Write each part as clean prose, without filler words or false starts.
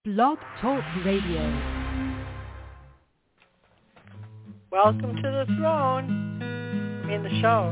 Blog Talk Radio. Welcome to the throne. I mean the show.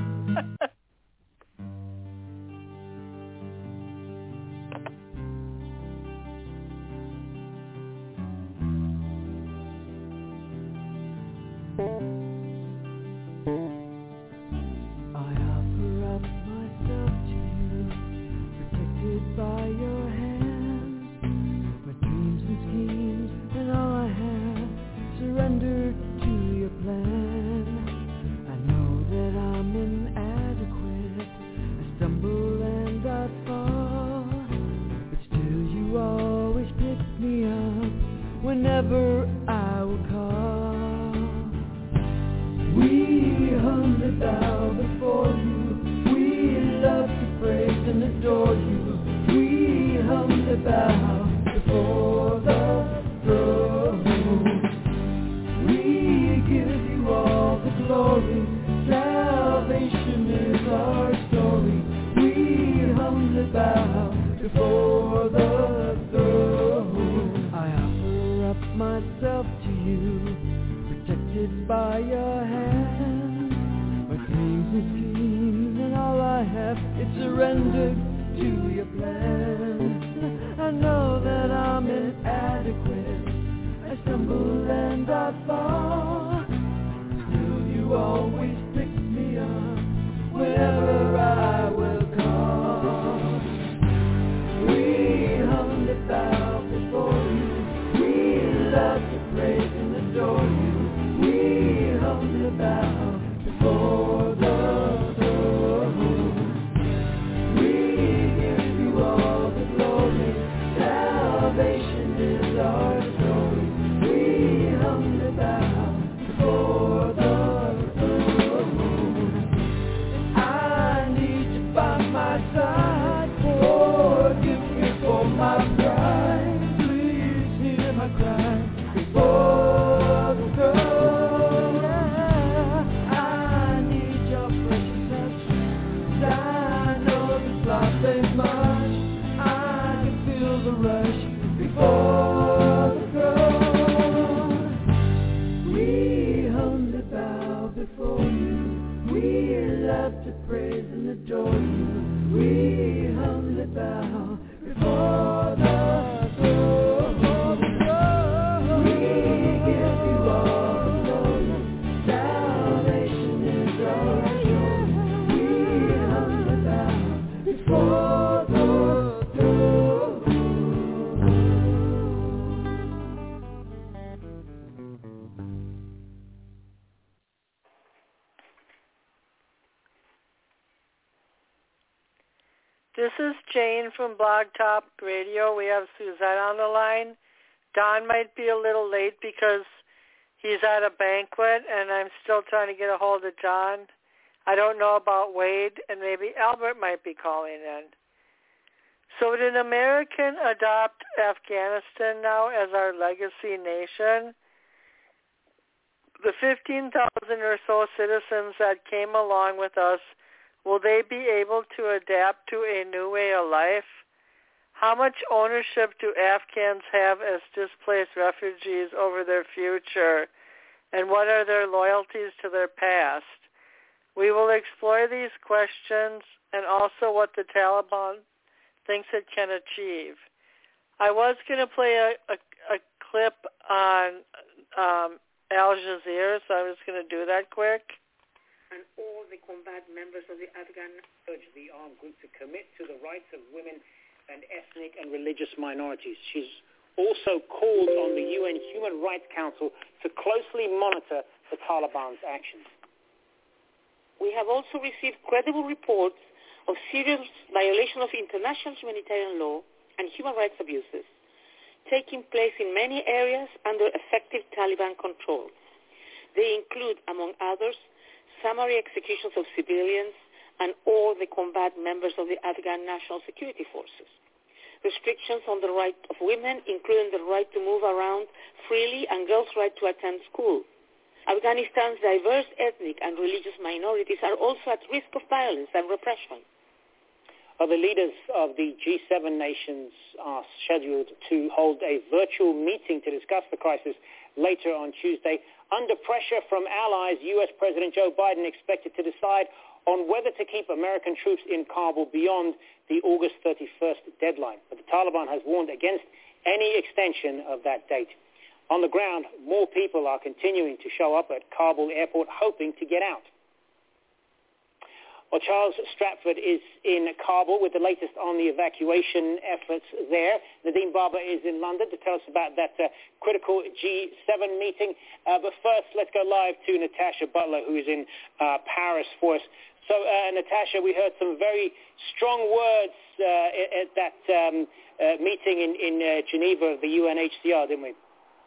This is Jane from Blog Talk Radio. We have Suzette on the line. Don might be a little late because he's at a banquet, and I'm still trying to get a hold of John. I don't know about Wade, and maybe Albert might be calling in. So did American adopt Afghanistan now as our legacy nation? The 15,000 or so citizens that came along with us, will they be able to adapt to a new way of life? How much ownership do Afghans have as displaced refugees over their future? And what are their loyalties to their past? We will explore these questions and also what the Taliban thinks it can achieve. I was going to play a clip on Al Jazeera, so I'm just going to do that quick. And all the combat members of the Afghan urge the armed group to commit to the rights of women and ethnic and religious minorities. She's also called on the UN Human Rights Council to closely monitor the Taliban's actions. We have also received credible reports of serious violation of international humanitarian law and human rights abuses taking place in many areas under effective Taliban control. They include, among others, summary executions of civilians and all the combat members of the Afghan National Security Forces. Restrictions on the right of women, including the right to move around freely and girls' right to attend school. Afghanistan's diverse ethnic and religious minorities are also at risk of violence and repression. The leaders of the G7 nations are scheduled to hold a virtual meeting to discuss the crisis later on Tuesday. Under pressure from allies, U.S. President Joe Biden expected to decide on whether to keep American troops in Kabul beyond the August 31st deadline. But the Taliban has warned against any extension of that date. On the ground, more people are continuing to show up at Kabul airport hoping to get out. Well, Charles Stratford is in Kabul with the latest on the evacuation efforts there. Nadine Barber is in London to tell us about that critical G7 meeting. But first, let's go live to Natasha Butler, who is in Paris for us. So, Natasha, we heard some very strong words at that meeting in Geneva of the UNHCR, didn't we?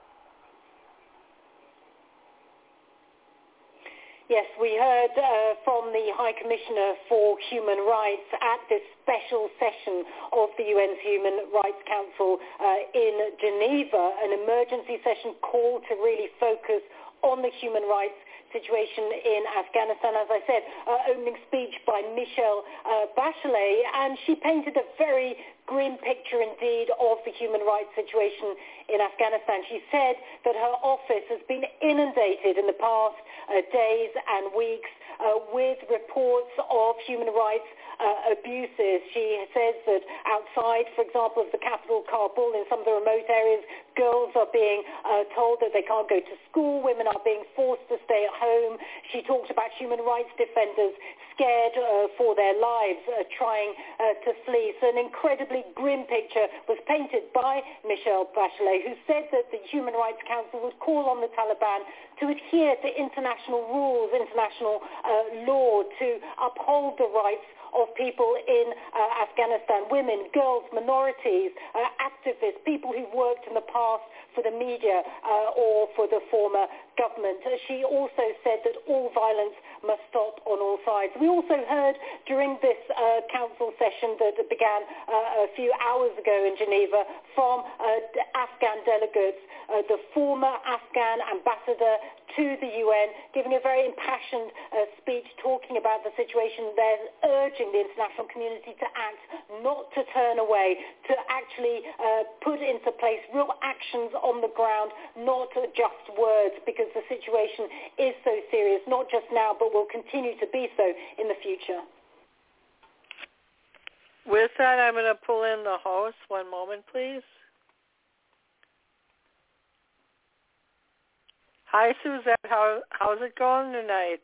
Yes, we heard from the High Commissioner for Human Rights at this special session of the UN's Human Rights Council in Geneva, an emergency session called to really focus on the human rights situation in Afghanistan. As I said, opening speech by Michelle Bachelet, and she painted a very grim picture indeed of the human rights situation in Afghanistan. She said that her office has been inundated in the past days and weeks with reports of human rights abuses. She says that outside, for example, of the capital Kabul, in some of the remote areas, girls are being told that they can't go to school, women are being forced to stay at home. She talked about human rights defenders scared for their lives, trying to flee. So an incredibly grim picture was painted by Michelle Bachelet, who said that the Human Rights Council would call on the Taliban to adhere to international rules, international law, to uphold the rights of people in Afghanistan, women, girls, minorities, activists, people who've worked in the past for the media or for the former government. She also said that all violence must stop on all sides. We also heard during this council session that began a few hours ago in Geneva from Afghan delegates, the former Afghan ambassador to the UN, giving a very impassioned speech talking about the situation there, urging the international community to act, not to turn away, to actually put into place real actions on the ground, not just words, because the situation is so serious, not just now, but will continue to be so in the future. With that, I'm going to pull in the host. One moment, please. Hi, Suzette. How's it going tonight?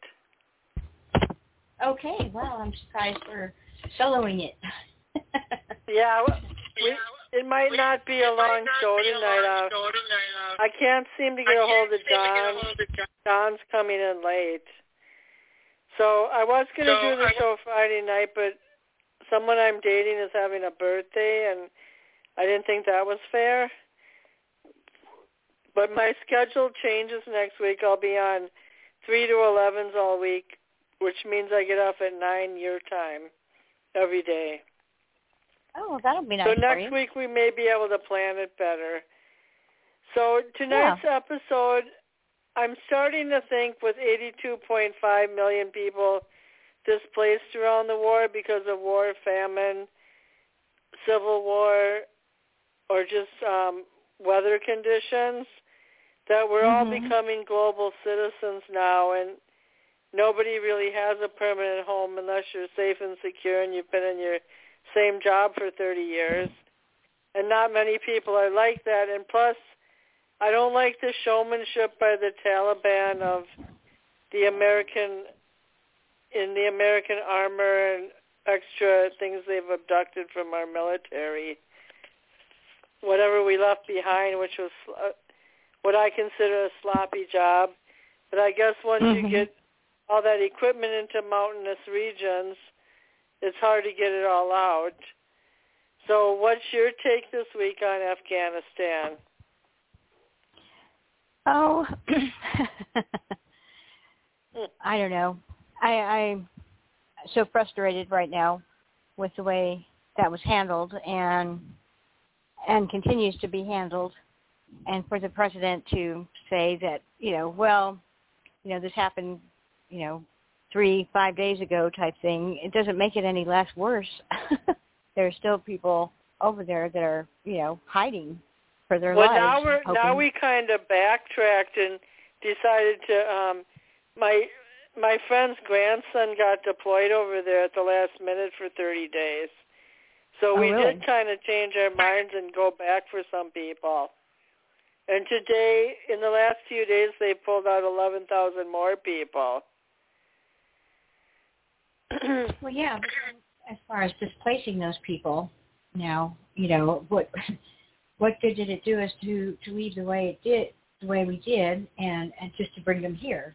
Okay. Well, I'm surprised we're soloing it. Yeah, it might not be a long show tonight. I can't seem to get a hold of John. John's coming in late. So I was going to do the show Friday night, but someone I'm dating is having a birthday, and I didn't think that was fair. But my schedule changes next week. I'll be on 3 to 11s all week, which means I get off at 9 your time every day. Oh, that'll be nice. So next week we may be able to plan it better. So tonight's episode, I'm starting to think with 82.5 million people displaced around the world because of war, famine, civil war, or just weather conditions, that we're all becoming global citizens now, and nobody really has a permanent home unless you're safe and secure and you've been in your same job for 30 years. And not many people are like that. And plus, I don't like the showmanship by the Taliban of the American armor and extra things they've abducted from our military. Whatever we left behind, which was what I consider a sloppy job. But I guess once you get all that equipment into mountainous regions, it's hard to get it all out. So what's your take this week on Afghanistan? Oh, I don't know. I'm so frustrated right now with the way that was handled and continues to be handled. And for the president to say that, this happened, 3-5 days ago type thing, it doesn't make it any less worse. There's still people over there that are, hiding for their lives. Well, now we kind of backtracked and decided to. My friend's grandson got deployed over there at the last minute for 30 days. So we really? did kind of change our minds and go back for some people. And today, in the last few days, they pulled out 11,000 more people. Well, yeah, as far as displacing those people now, what good did it do us to leave the way we did, and just to bring them here?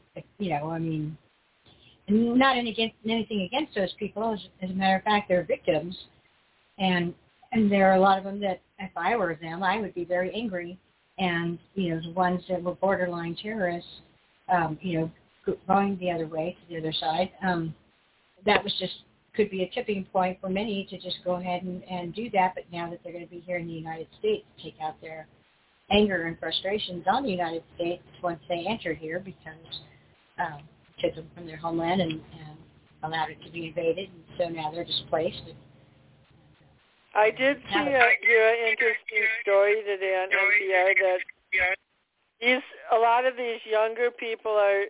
Not anything against those people. As a matter of fact, they're victims, and there are a lot of them that, if I were them, I would be very angry. And the ones that were borderline terrorists, going the other way to the other side, that was could be a tipping point for many to just go ahead and do that. But now that they're going to be here in the United States, take out their anger and frustrations on the United States once they enter here, because took them from their homeland and allowed it to be invaded, and so now they're displaced. I did hear an interesting story today on NPR that a lot of these younger people are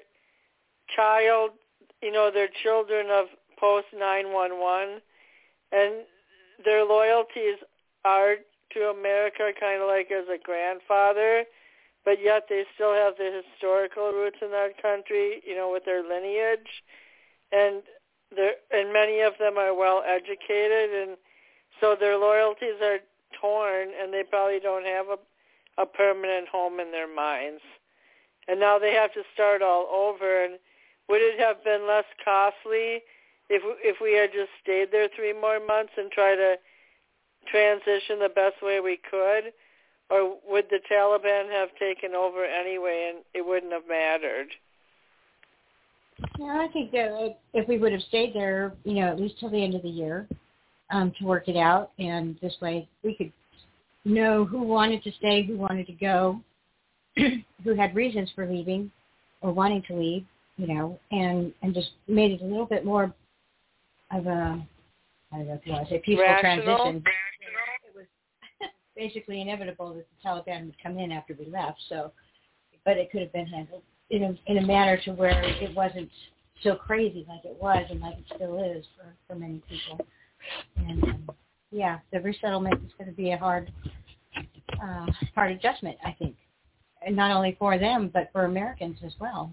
they're children of post 9/11, and their loyalties are to America, kind of like as a grandfather, but yet they still have the historical roots in that country, with their lineage, and many of them are well educated, and so their loyalties are torn, and they probably don't have a permanent home in their minds. And now they have to start all over. And would it have been less costly if we had just stayed there 3 more months and try to transition the best way we could? Or would the Taliban have taken over anyway and it wouldn't have mattered? Yeah, I think that if we would have stayed there, at least till the end of the year, to work it out, and this way we could know who wanted to stay, who wanted to go, who had reasons for leaving or wanting to leave, and just made it a little bit more of a, I don't know if you want to say peaceful transition. It was basically inevitable that the Taliban would come in after we left, but it could have been handled in a manner to where it wasn't so crazy like it was and like it still is for many people. And the resettlement is going to be a hard adjustment, I think, and not only for them but for Americans as well.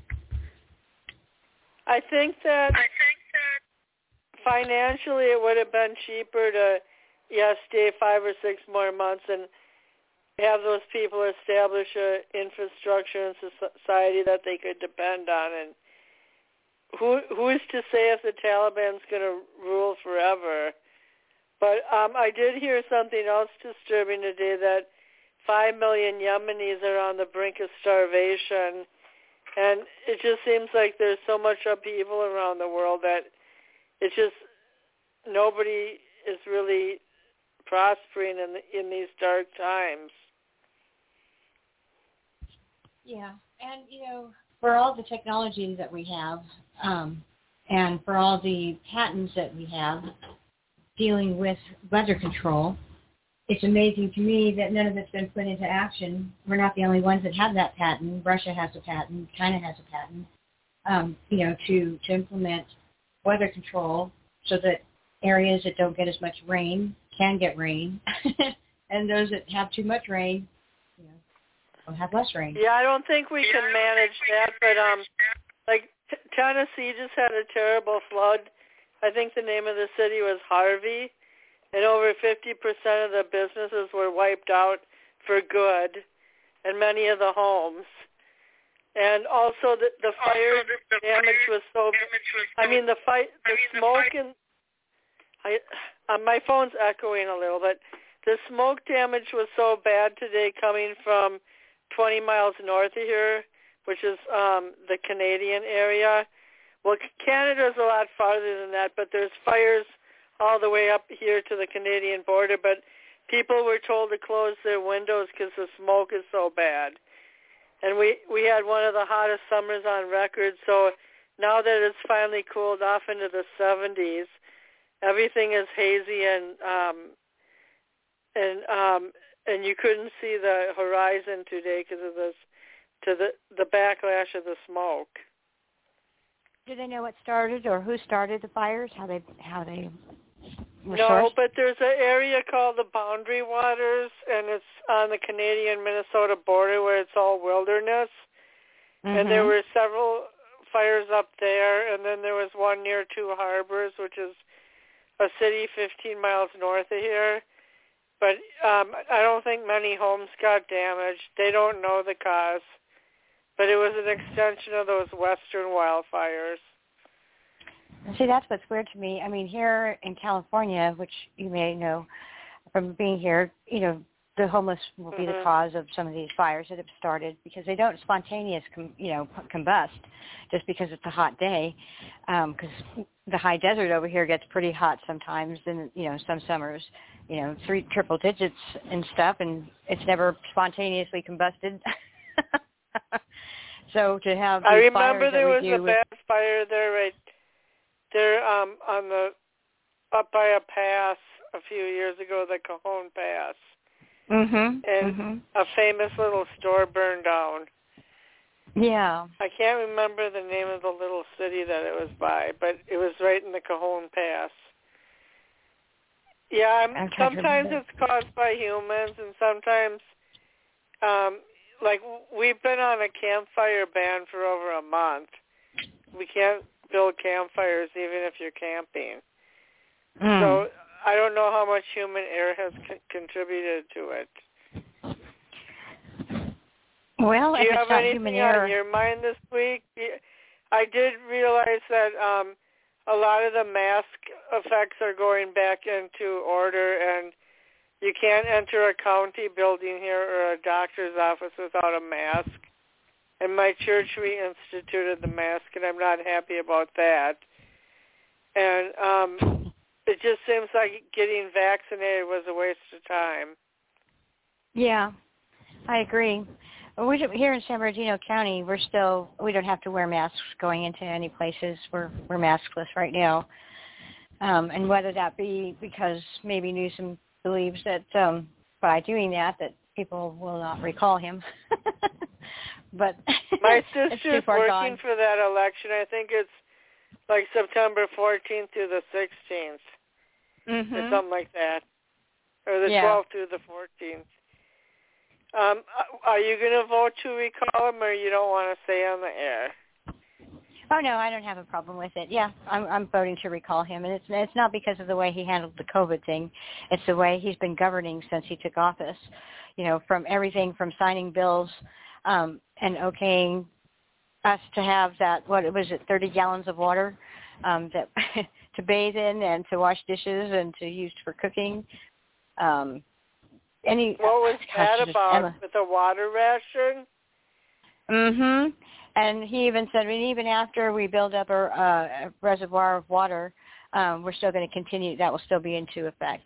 I think that financially it would have been cheaper to stay 5 or 6 more months and have those people establish an infrastructure and society that they could depend on. And who is to say if the Taliban's going to rule forever? But I did hear something else disturbing today, that 5 million Yemenis are on the brink of starvation. And it just seems like there's so much upheaval around the world that it's just nobody is really prospering in these dark times. Yeah, and for all the technology that we have, and for all the patents that we have dealing with weather control, it's amazing to me that none of it's been put into action. We're not the only ones that have that patent. Russia has a patent. China has a patent, to implement weather control so that areas that don't get as much rain can get rain, and those that have too much rain, will have less rain. Yeah, I don't think we can manage that, but Tennessee just had a terrible flood. I think the name of the city was Harvey, and over 50% of the businesses were wiped out for good, and many of the homes. And also the fire damage was so. The smoke and my phone's echoing a little, but the smoke damage was so bad today coming from 20 miles north of here, which is the Canadian area. Well, Canada's a lot farther than that, but there's fires all the way up here to the Canadian border. But people were told to close their windows because the smoke is so bad. And we had one of the hottest summers on record, so now that it's finally cooled off into the 70s, everything is hazy and you couldn't see the horizon today because of this, the backlash of the smoke. Do they know what started or who started the fires? How they were No, sourced? but there's an area called the Boundary Waters, and it's on the Canadian-Minnesota border where it's all wilderness. Mm-hmm. And there were several fires up there, and then there was one near Two Harbors, which is a city 15 miles north of here. But I don't think many homes got damaged. They don't know the cause. But it was an extension of those western wildfires. See, that's what's weird to me. I mean, here in California, which you may know from being here, the homeless will be the cause of some of these fires that have started because they don't combust just because it's a hot day. Because the high desert over here gets pretty hot sometimes, and some summers, triple digits and stuff, and it's never spontaneously combusted. So to have these I remember fires there was a bad fire there, right there, up by a pass a few years ago, the Cajon Pass. And a famous little store burned down. Yeah. I can't remember the name of the little city that it was by, but it was right in the Cajon Pass. Yeah, sometimes it's caused by humans, and sometimes, we've been on a campfire ban for over a month. We can't build campfires even if you're camping. So I don't know how much human error has contributed to it. Well, do you have anything on your mind this week? I did realize that a lot of the mask effects are going back into order, and you can't enter a county building here or a doctor's office without a mask. And my church reinstituted the mask, and I'm not happy about that. And it just seems like getting vaccinated was a waste of time. Yeah, I agree. Here in San Bernardino County, we don't have to wear masks going into any places. We're maskless right now. And whether that be because maybe Newsom believes that by doing that people will not recall him. But my sister's working for that election. I think it's like September 14th through the 16th, or something like that, or the 12th through the 14th. Are you going to vote to recall him, or you don't want to stay on the air? Oh no, I don't have a problem with it. Yeah, I'm voting to recall him, and it's not because of the way he handled the COVID thing. It's the way he's been governing since he took office. From everything from signing bills and okaying us to have that, 30 gallons of water that to bathe in and to wash dishes and to use for cooking. What was that about with the water ration? And he even said, even after we build up a reservoir of water, we're still going to continue. That will still be into effect.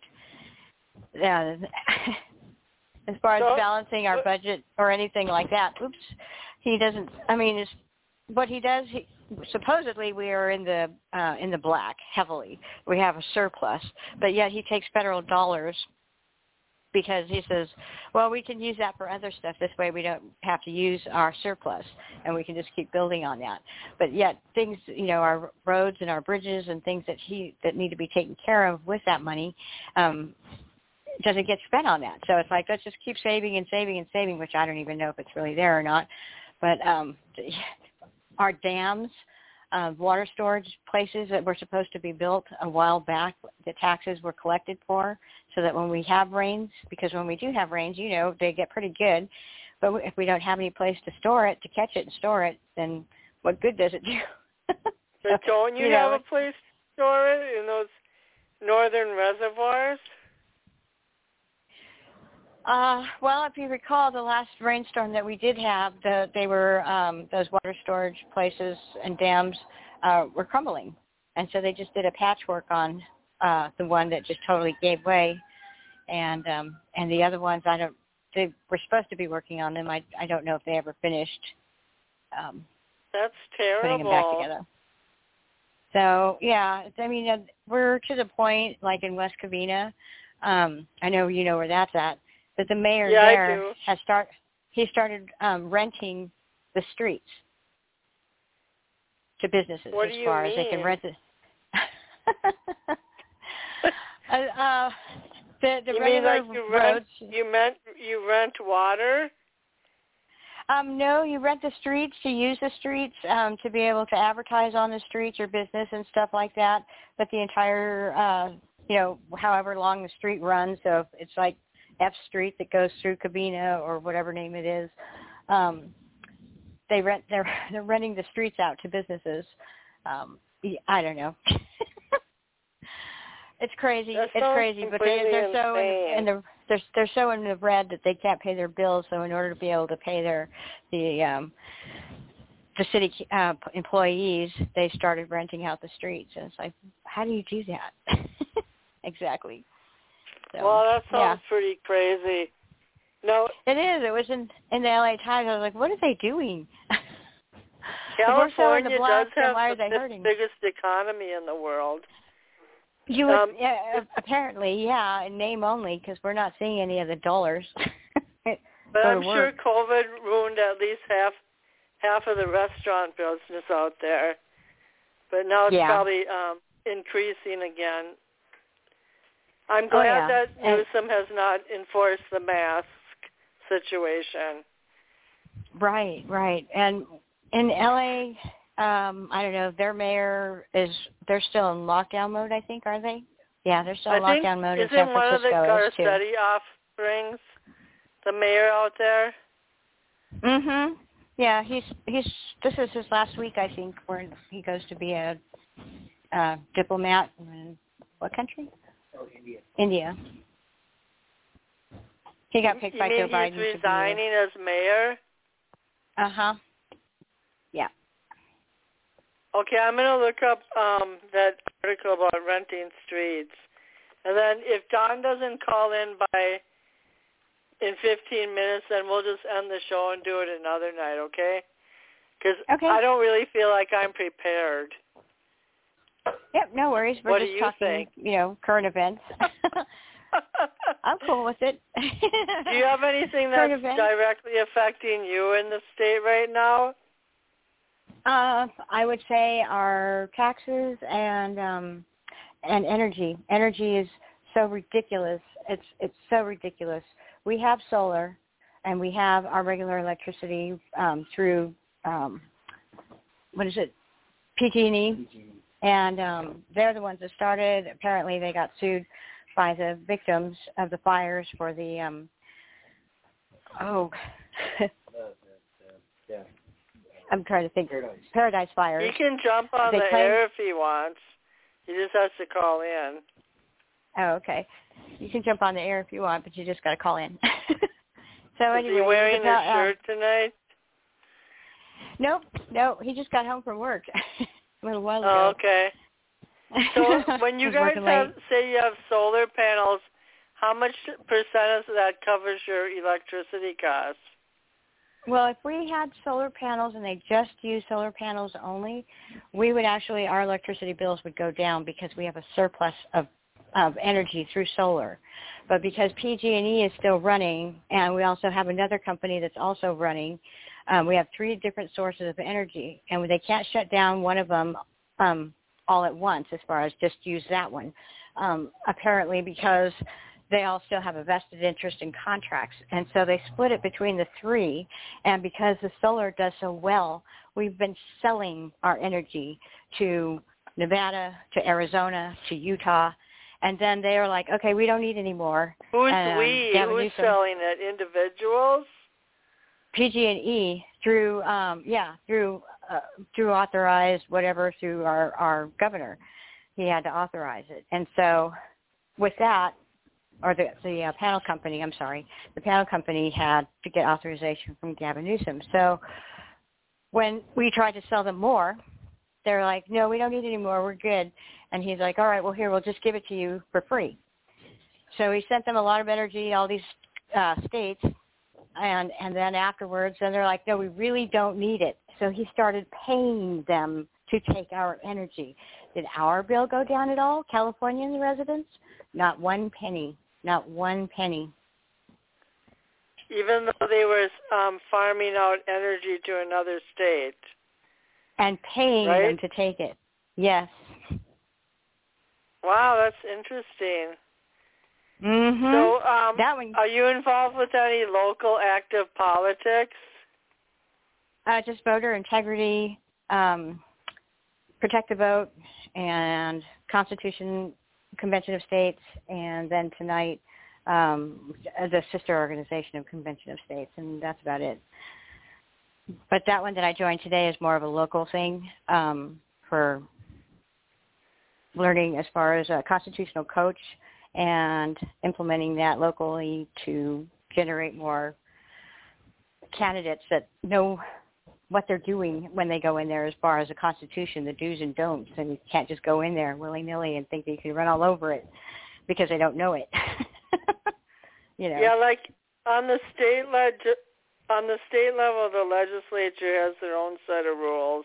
As far as balancing our budget or anything like that, he doesn't. I mean, what he does. Supposedly, we are in the black heavily. We have a surplus, but yet he takes federal dollars because he says, well, we can use that for other stuff. This way we don't have to use our surplus, and we can just keep building on that. But yet things, our roads and our bridges and things that need to be taken care of with that money doesn't get spent on that. So it's like, let's just keep saving and saving and saving, which I don't even know if it's really there or not. But our dams, water storage places that were supposed to be built a while back, the taxes were collected for so that when we have rains, because when we do have rains, they get pretty good. But if we don't have any place to store it, to catch it and store it, then what good does it do? But don't you have a place to store it in those northern reservoirs? Well, if you recall, the last rainstorm that we did have, they were those water storage places and dams were crumbling, and so they just did a patchwork on the one that just totally gave way, and the other ones they were supposed to be working on them. I don't know if they ever finished. That's terrible. Putting them back together. So, yeah, I mean, we're to the point, like in West Covina, I know you know where that's at, but the mayor there he started renting the streets to businesses What as do you far mean? as they can rent it. The you regular mean like roads. you rent water? No, you rent the streets to use the streets to be able to advertise on the streets, your business and stuff like that. But the entire, however long the street runs, so if it's like F Street that goes through Covina or whatever name it is, they're renting the streets out to businesses. I don't know. It's crazy. It's crazy, but they're so in the red that they can't pay their bills. So in order to be able to pay the city employees, they started renting out the streets. And it's like, how do you do that? Exactly. So, well, that sounds pretty crazy. No, it is. It was in the LA Times. I was like, what are they doing? California does have why are the they hurting? biggest economy in the world. You would, apparently, yeah, in name only, because we're not seeing any of the dollars. But I'm sure COVID ruined at least half of the restaurant business out there. But now it's probably increasing again. I'm glad that Newsom has not enforced the mask situation. Right. And in LA, I don't know, their mayor they're still in lockdown mode, I think, are they? Yeah, they're still in lockdown mode in San Francisco. Isn't one of the Garcetti offsprings the mayor out there? Mm-hmm. Yeah, this is his last week, I think, where he goes to be a diplomat in what country? Oh, India. India. He got picked by Joe Biden. He's resigning as mayor? Uh-huh. Yeah. Okay, I'm going to look up that article about renting streets. And then if Don doesn't call in in 15 minutes, then we'll just end the show and do it another night, okay? Because I don't really feel like I'm prepared. Yep, no worries. We're just talking, current events. I'm cool with it. Do you have anything that's directly affecting you in the state right now? I would say our taxes and energy. Energy is so ridiculous. It's so ridiculous. We have solar, and we have our regular electricity through PG&E, and they're the ones that started. Apparently, they got sued by the victims of the fires for the I'm trying to think. Paradise Fires. He can jump on the air if he wants. He just has to call in. Oh, okay. You can jump on the air if you want, but you just got to call in. So anyway, is he wearing his shirt tonight? Nope. No, he just got home from work a little while ago. Oh, okay. So when you guys say you have solar panels, how much percent of that covers your electricity costs? Well, if we had solar panels and they just use solar panels only, we would our electricity bills would go down because we have a surplus of energy through solar. But because PG&E is still running, and we also have another company that's also running, we have 3 different sources of energy, and they can't shut down one of them all at once as far as just use that one, apparently because they all still have a vested interest in contracts. And so they split it between the 3. And because the solar does so well, we've been selling our energy to Nevada, to Arizona, to Utah. And then they are like, okay, we don't need any more. Who's we? Who's selling it? Individuals? PG&E through authorized whatever through our governor. He had to authorize it. And so with that, or the panel company, the panel company had to get authorization from Gavin Newsom. So when we tried to sell them more, they're like, no, we don't need any more. We're good. And he's like, all right, well, here, we'll just give it to you for free. So he sent them a lot of energy, all these states, and then afterwards, then they're like, no, we really don't need it. So he started paying them to take our energy. Did our bill go down at all, Californian residents? Not one penny. Not one penny. Even though they were farming out energy to another state. And paying them to take it. Yes. Wow, that's interesting. Mm-hmm. So, that one, are you involved with any local active politics? Just voter integrity, Protect the Vote, and Constitution Convention of States, and then tonight the sister organization of Convention of States, and that's about it. But that one that I joined today is more of a local thing for learning as far as a constitutional coach and implementing that locally to generate more candidates that know what they're doing when they go in there as far as the Constitution, the do's and don'ts, and you can't just go in there willy-nilly and think that you can run all over it because they don't know it. You know. Yeah, like on the state level, the legislature has their own set of rules.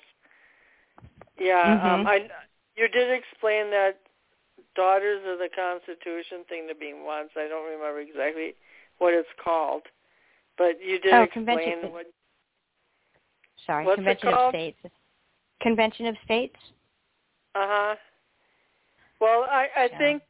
Yeah, you did explain that Daughters of the Constitution thing to me once. I don't remember exactly what it's called, but you did explain what. Sorry, what's Convention it called? of States. Convention of States. Well, I think,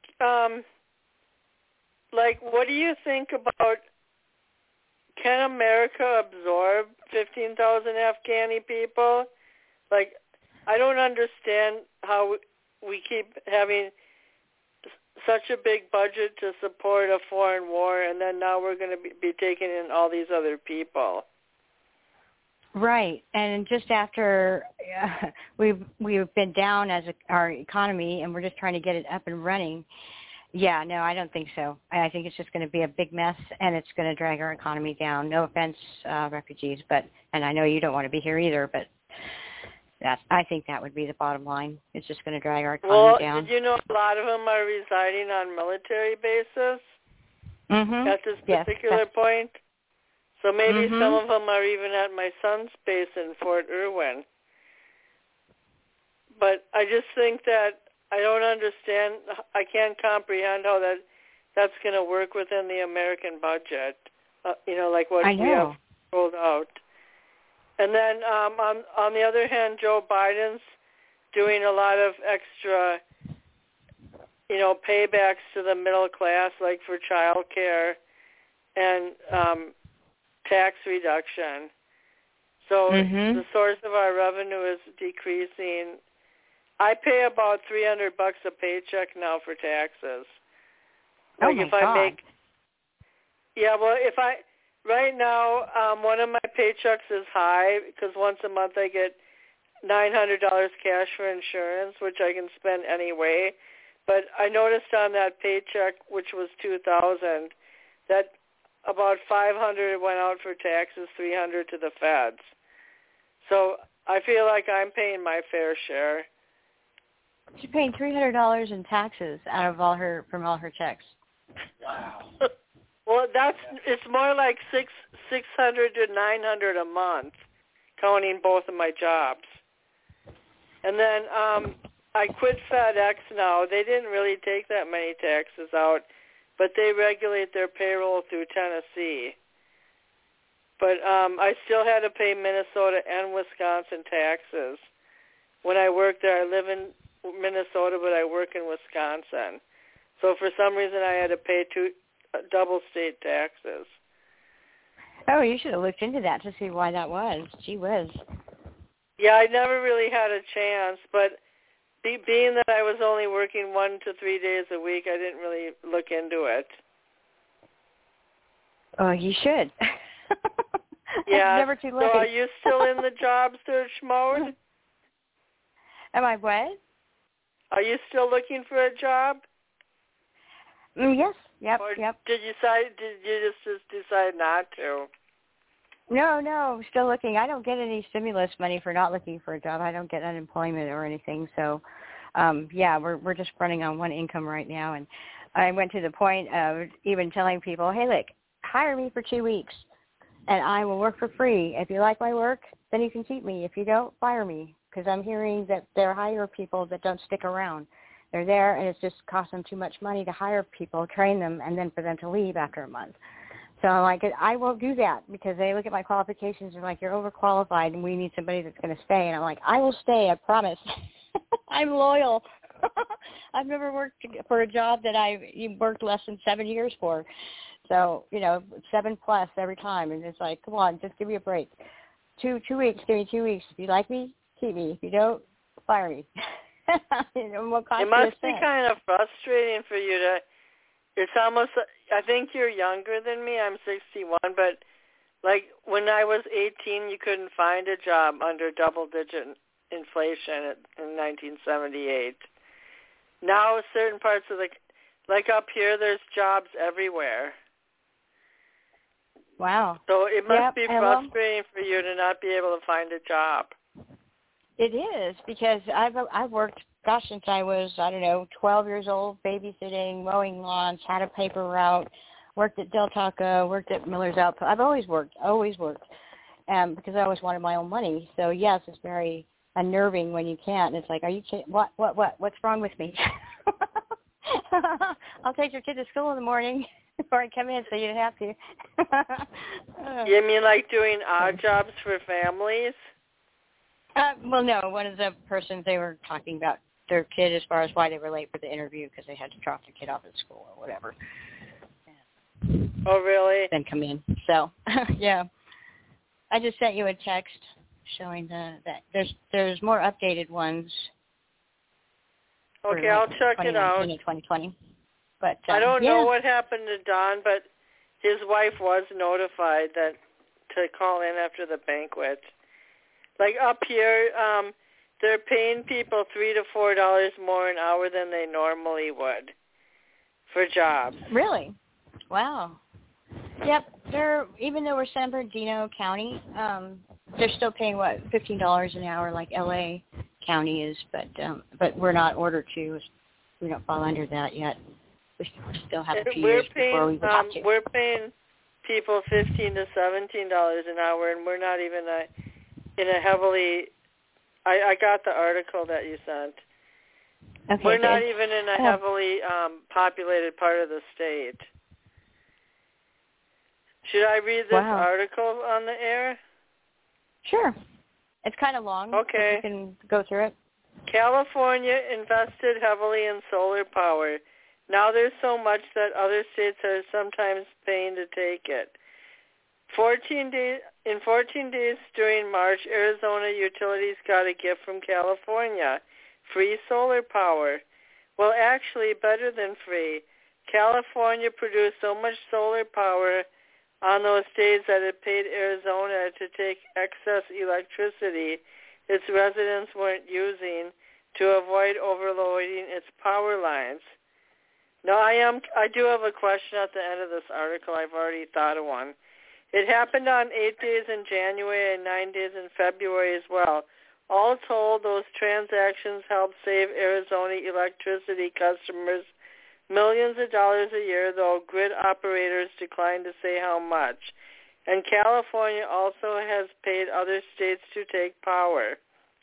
what do you think about? Can America absorb 15,000 Afghani people? Like, I don't understand how we keep having such a big budget to support a foreign war, and then now we're going to be taking in all these other people. Right, and just after we've been down as our economy, and we're just trying to get it up and running. Yeah, no, I don't think so. I think it's just going to be a big mess, and it's going to drag our economy down. No offense, refugees, and I know you don't want to be here either, but I think that would be the bottom line. It's just going to drag our economy down. Well, did you know a lot of them are residing on military bases at this particular point? So maybe some of them are even at my son's base in Fort Irwin. But I just think that I don't understand, I can't comprehend how that's going to work within the American budget, like what we have rolled out. And then on the other hand, Joe Biden's doing a lot of extra, paybacks to the middle class, like for child care and tax reduction. So the source of our revenue is decreasing. I pay about $300 a paycheck now for taxes. Like right now, one of my paychecks is high because once a month I get $900 cash for insurance, which I can spend anyway. But I noticed on that paycheck, which was $2,000, that about $500 went out for taxes, $300 to the feds. So I feel like I'm paying my fair share. She's paying $300 in taxes from all her checks. Wow. Well, it's more like $600 to $900 a month, counting both of my jobs. And then I quit FedEx now. They didn't really take that many taxes out, but they regulate their payroll through Tennessee. But I still had to pay Minnesota and Wisconsin taxes. When I worked there, I live in Minnesota, but I work in Wisconsin. So for some reason, I had to pay double state taxes. Oh, you should have looked into that to see why that was. Gee whiz. Yeah, I never really had a chance, but being that I was only working 1 to 3 days a week, I didn't really look into it. Oh, you should. Yeah. Never too late. So are you still in the job search mode? Am I what? Are you still looking for a job? Yes. Yep. Or yep. Did you just decide not to? No, still looking. I don't get any stimulus money for not looking for a job. I don't get unemployment or anything. So, we're just running on one income right now. And I went to the point of even telling people, hey, look, hire me for 2 weeks, and I will work for free. If you like my work, then you can keep me. If you don't, fire me. because I'm hearing that they're hire people that don't stick around. They're there, and it's just cost them too much money to hire people, train them, and then for them to leave after a month. So I'm like, I won't do that because they look at my qualifications and like, you're overqualified and we need somebody that's going to stay. And I'm like, I will stay, I promise. I'm loyal. I've never worked for a job that I worked less than 7 years for. So, 7+ every time. And it's like, come on, just give me a break. 2 weeks, give me 2 weeks. If you like me, keep me. If you don't, fire me. It must be kind of frustrating for you to, it's almost, I think you're younger than me. I'm 61, but like when I was 18, you couldn't find a job under double-digit inflation in 1978. Now certain parts of like up here, there's jobs everywhere. Wow. So it must be frustrating for you to not be able to find a job. It is, because I've worked, since I was, 12 years old, babysitting, mowing lawns, had a paper route, worked at Del Taco, worked at Miller's Outpost. I've always worked, because I always wanted my own money. So, yes, it's very unnerving when you can't. It's like, are you kidding? What's wrong with me? I'll take your kid to school in the morning before I come in so you don't have to. You mean like doing odd jobs for families? Well, no. One of the persons, they were talking about their kid as far as why they were late for the interview because they had to drop the kid off at school or whatever. Oh, really? Then come in. So, yeah. I just sent you a text showing that there's more updated ones. Okay, I'll check it out. 2020. But I don't know what happened to Don, but his wife was notified that to call in after the banquet. Like up here, they're paying people $3 to $4 more an hour than they normally would for jobs. Really? Wow. Yep. Even though we're San Bernardino County, they're still paying $15 an hour like LA County is, but we're not ordered to. We don't fall under that yet. We still have a few years before we would have to. We're paying people $15 to $17 an hour, and we're not even in a heavily. I got the article that you sent. Okay, we're not even in a heavily populated part of the state. Should I read this article on the air? Sure. It's kind of long. Okay. You can go through it. California invested heavily in solar power. Now there's so much that other states are sometimes paying to take it. 14 days during March, Arizona utilities got a gift from California, free solar power. Well, actually, better than free. California produced so much solar power on those days that it paid Arizona to take excess electricity its residents weren't using to avoid overloading its power lines. Now, I do have a question at the end of this article. I've already thought of one. It happened on 8 days in January and 9 days in February as well. All told, those transactions helped save Arizona electricity customers millions of dollars a year, though grid operators declined to say how much. And California also has paid other states to take power.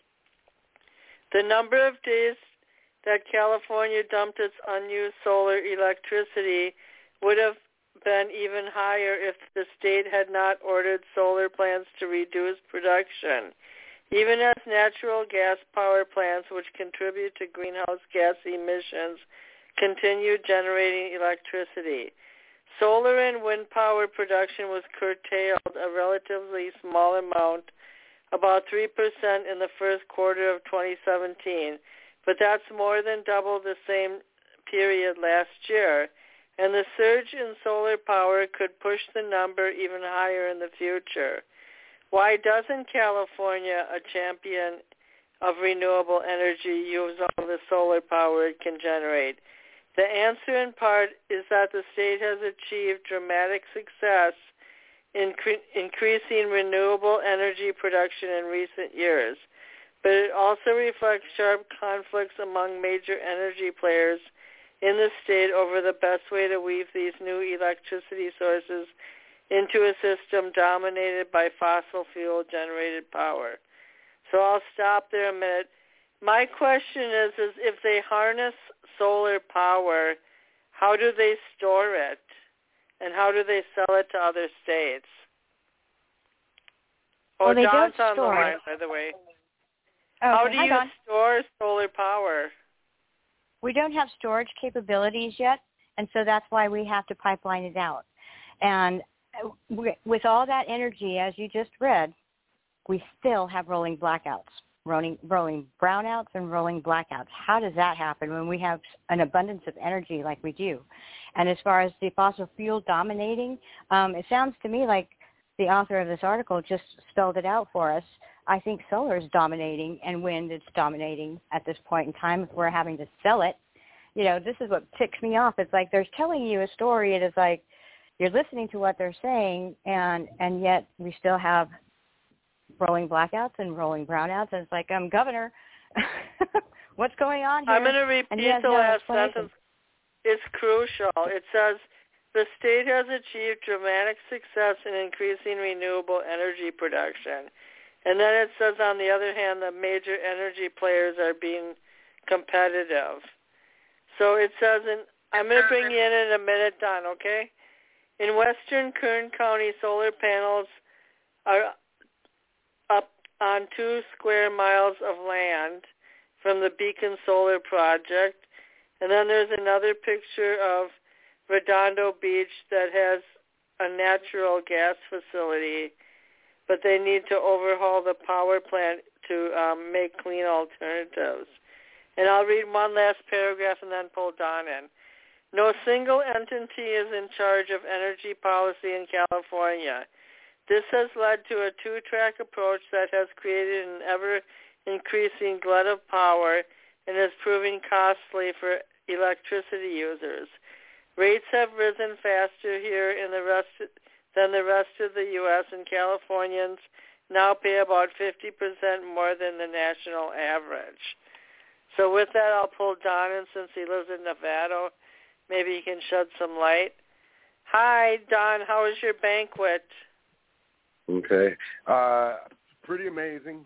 The number of days that California dumped its unused solar electricity would have been even higher if the state had not ordered solar plants to reduce production. Even as natural gas power plants, which contribute to greenhouse gas emissions, continued generating electricity. Solar and wind power production was curtailed a relatively small amount, about 3% in the first quarter of 2017, but that's more than double the same period last year, and the surge in solar power could push the number even higher in the future. Why doesn't California, a champion of renewable energy, use all the solar power it can generate? The answer in part is that the state has achieved dramatic success in increasing renewable energy production in recent years, but it also reflects sharp conflicts among major energy players in the state over the best way to weave these new electricity sources into a system dominated by fossil fuel-generated power. So I'll stop there a minute. My question is if they harness solar power, how do they store it? And how do they sell it to other states? Well, they Don's don't on the store line, it. by the way. Okay. How do Hi, you Don. store solar power? We don't have storage capabilities yet, and so that's why we have to pipeline it out. And with all that energy, as you just read, we still have rolling blackouts, rolling brownouts and rolling blackouts. How does that happen when we have an abundance of energy like we do? And as far as the fossil fuel dominating, it sounds to me like the author of this article just spelled it out for us. I think solar is dominating and wind is dominating at this point in time if we're having to sell it. You know, this is what ticks me off. It's like they're telling you a story. It is like you're listening to what they're saying, and yet we still have rolling blackouts and rolling brownouts. And it's like, Governor, what's going on here? I'm going to repeat the last sentence. It's crucial. It says, the state has achieved dramatic success in increasing renewable energy production. And then it says, on the other hand, the major energy players are being competitive. So it says, I'm going to bring you in a minute, Don, okay? In western Kern County, solar panels are up on 2 square miles of land from the Beacon Solar Project. And then there's another picture of Redondo Beach that has a natural gas facility, but they need to overhaul the power plant to make clean alternatives. And I'll read one last paragraph and then pull Don in. No single entity is in charge of energy policy in California. This has led to a 2-track approach that has created an ever-increasing glut of power and is proving costly for electricity users. Rates have risen faster here than the rest of the U.S., and Californians now pay about 50% more than the national average. So with that, I'll pull Don in since he lives in Nevada. Maybe he can shed some light. Hi, Don. How was your banquet? Okay. Pretty amazing.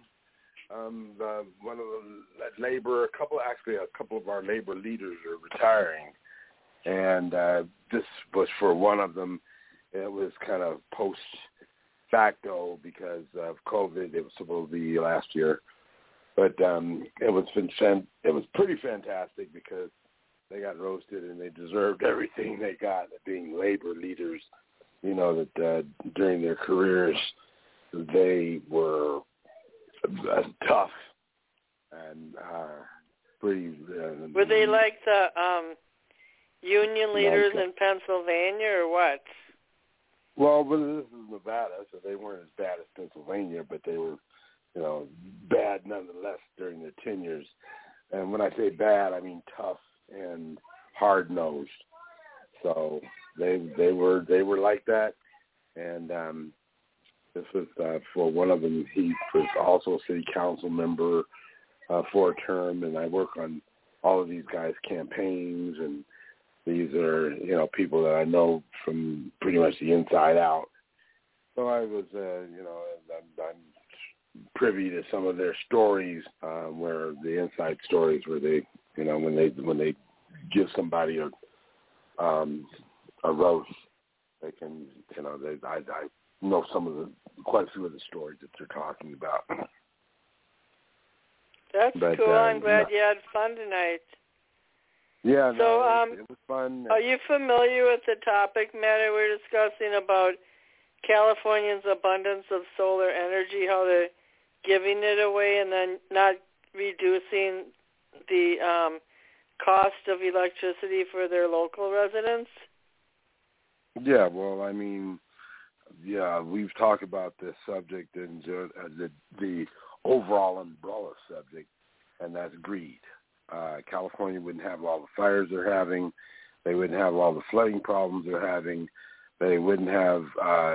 One of the labor, a couple of our labor leaders are retiring. And this was for one of them. It was kind of post facto because of COVID. It was supposed to be last year. But it was pretty fantastic because they got roasted and they deserved everything they got, being labor leaders. You know, that during their careers they were tough and pretty. Were they like the union leaders in Pennsylvania or what? Well, this is Nevada, so they weren't as bad as Pennsylvania, but they were, bad nonetheless during their tenures. And when I say bad, I mean tough and hard-nosed. So they were like that. And this was for one of them. He was also a city council member for a term, and I work on all of these guys' campaigns, and these are, people that I know from pretty much the inside out. So I was, I'm privy to some of their stories, where the inside stories where they, when they give somebody a roast, they can, I know quite a few of the stories that they're talking about. That's cool. I'm glad you had fun tonight. Yeah, so, it was fun. Are you familiar with the topic matter we're discussing about Californians' abundance of solar energy, how they're giving it away and then not reducing the cost of electricity for their local residents? Yeah, well, I mean, we've talked about this subject and the overall umbrella subject, and that's greed. California wouldn't have all the fires they're having. They wouldn't have all the flooding problems they're having. They wouldn't have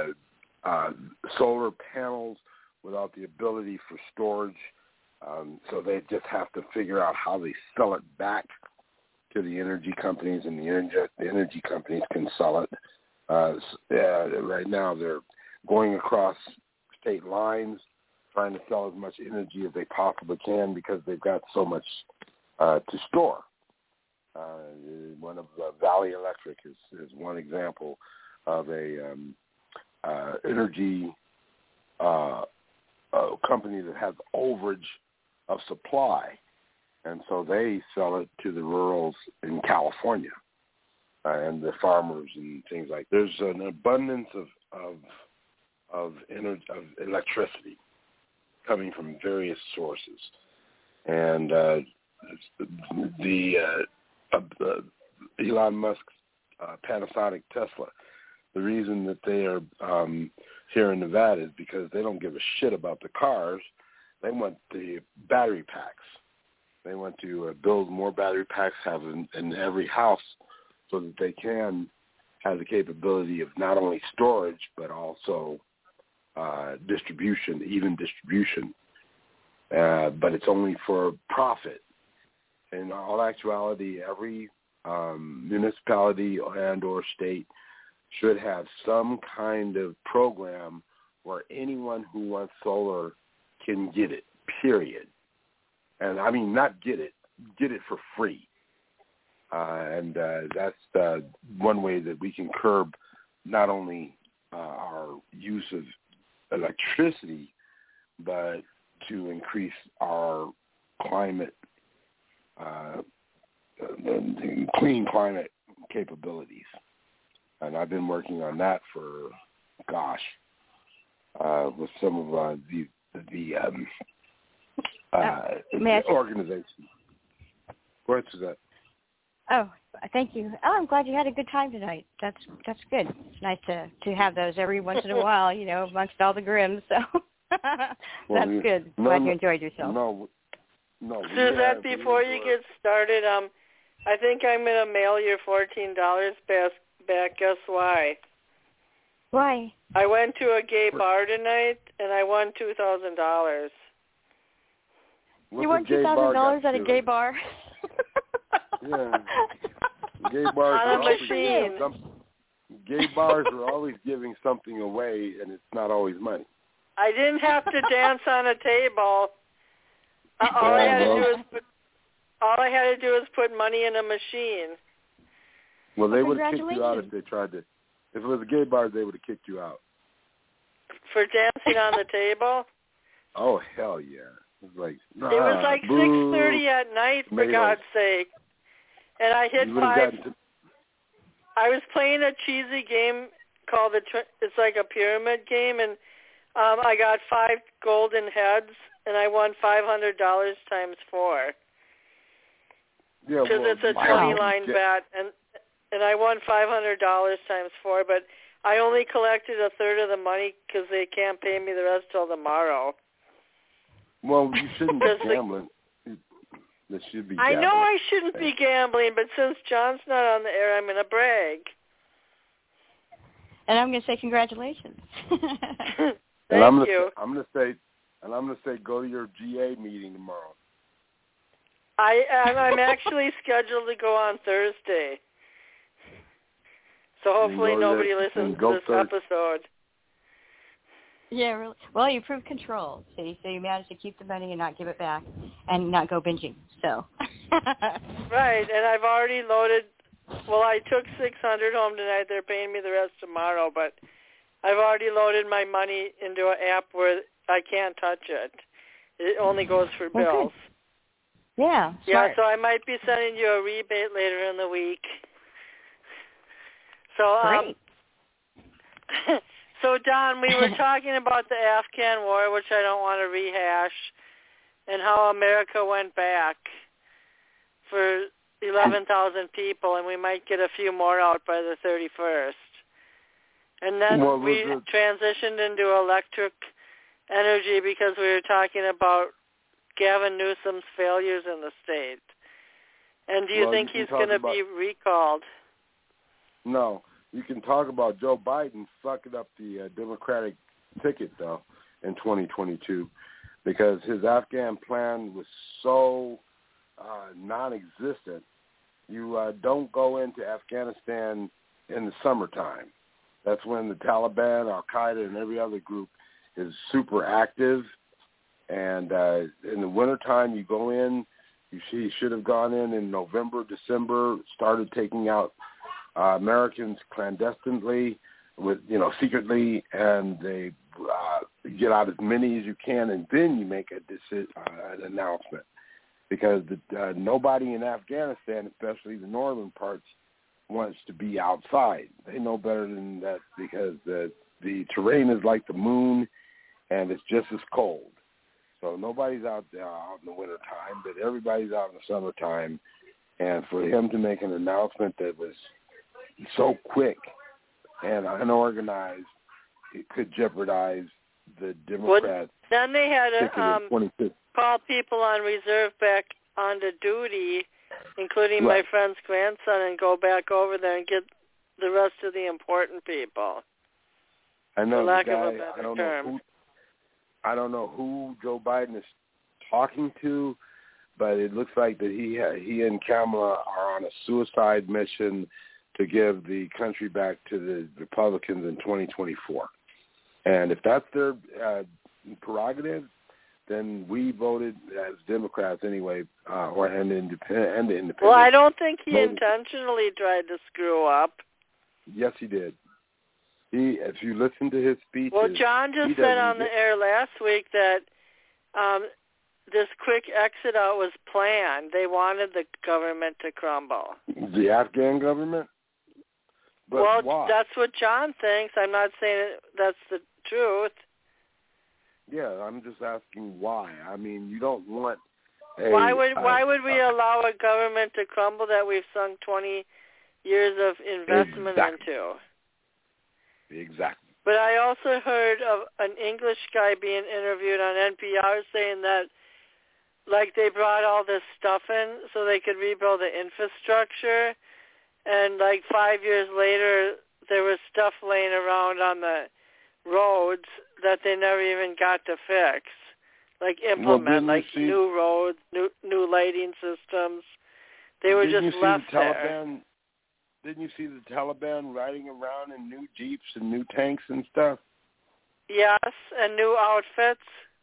solar panels without the ability for storage. So they just have to figure out how they sell it back to the energy companies, and the energy companies can sell it. Right now they're going across state lines trying to sell as much energy as they possibly can because they've got so much to store. One of Valley Electric is one example of a energy company that has overage of supply, and so they sell it to the rurals in California and the farmers and things like. There's an abundance of electricity coming from various sources, and Elon Musk's Panasonic Tesla. The reason that they are here in Nevada is because they don't give a shit about the cars. They want the battery packs. They want to build more battery packs, have in every house, so that they can have the capability of not only storage but also distribution, even distribution. But it's only for profit. In all actuality, every municipality and or state should have some kind of program where anyone who wants solar can get it, period. And I mean, not get it for free. And that's one way that we can curb not only our use of electricity, but to increase our climate, clean climate capabilities. And I've been working on that for, with some of the organizations. Go ahead, Suzette. Oh, thank you. Oh, I'm glad you had a good time tonight. That's good. It's nice to have those every once in a while, amongst all the Grimms. So that's good. Glad you enjoyed yourself. No. Suzette, before you get started, I think I'm going to mail your $14 back. Guess why? Why? I went to a gay bar tonight, and I won $2,000. You won $2,000 at a gay bar? Yeah. Gay bars on a machine. Gay bars are always giving something away, and it's not always money. I didn't have to dance on a table. All I had to do was put money in a machine. Well, they would have kicked you out if they tried to. If it was a gay bar, they would have kicked you out. For dancing on the table? Oh, hell yeah. It was like 6:30 at night, for God's sake. And I hit 5. I was playing a cheesy game called it's like a pyramid game, and I got 5 golden heads, and I won $500 times 4. Yeah, because it's a 20-line bet, and I won $500 times 4, but I only collected a third of the money because they can't pay me the rest till tomorrow. Well, you shouldn't be gambling. That should be gambling. I know I shouldn't be gambling, but since John's not on the air, I'm going to brag. And I'm going to say congratulations. Thank you. I'm going to say go to your GA meeting tomorrow. I'm actually scheduled to go on Thursday. So hopefully nobody listens to this episode. Yeah, really. Well, you proved control, see? So you managed to keep the money and not give it back and not go binging, so. Right, and I've already loaded. Well, I took $600 home tonight. They're paying me the rest tomorrow, but I've already loaded my money into an app where I can't touch it. It only goes for bills. Good. Yeah, smart. Yeah, so I might be sending you a rebate later in the week. So, Great. So, Don, we were talking about the Afghan war, which I don't want to rehash, and how America went back for 11,000 people, and we might get a few more out by the 31st. And then we transitioned into electric energy because we were talking about Gavin Newsom's failures in the state. And do you think he's going to be recalled? No. You can talk about Joe Biden fucking up the Democratic ticket, though, in 2022, because his Afghan plan was so non-existent. You don't go into Afghanistan in the summertime. That's when the Taliban, Al-Qaeda, and every other group is super active, And in the wintertime, you go in. You should have gone in November, December, started taking out Americans clandestinely, secretly, and they get out as many as you can, and then you make an announcement. Because nobody in Afghanistan, especially the northern parts, wants to be outside. They know better than that because the terrain is like the moon, and it's just as cold. So nobody's out there out in the wintertime, but everybody's out in the summertime. And for him to make an announcement that was so quick and unorganized, it could jeopardize the Democrats. Then they had to call people on reserve back onto duty, including my friend's grandson, and go back over there and get the rest of the important people. I know. For lack of a better term. I don't know who Joe Biden is talking to, but it looks like that he and Kamala are on a suicide mission to give the country back to the Republicans in 2024. And if that's their prerogative, then we voted as Democrats anyway, and independent. Well, I don't think he intentionally tried to screw up. Yes, he did. If you listen to his speeches... Well, John just said on the air last week that this quick exit out was planned. They wanted the government to crumble. The Afghan government? But well, why? That's what John thinks. I'm not saying that's the truth. Yeah, I'm just asking why. I mean, you don't want why would we allow a government to crumble that we've sunk 20 years of investment into? Exactly. But I also heard of an English guy being interviewed on NPR saying that, like, they brought all this stuff in so they could rebuild the infrastructure, and, like, 5 years later, there was stuff laying around on the roads that they never even got to fix, like implement, new roads, new lighting systems. They were just left there. Didn't you see the Taliban riding around in new Jeeps and new tanks and stuff? Yes, and new outfits.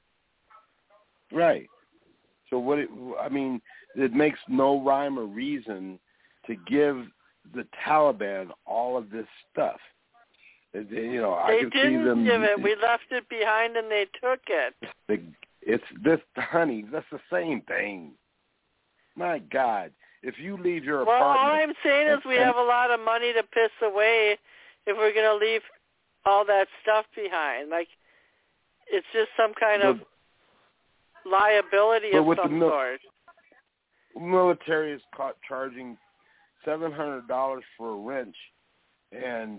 Right. So it makes no rhyme or reason to give the Taliban all of this stuff. I can see them. They didn't give it. We left it behind and they took it. It's this, honey. That's the same thing. My God. If you leave your apartment... Well, all I'm saying is we have a lot of money to piss away if we're going to leave all that stuff behind. Like, it's just some kind of liability of some sort. Military is caught charging $700 for a wrench and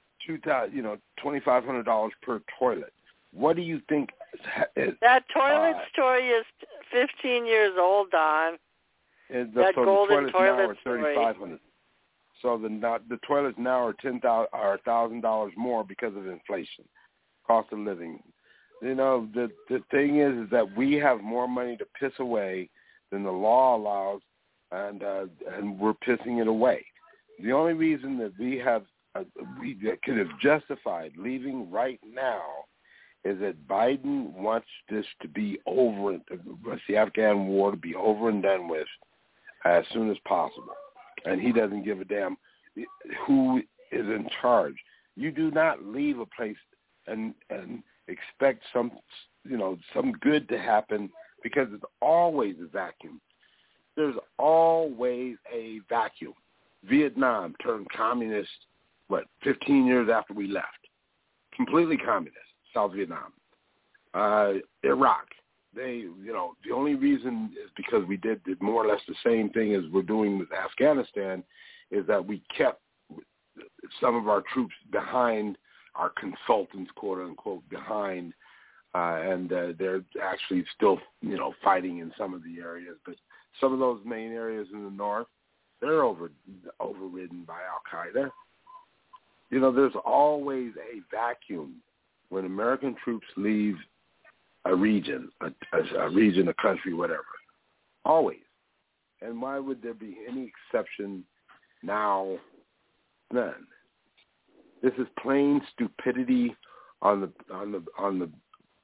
$2,500 per toilet. What do you think? That toilet story is 15 years old, Don. That golden toilet story. $3,500. So the toilets now are $1,000 more because of inflation, cost of living. The thing is that we have more money to piss away than the law allows, and we're pissing it away. The only reason that we could have justified leaving right now is that Biden wants this to be over, the Afghan war to be over and done with as soon as possible. And he doesn't give a damn who is in charge. You do not leave a place and expect some good to happen, because it's always a vacuum. There's always a vacuum. Vietnam turned communist, 15 years after we left. Completely communist, South Vietnam. Iraq. The only reason is because we did more or less the same thing as we're doing with Afghanistan, is that we kept some of our troops behind, our consultants, quote unquote, behind, and they're actually still, fighting in some of the areas. But some of those main areas in the north, they're overridden by Al-Qaeda. There's always a vacuum when American troops leave a region, a country, whatever. Always. And why would there be any exception now? None. This is plain stupidity on the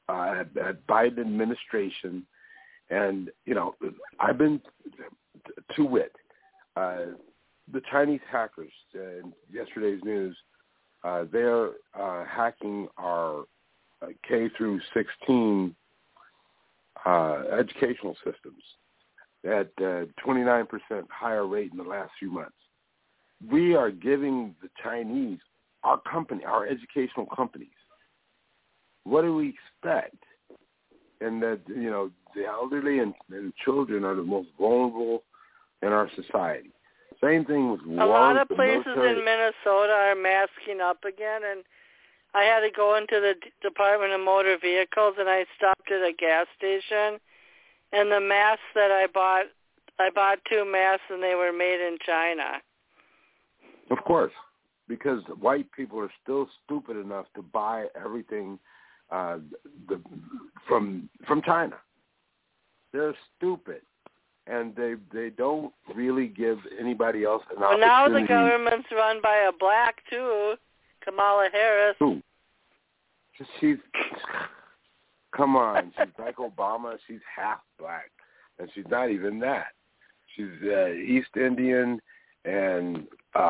Biden administration, and I've been to wit. The Chinese hackers in yesterday's news, they're hacking our K through 16 educational systems at 29% higher rate in the last few months. We are giving the Chinese our educational companies. What do we expect? And that, the elderly and children are the most vulnerable in our society. Same thing with a lot of places in Minnesota are masking up again, and I had to go into the Department of Motor Vehicles, and I stopped at a gas station, and the masks that I bought 2 masks, and they were made in China. Of course, because white people are still stupid enough to buy everything from China. They're stupid, and they don't really give anybody else an opportunity. Well, now the government's run by a black too, Kamala Harris. Who? She's come on. She's like Obama. She's half black, and she's not even that. She's East Indian and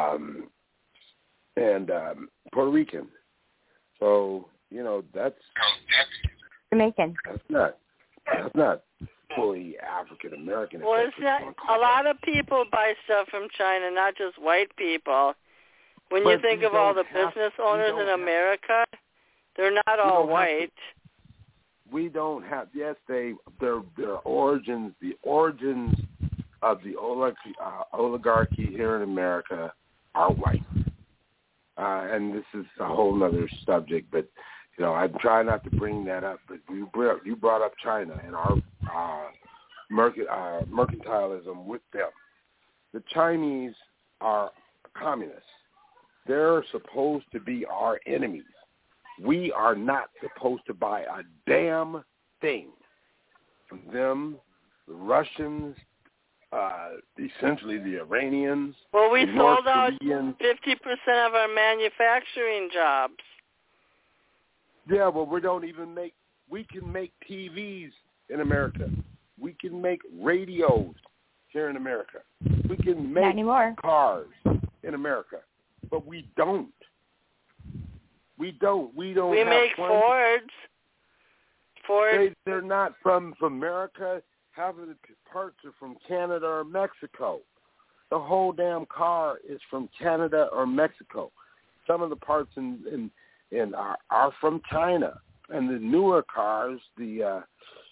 Puerto Rican. So that's Jamaican. That's not fully African American. Well, it's not. A lot of people buy stuff from China, not just white people. When you think of all the business owners in America, they're not all white. We don't have. Yes, their origins. The origins of the oligarchy here in America are white. And this is a whole other subject, but I'm trying not to bring that up. But you brought up China and our mercantilism with them. The Chinese are communists. They're supposed to be our enemies. We are not supposed to buy a damn thing from them. The Russians, essentially the Iranians. Well, we sold out Koreans. 50% of our manufacturing jobs. Yeah, well, we can make TVs in America. We can make radios here in America. We can make cars in America. But we don't. We don't. We make Fords. They're not from America. Half of the parts are from Canada or Mexico. The whole damn car is from Canada or Mexico. Some of the parts are from China, and the newer cars, the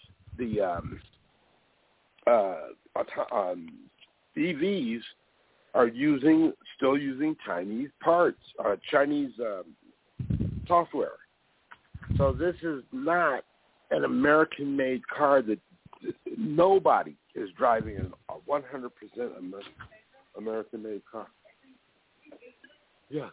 EVs, are still using Chinese parts, Chinese software. So this is not an American-made car that nobody is driving a 100% American-made car. Yeah.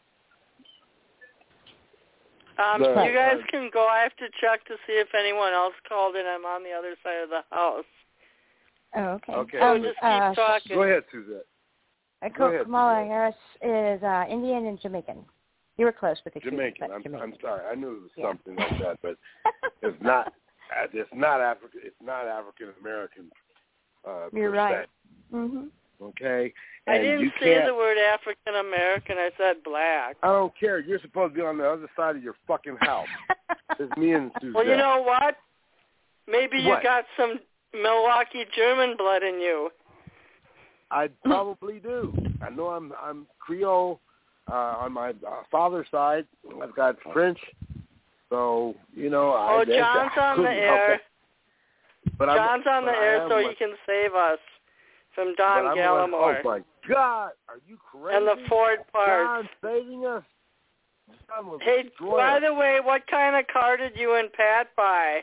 You guys can go. I have to check to see if anyone else called in. I'm on the other side of the house. Oh, okay. Okay. So just keep talking. Go ahead, Suzette. Kamala Harris is Indian and Jamaican. You were close with the Jamaican. Jamaican. I'm sorry. I knew it was something like that, but it's not. It's not African. It's not African American. You're right. Mm-hmm. Okay. I didn't say the word African American. I said black. I don't care. You're supposed to be on the other side of your fucking house. It's me and Suzette. Well, you know what? Maybe you got some Milwaukee German blood in you. I probably do. I know I'm Creole on my father's side. I've got French, so John's on the air. John's on the air, so he can save us from Don Gallimore. Oh my God, are you crazy? And the Ford parts. John's saving us. Hey, by the way, what kind of car did you and Pat buy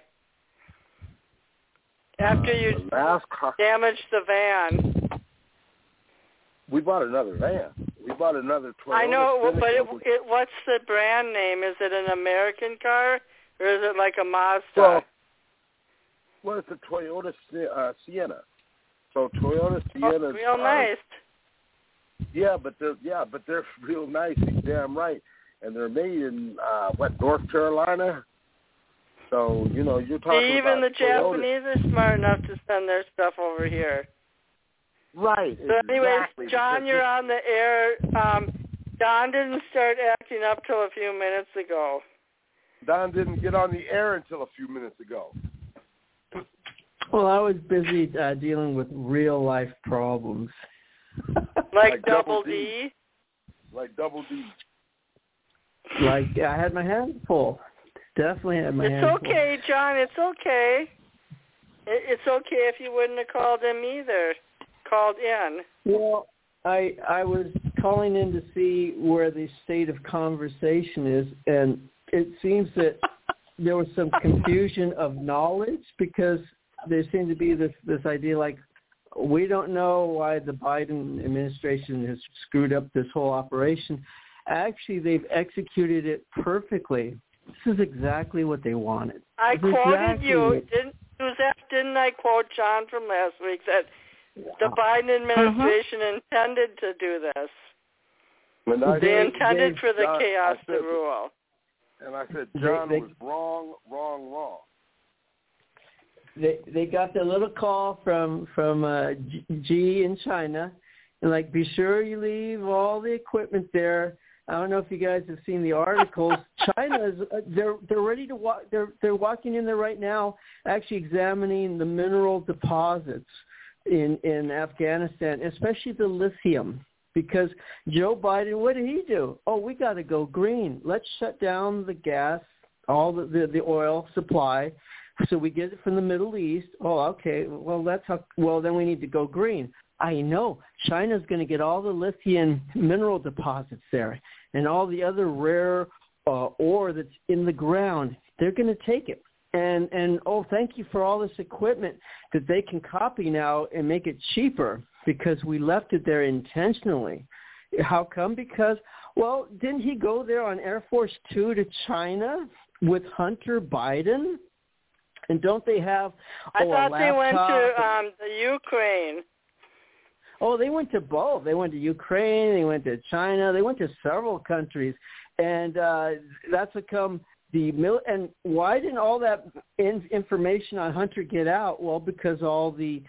after you damaged the van? We bought another van. We bought another Toyota. I know, but what's the brand name? Is it an American car, or is it like a Mazda? Well, it's a Toyota Sienna. So Toyota Sienna. Oh, real nice. Yeah, but they're real nice. You're damn right. And they're made in North Carolina. So, you know, you're talking even about the Toyota. Japanese are smart enough to send their stuff over here. Right. So anyways, Exactly. John, you're on the air. Don didn't start acting up till a few minutes ago. Don didn't get on the air until a few minutes ago. Well, I was busy dealing with real-life problems. Like Double D? Like Double D. Like, I had my hands full. Definitely had my hands full. It's okay, John. It's okay. It's okay if you wouldn't have called him either. Called in. Well, I was calling in to see where the state of conversation is, and it seems that there was some confusion of knowledge because there seemed to be this idea like, we don't know why the Biden administration has screwed up this whole operation. Actually, they've executed it perfectly. This is exactly what they wanted. I quoted you. Didn't I quote John from last week that the Biden administration intended to do this? They intended for the chaos to rule. And I said John was wrong. They got the little call from G in China, and like, be sure you leave all the equipment there. I don't know if you guys have seen the articles. China is they're ready to walk. They're walking in there right now, actually examining the mineral deposits in Afghanistan, especially the lithium. Because Joe Biden, what did he do? Oh, we got to go green. Let's shut down the gas, all the oil supply. So we get it from the Middle East. Oh, okay. Well, then we need to go green. I know China's going to get all the lithium mineral deposits there and all the other rare ore that's in the ground. They're going to take it. And thank you for all this equipment that they can copy now and make it cheaper because we left it there intentionally. How come? Because, well, didn't he go there on Air Force 2 to China with Hunter Biden? And don't they have I thought they went to the Ukraine. Oh, they went to both. They went to Ukraine. They went to China. They went to several countries. And that's become and why didn't all that information on Hunter get out? Well, because all the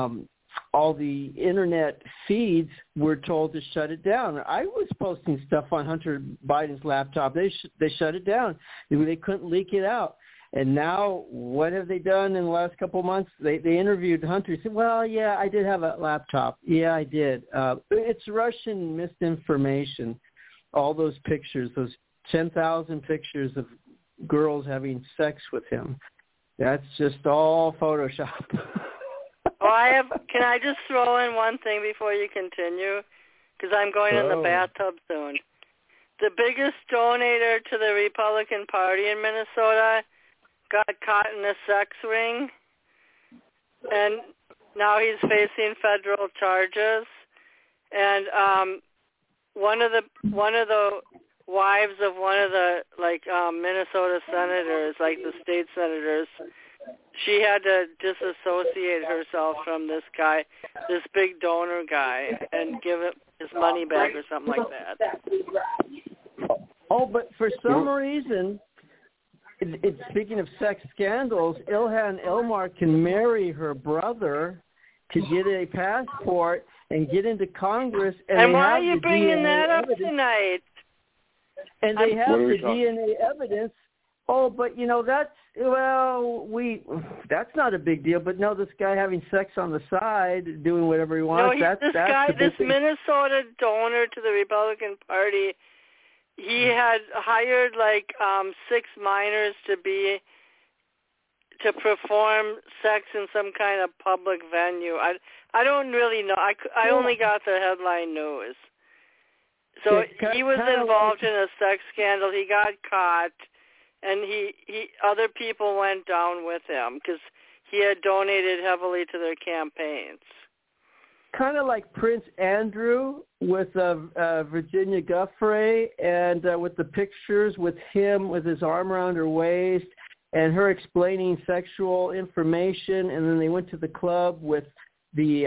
internet feeds were told to shut it down. I was posting stuff on Hunter Biden's laptop. They shut it down. They couldn't leak it out. And now, what have they done in the last couple of months? They interviewed Hunter. He said, well, yeah, I did have a laptop. Yeah, I did. It's Russian misinformation. All those pictures, those 10,000 pictures of girls having sex with him. That's just all Photoshop. Can I just throw in one thing before you continue? Because I'm going in the bathtub soon. The biggest donator to the Republican Party in Minnesota got caught in a sex ring, and now he's facing federal charges. And one of the wives of one of the Minnesota senators, like the state senators, she had to disassociate herself from this guy, this big donor guy, and give him his money back or something like that. Oh, but for some reason, speaking of sex scandals, Ilhan Omar can marry her brother to get a passport and get into Congress. And why are you bringing that up tonight? And they have the DNA evidence. Oh, but that's not a big deal. But no, this guy having sex on the side, doing whatever he wants. This Minnesota donor to the Republican Party, he had hired 6 minors to perform sex in some kind of public venue. I don't really know. I only got the headline news. So he was involved in a sex scandal. He got caught, and he other people went down with him because he had donated heavily to their campaigns. Kind of like Prince Andrew with Virginia Giuffre, and with the pictures with him with his arm around her waist and her explaining sexual information, and then they went to the club with the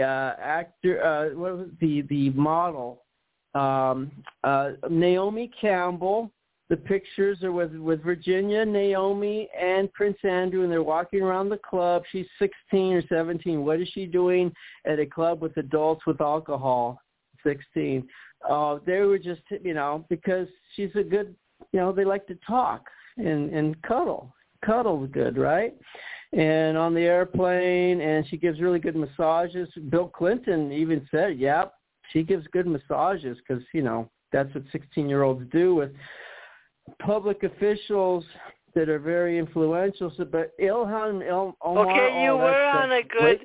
the model, Naomi Campbell, the pictures are with Virginia, Naomi, and Prince Andrew, and they're walking around the club. She's 16 or 17. What is she doing at a club with adults with alcohol? 16. They were just, because she's a good, they like to talk and cuddle. Cuddle's good, right? And on the airplane, and she gives really good massages. Bill Clinton even said, yep, she gives good massages because, that's what 16-year-olds do with public officials that are very influential. So, but Ilhan Omar. Okay, you were on a good,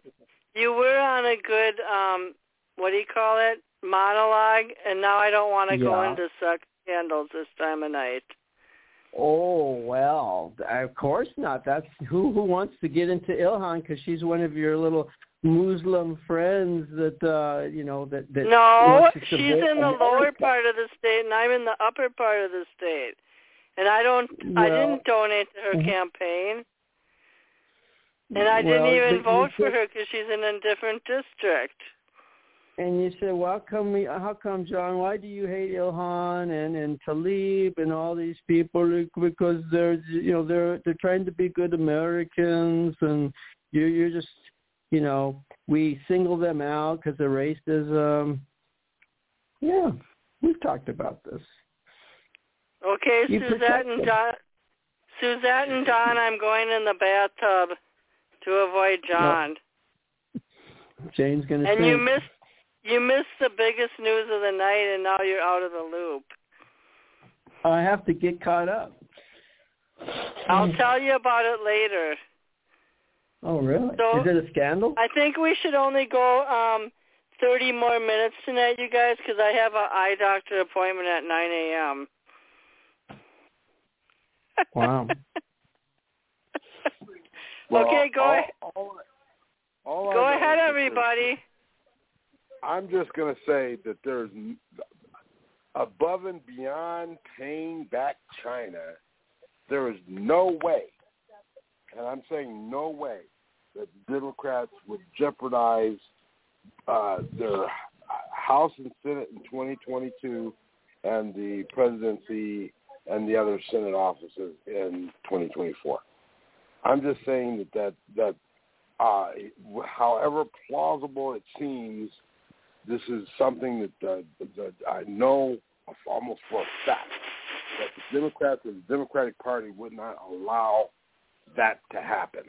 what do you call it, monologue, and now I don't want to go into sex scandals this time of night. Oh, well, of course not. That's who wants to get into Ilhan because she's one of your little Muslim friends that that No, she's in the lower part of the state, and I'm in the upper part of the state. And I didn't donate to her campaign. And I didn't even vote for her because she's in a different district. And you said, well, how come, John, why do you hate Ilhan and Tlaib and all these people? Because they're trying to be good Americans, and you're just, we single them out because of racism. Yeah, we've talked about this. Okay, Suzette and Don, I'm going in the bathtub to avoid John. No. Jane's going to And you missed the biggest news of the night, and now you're out of the loop. I have to get caught up. I'll tell you about it later. Oh, really? So, is it a scandal? I think we should only go 30 more minutes tonight, you guys, because I have an eye doctor appointment at 9 a.m. Wow. Okay, go ahead. Go ahead, everybody. I'm just going to say that there's above and beyond paying back China, there is no way, and I'm saying no way, that the Democrats would jeopardize their House and Senate in 2022 and the presidency and the other Senate offices in 2024. I'm just saying that however plausible it seems, this is something that I know almost for a fact that the Democrats and the Democratic Party would not allow that to happen.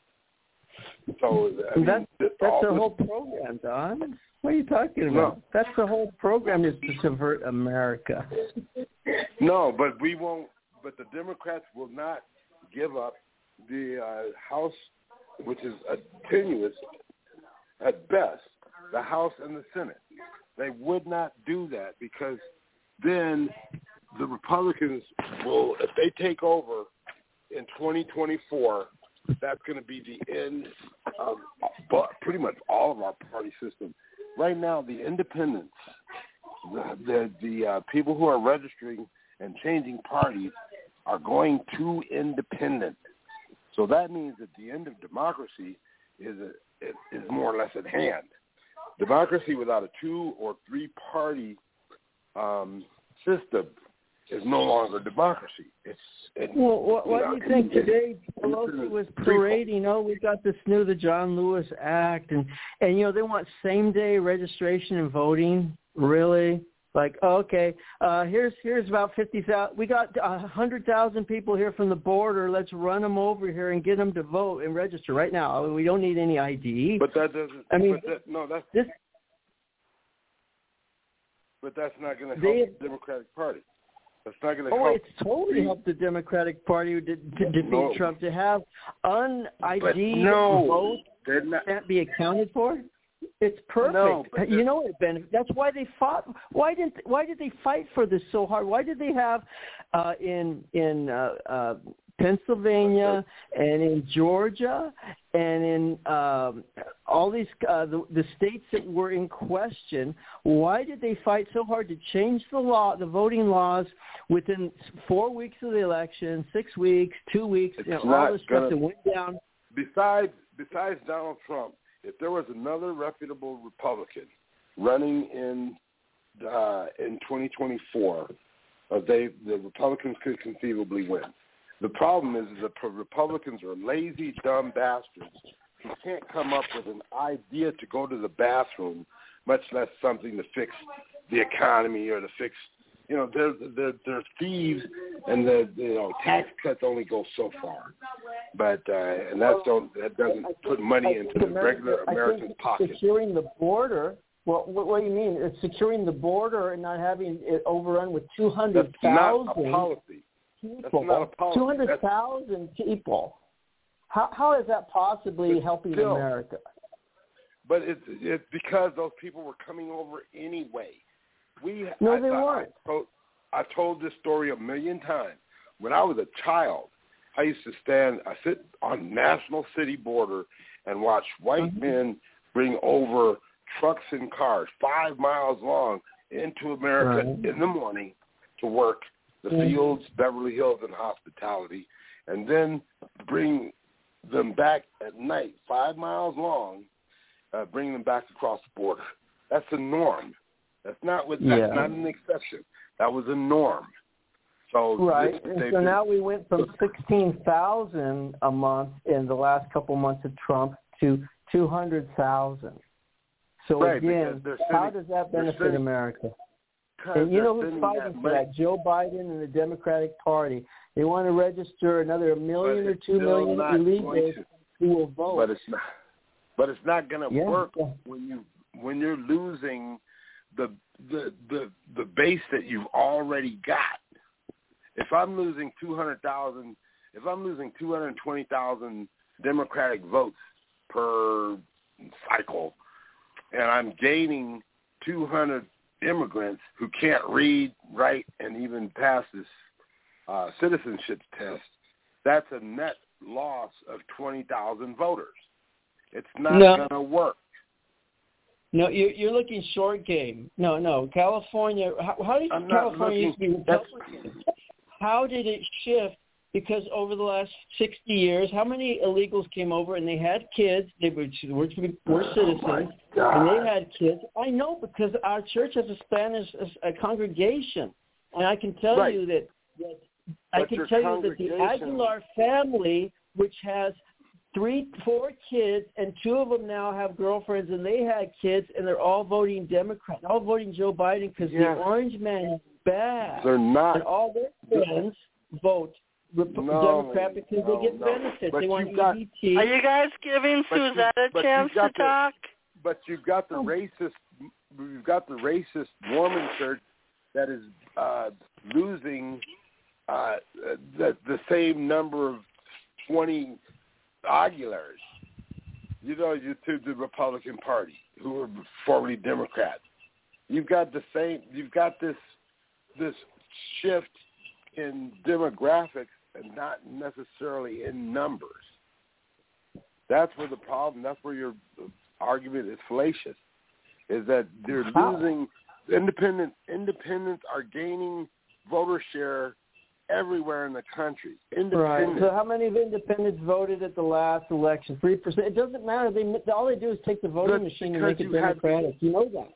So that's the whole program, Don. What are you talking about? No. That's the whole program, is to subvert America. No, but we won't. But the Democrats will not give up the House, which is tenuous at best, the House and the Senate. They would not do that because then the Republicans will, if they take over in 2024, that's going to be the end of pretty much all of our party system. Right now, the independents, the people who are registering and changing parties are going to independent. So that means that the end of democracy is more or less at hand. Democracy without a 2 or 3 party system is no longer democracy. What do you think today? Pelosi was parading. We got this new, the John Lewis Act, and they want same-day registration and voting. Really? Like, okay, here's about 50,000. We got 100,000 people here from the border. Let's run them over here and get them to vote and register right now. We don't need any ID. But that doesn't. But that's not going to help the Democratic Party. That's not going to help. It's totally helped the Democratic Party to defeat Trump, to have un-ID votes that be accounted for. It's perfect. No, you know what, Ben? That's why they fought. Why did they fight for this so hard? Why did they have in Pennsylvania and in Georgia and in all these the states that were in question? Why did they fight so hard to change the voting laws within 4 weeks of the election, 6 weeks, 2 weeks? All this stuff that went down. Besides Donald Trump, if there was another reputable Republican running in 2024, the Republicans could conceivably win. The problem is the Republicans are lazy, dumb bastards who can't come up with an idea to go to the bathroom, much less something to fix the economy or to fix, they're thieves, and the tax cuts only go so far. But and that doesn't put money into the regular American pocket. Securing the border. Well, what do you mean? It's securing the border and not having it overrun with 200,000 That's not a policy. People. That's not a policy. 200,000 people. How is that possibly helping America? But it's because those people were coming over anyway. They weren't. I told this story a million times. When I was a child, I used to sit on National City border and watch white men bring over trucks and cars 5 miles long into America in the morning to work the fields, Beverly Hills, and hospitality, and then bring them back at night 5 miles long, bring them back across the border. That's the norm. That's not an exception. That was a norm. So so now we went from 16,000 a month in the last couple months of Trump to 200,000. So again, how does that benefit America? And you know who's fighting for that? Joe Biden and the Democratic Party. They want to register another 1 million or 2 million illegals who will vote. But it's not going to work when you're losing the base that you've already got. If I'm losing 200,000, if I'm losing 220,000 Democratic votes per cycle, and I'm gaining 200 immigrants who can't read, write, and even pass this citizenship test, that's a net loss of 20,000 voters. It's not going to work. No, you're looking short game. No. California, how did California used to be Republican? How did it shift? Because over the last 60 years, how many illegals came over and they had kids? They were citizens, and they had kids. I know because our church has a Spanish congregation, and I can tell you that the Aguilar family, which has 3-4 kids, and 2 of them now have girlfriends, and they had kids, and they're all voting Democrat, all voting Joe Biden because the orange man is bad. They're not. And all their friends vote Democrat because they get benefits. But they want EBT. Are you guys giving Suzette a chance to talk? But you've got the racist Mormon church that is losing the same number of 20 Aguilars, to the Republican Party, who were formerly Democrats. You've got this shift in demographics and not necessarily in numbers. That's where the problem, that's where your argument is fallacious, is that they're losing, independents are gaining voter share everywhere in the country. Right. So how many of independents voted at the last election? 3%. It doesn't matter. All they do is take the voting machine and make it Democratic. You know that.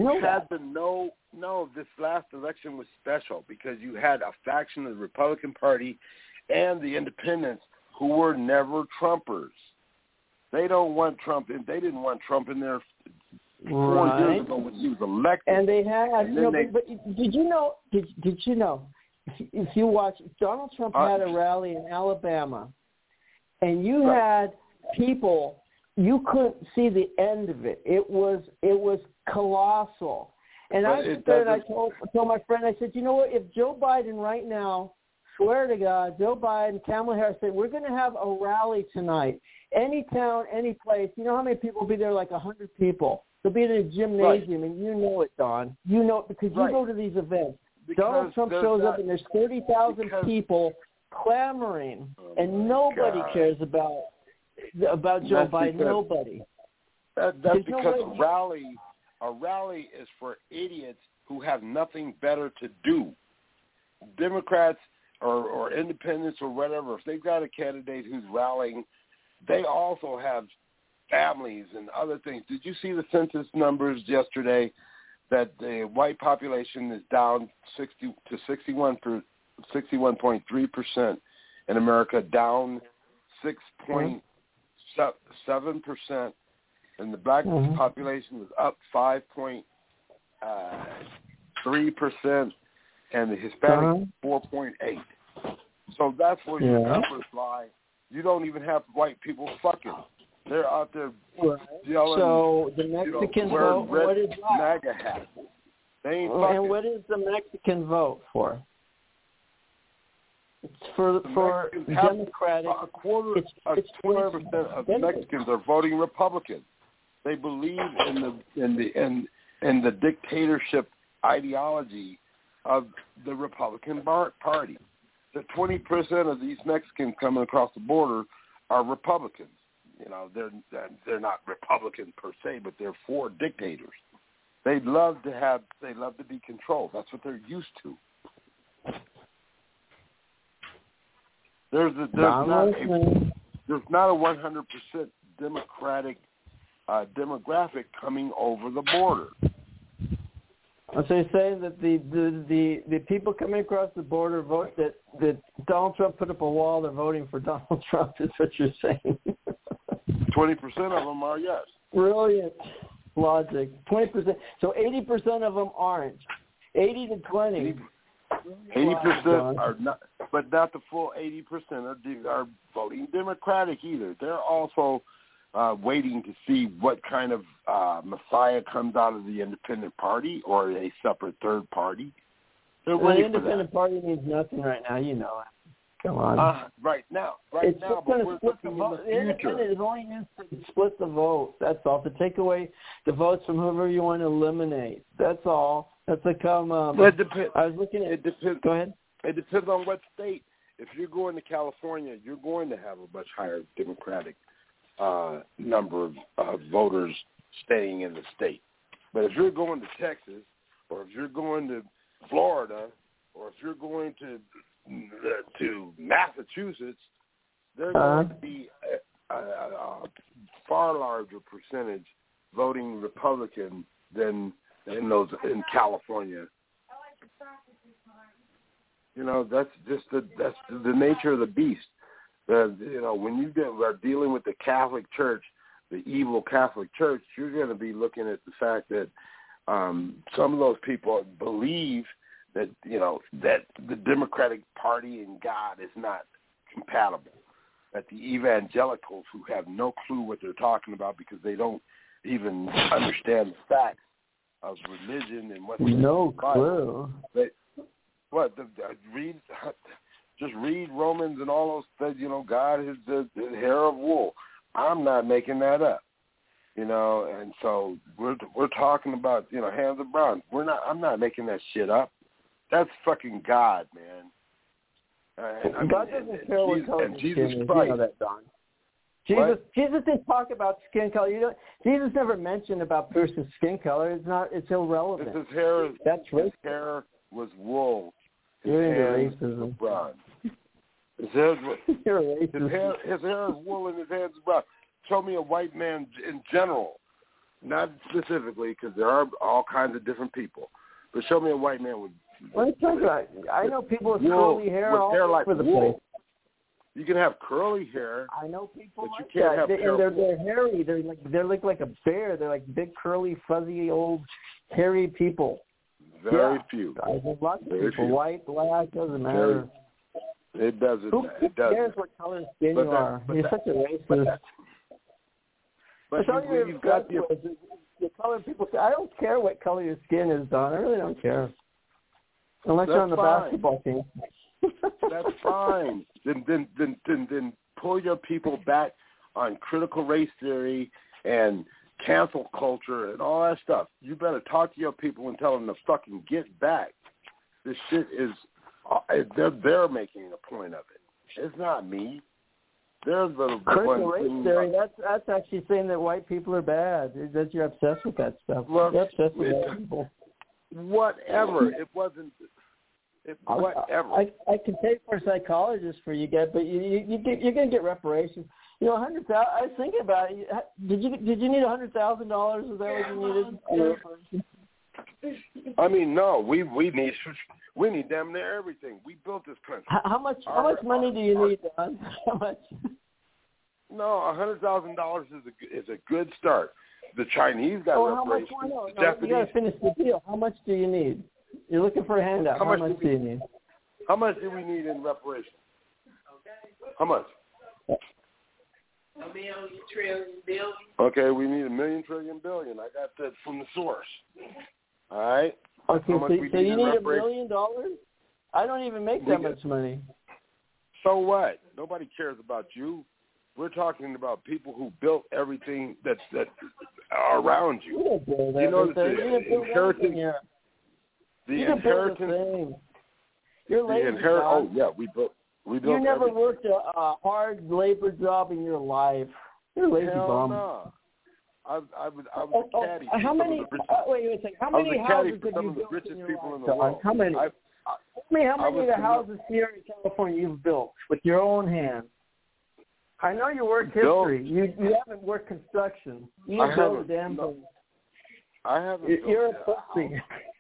No, this last election was special because you had a faction of the Republican Party and the independents who were never Trumpers. They don't want Trump in. They didn't want Trump in there 4 years ago when he was elected. And they had. But did you know? Did you know? If you watch, Donald Trump had a rally in Alabama, and you had people. You couldn't see the end of it. It was colossal. And I stood there and I told my friend, I said, you know what? If Joe Biden right now, swear to God, Joe Biden, Kamala Harris said, we're going to have a rally tonight. Any town, any place. You know how many people will be there? Like 100 people. They'll be in a gymnasium, and you know it, Don. You know it because you go to these events. Donald Trump shows up, and there's 30,000 people clamoring, and nobody cares about Joe Biden. Nobody. That's because a rally is for idiots who have nothing better to do. Democrats or independents or whatever, if they've got a candidate who's rallying, they also have families and other things. Did you see the census numbers yesterday? that the white population is down 61.3% in America, down 6.7%, and the black population is up 5.3%, and the Hispanic 4.8%. So that's where your numbers lie. You don't even have white people fucking. They're out there yelling. So the Mexican vote, what is that? MAGA hats. They ain't fucking. And what is the Mexican vote for? It's for Democratic. A 20% of Mexicans are voting Republican. They believe in the dictatorship ideology of the Republican Party. The 20% of these Mexicans coming across the border are Republicans. You know, they're not Republican per se, but they're for dictators. They love to be controlled. That's what they're used to. There's not a 100% Democratic demographic coming over the border. So you're saying that the people coming across the border vote that Donald Trump put up a wall, they're voting for Donald Trump, is what you're saying. 20% of them are, yes. Brilliant logic. 20%. So 80% of them aren't. 80 to 20. 80% are not, but not the full 80% are voting Democratic either. They're also waiting to see what kind of messiah comes out of the independent party or a separate third party. They're waiting for that. The independent party means nothing right now, you know it. Come on. Right now, but we're looking in the future. Independent is only used to split the vote. That's all. To take away the votes from whoever you want to eliminate. That's all. That's like I was looking at. It depends. Go ahead. It depends on what state. If you're going to California, you're going to have a much higher Democratic number of voters staying in the state. But if you're going to Texas, or if you're going to Florida, or if you're going to Massachusetts, there's going to be a far larger percentage voting Republican than in California. You know, that's the nature of the beast. You know, when you are dealing with the Catholic Church, the evil Catholic Church, you're going to be looking at the fact that some of those people believe that, you know, that the Democratic Party and God is not compatible. That the evangelicals, who have no clue what they're talking about because they don't even understand the facts of religion and what's no clue. Just read Romans and all those. You know, God is the hair of wool. I'm not making that up. You know, and so we're talking about, you know, hands of bronze. I'm not making that shit up. That's fucking God, man. God doesn't care what color your skin is. You know that, Don. Jesus didn't talk about skin color. Jesus never mentioned about person's skin color. It's irrelevant. His hair. That's right. His hair was wool. You're into racism. Bronze. His hair is wool and his hands are brown. Show me a white man in general, not specifically, because there are all kinds of different people. But show me a white man with. What are you talking about? I know people with curly hair all over the place. You can have curly hair. I know people, but you can't have and they're hairy. They look like a bear. They're like big, curly, fuzzy, old, hairy people. Very few. There's lots of people. White, black, doesn't matter. It doesn't. Who cares what color skin you are? You're such a racist. But you've got the color people. I don't care what color your skin is, Don. I really don't care. Unless you're on the basketball team. That's fine. Then pull your people back on critical race theory and cancel culture and all that stuff. You better talk to your people and tell them to fucking get back. This shit is they're making a point of it. It's not me. They're the critical race theory. That's actually saying that white people are bad. That you're obsessed with that stuff. Well, you're obsessed with white people. Whatever. It wasn't. Whatever. I can pay for a psychologist for you guys, but you're going to get reparations. You know, $100,000. I was thinking about it. Did you need $100,000? Is that what you needed? I mean, no, we need damn near everything. We built this country. How much money do you need, Don? How much? No, $100,000 is a good start. The Chinese got reparations. How much? No, you got to finish the deal. How much do you need? You're looking for a handout. How much do you need? How much do we need in reparations? How much? $1 million, trillion, billion. Okay, we need $1 million, trillion, billion. I got that from the source. All right. Okay, so you need $1 million? I don't even make that much money. So what? Nobody cares about you. We're talking about people who built everything that's around you. You didn't build you know the inheritance. The inheritance. You're lazy. Oh yeah, we built. You never everything. worked a hard labor job in your life. You're a lazy bum. No. I was a caddy. How many? Wait a second. How many houses have you built richest in your people life, in the world? How many? How many of the houses here in California you've built with your own hands? I know you work history. You haven't worked construction. You didn't build a damn thing. I haven't. You're a pussy.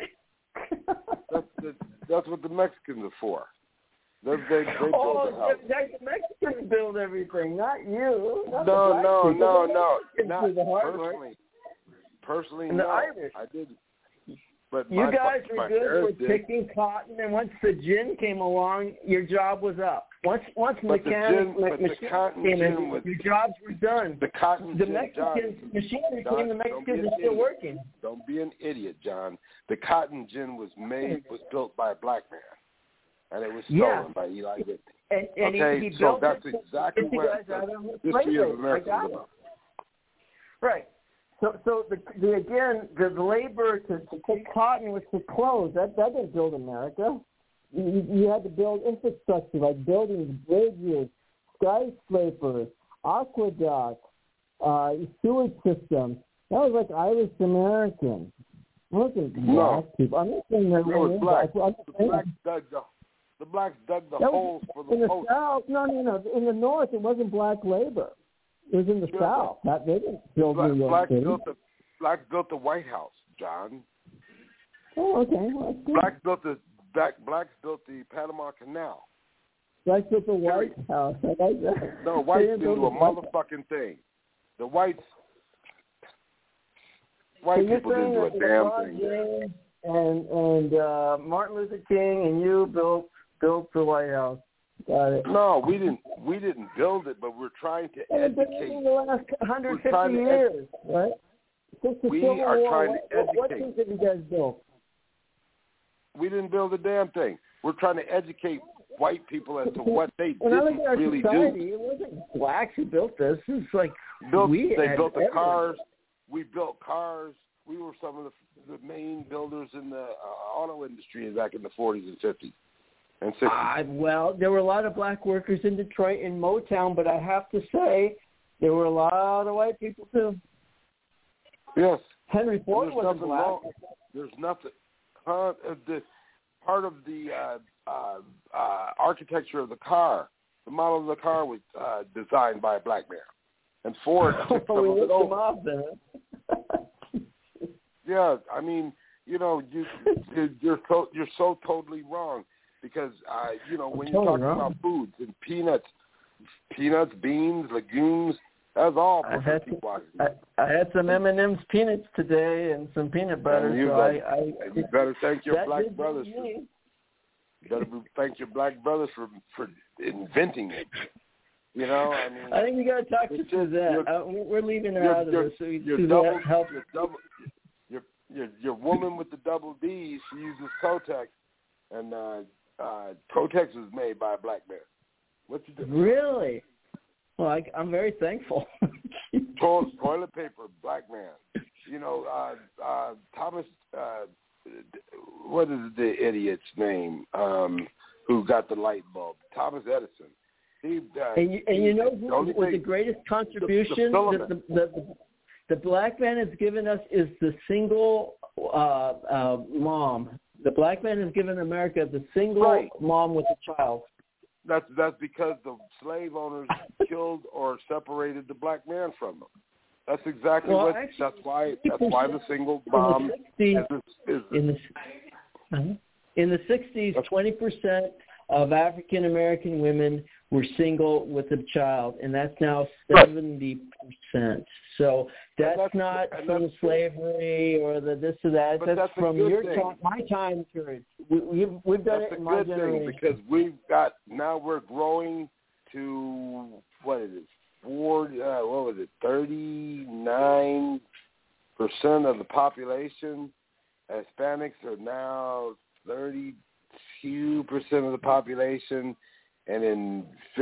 That's what the Mexicans are for. They build the house. The Mexicans build everything, not you. Not No. Not personally, and no. the Irish. I didn't. But you guys were good for did. picking cotton, and once the gin came along, your job was up. Once mechanics came in, your jobs were done. The Mexican machinery came. The Mexicans are still working. Don't be an idiot, John. The cotton gin was built by a black man, and it was stolen by Eli Whitney. And he so built that's it exactly what the history of America is about. Right. So the labor to pick cotton was to clothes. That didn't build America. You had to build infrastructure like buildings, bridges, skyscrapers, aqueducts, sewage systems. That was like Irish American. I wasn't black people. I'm not saying that was black. The blacks dug the holes for the post. South. No. In the North, it wasn't black labor. It was in the South. They didn't build New York City. Blacks built the White House, John. Oh, okay. Well, Blacks built the Panama Canal. Blacks built the White House. I like that. No, whites didn't do a motherfucking thing. The white people didn't do a damn thing. And Martin Luther King and you built the White House. Got it. No, we didn't build it, but we're trying to educate. In the last 150 years, right? Since the Civil are War, trying to educate. What things have you guys built? We didn't build a damn thing. We're trying to educate white people as to what they When I look didn't at our really society, do. It wasn't blacks who built this. It's like They built the cars. We built cars. We were some of the main builders in the auto industry back in the 40s and 50s. And 60s. Well, there were a lot of black workers in Detroit in Motown, but I have to say there were a lot of white people too. Yes. Henry Ford wasn't black. Wrong. There's nothing. Part of the architecture of the car, the model of the car was designed by a black man, and Ford took some of it over. Yeah, I mean, you're so totally wrong. Because, when you're talking about foods and peanuts, beans, legumes, that's all for people. I had some M&M's peanuts today and some peanut butter. You better thank your black brothers. Thank your black brothers for inventing it. I think we got to talk to Suzette. We're leaving her out of this. So your woman with the double D's, she uses Kotex, and Kotex is made by a black man. What you do? Really? Well, I'm very thankful. Toilet paper, black man. Thomas. What is the idiot's name? Who got the light bulb? Thomas Edison. The greatest contribution the black man has given us is the single mom. The black man has given America the single mom with a child. That's because the slave owners killed or separated the black man from them. That's exactly well, what. Actually, that's why the single mom is. In the 60s, 20% of African American women were single with a child, and that's now 70%. So that's not from slavery or the this or that. That's from your time, my time period. We've done it in my generation. Because we're growing to what is it? 39% of the population. Hispanics are now 32% of the population, and in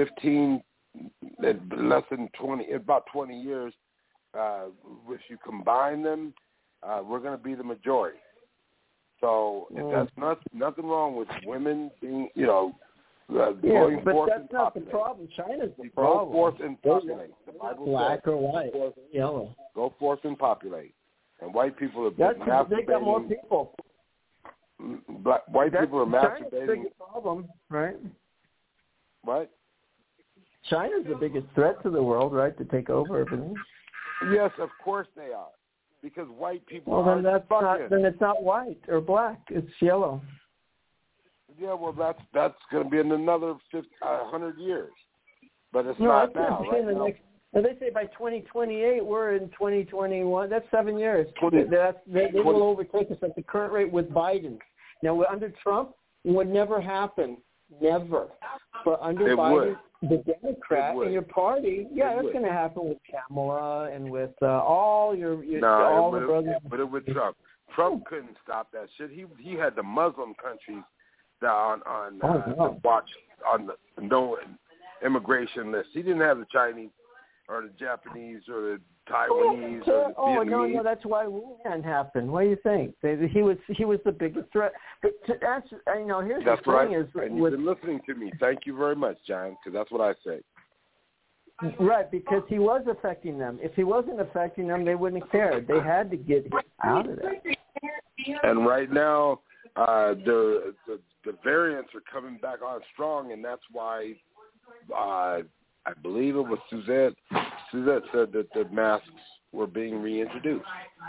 about 20 years, if you combine them, we're going to be the majority. So that's nothing wrong with women being, going but forth that's and not populate. the problem. China's the Go problem. forth and populate. The Bible Black says, or white, yellow. Go forth and populate. And white people have That's been masturbating. they got more people. White people are China's the masturbating. biggest problem, right? What? China's the biggest threat to the world, right, to take over everything. Yes, of course they are. Because white people Well, are then that's fucking. not. Then it's not white or black. It's yellow. Yeah, well, that's going to be in another 100 years. But it's No, not it's now, be right in the now. next. Well, they say by 2028, we're in 2021. That's 7 years. They will overtake us at the current rate with Biden. Now, under Trump, it would never happen. Never. But under Biden, the Democrat in your party, that's going to happen with Kamala and with all the brothers. But it with Trump. Trump couldn't stop that shit. He had the Muslim countries on the watch on the no immigration list. He didn't have the Chinese or the Japanese or the Taiwanese or the Vietnamese. No, that's why Wuhan happened. What do you think? He was the biggest threat. But to answer, here's that's the right. thing is, and you've been listening to me. Thank you very much, John, because that's what I say. Right, because he was affecting them. If he wasn't affecting them, they wouldn't care. They had to get out of that. And right now, the variants are coming back on strong, and that's why I believe it was Suzette. Suzette said that the masks were being reintroduced.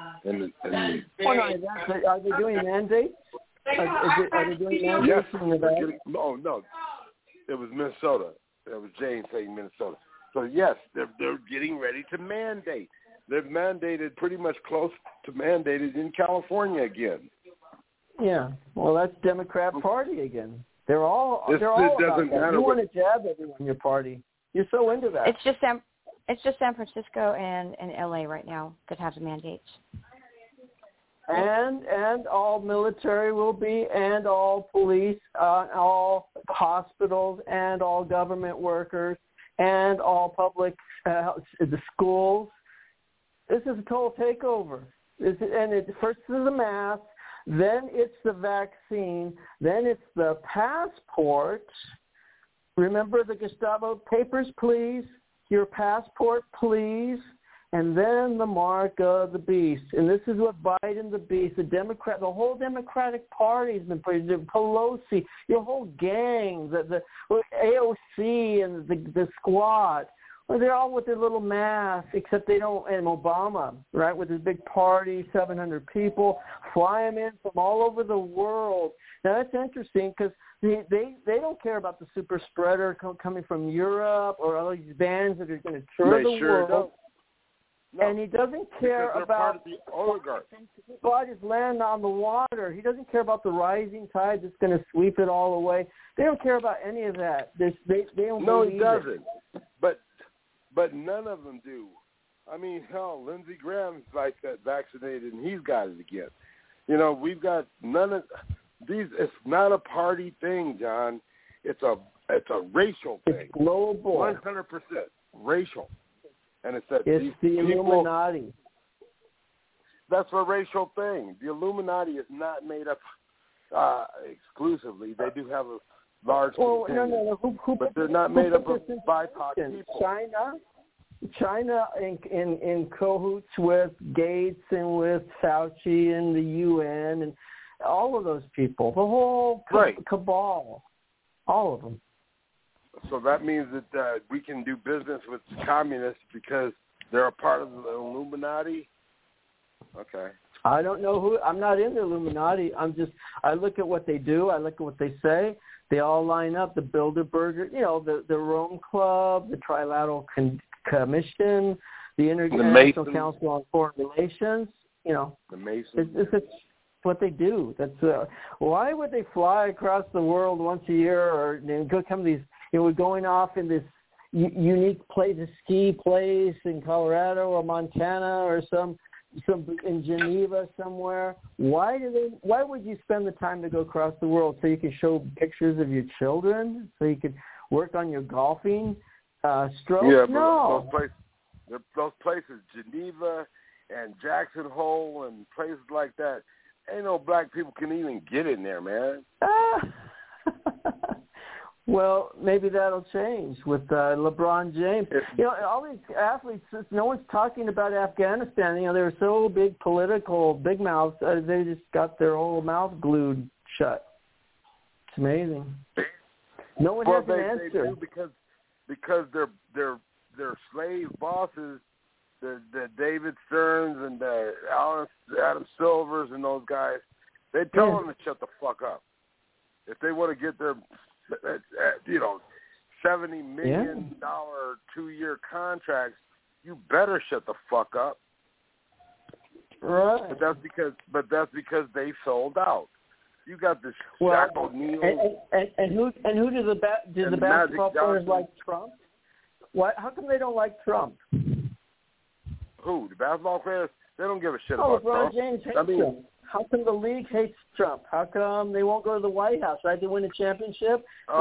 Are they doing mandates? Are they doing mandates in Nevada? No. It was Minnesota. It was Jane saying Minnesota. So, yes, they're getting ready to mandate. They've mandated pretty much close to mandated in California again. Yeah. Well, that's Democrat Party again. They're all about that. You want to jab everyone in your party. You're so into that. It's just San Francisco and LA right now that have the mandates. And all military will be, and all police, all hospitals, and all government workers, and all public, the schools. This is a total takeover. First is the mask, then it's the vaccine, then it's the passport. Remember the Gestapo papers, please? Your passport, please. And then the mark of the beast. And this is what Biden the beast, the whole Democratic Party has been putting, Pelosi, your whole gang, the AOC and the squad. Well, they're all with their little masks, except they don't, and Obama, right, with his big party, 700 people, fly them in from all over the world. Now, that's interesting because they don't care about the super spreader coming from Europe or all these bands that are going to tour the world. Don't. No, and he doesn't care about part of the oligarchs. God is land on the water. He doesn't care about the rising tide that's going to sweep it all away. They don't care about any of that. They don't. No, believe he doesn't. it. But none of them do. I mean, hell, Lindsey Graham's like that vaccinated, and he's got it again. We've got none of these. It's not a party thing, John. It's a racial thing. It's global. 100% racial. And it's the Illuminati. That's a racial thing. The Illuminati is not made up exclusively. They do have a large contingent, no. But they're not made up of BIPOC people. China in cahoots with Gates and with Fauci and the UN and all of those people. The whole cabal. All of them. So that means that we can do business with communists because They're a part of the Illuminati? Okay. I don't know who. I'm not in the Illuminati. I look at what they do. I look at what they say. They all line up. The Bilderberger, the Rome Club, the Trilateral Commission, the International Council on Foreign Relations. The Masons. It's what they do. That's why would they fly across the world once a year or go come to these? We're going off in this unique place, a ski place in Colorado or Montana or some in Geneva somewhere. Why would you spend the time to go across the world so you can show pictures of your children, so you could work on your golfing stroke? Yeah, no. Those places, Geneva and Jackson Hole and places like that, ain't no black people can even get in there, man. Well, maybe that'll change with LeBron James. All these athletes, no one's talking about Afghanistan. They're so big political, big mouths. They just got their whole mouth glued shut. It's amazing. No one has an answer. They do because they're slave bosses, the David Stearns and the Adam Silvers and those guys. They tell them to shut the fuck up if they want to get their $70 million 2-year contracts. You better shut the fuck up. Right. But that's because they sold out. You got this Shaq O'Neal. And who do the basketball players like Trump? Why? How come they don't like Trump? Who? The basketball players? They don't give a shit about LeBron Trump. James hates him. How come the league hates Trump? How come they won't go to the White House, right? To win a championship?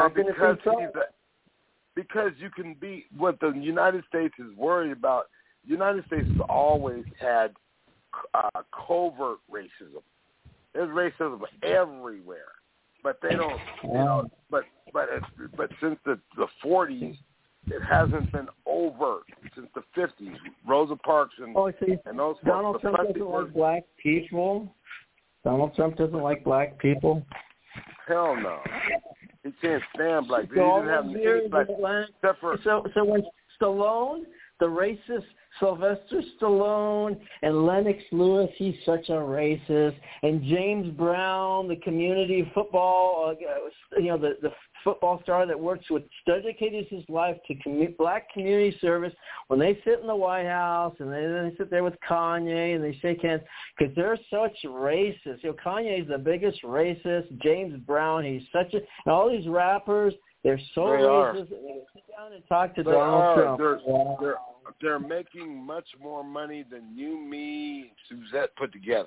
Because you can be what the United States is worried about. The United States has always had covert racism. There's racism everywhere, but they don't. But since the 40s, it hasn't been overt since the 50s. Rosa Parks and those. Donald Trump doesn't like black people. Donald Trump doesn't like black people. Hell no. He can't stand black people. He doesn't have any black except for. So when Stallone, the racist Sylvester Stallone, and Lennox Lewis, he's such a racist, and James Brown, the community football, the football star that works with, dedicated his life to black community service. When they sit in the White House and they sit there with Kanye and they shake hands, because they're such racists. Kanye's the biggest racist. James Brown, he's such a, and all these rappers, they're so racist. They sit down and talk to Donald Trump. They're making much more money than you, me, Suzette put together.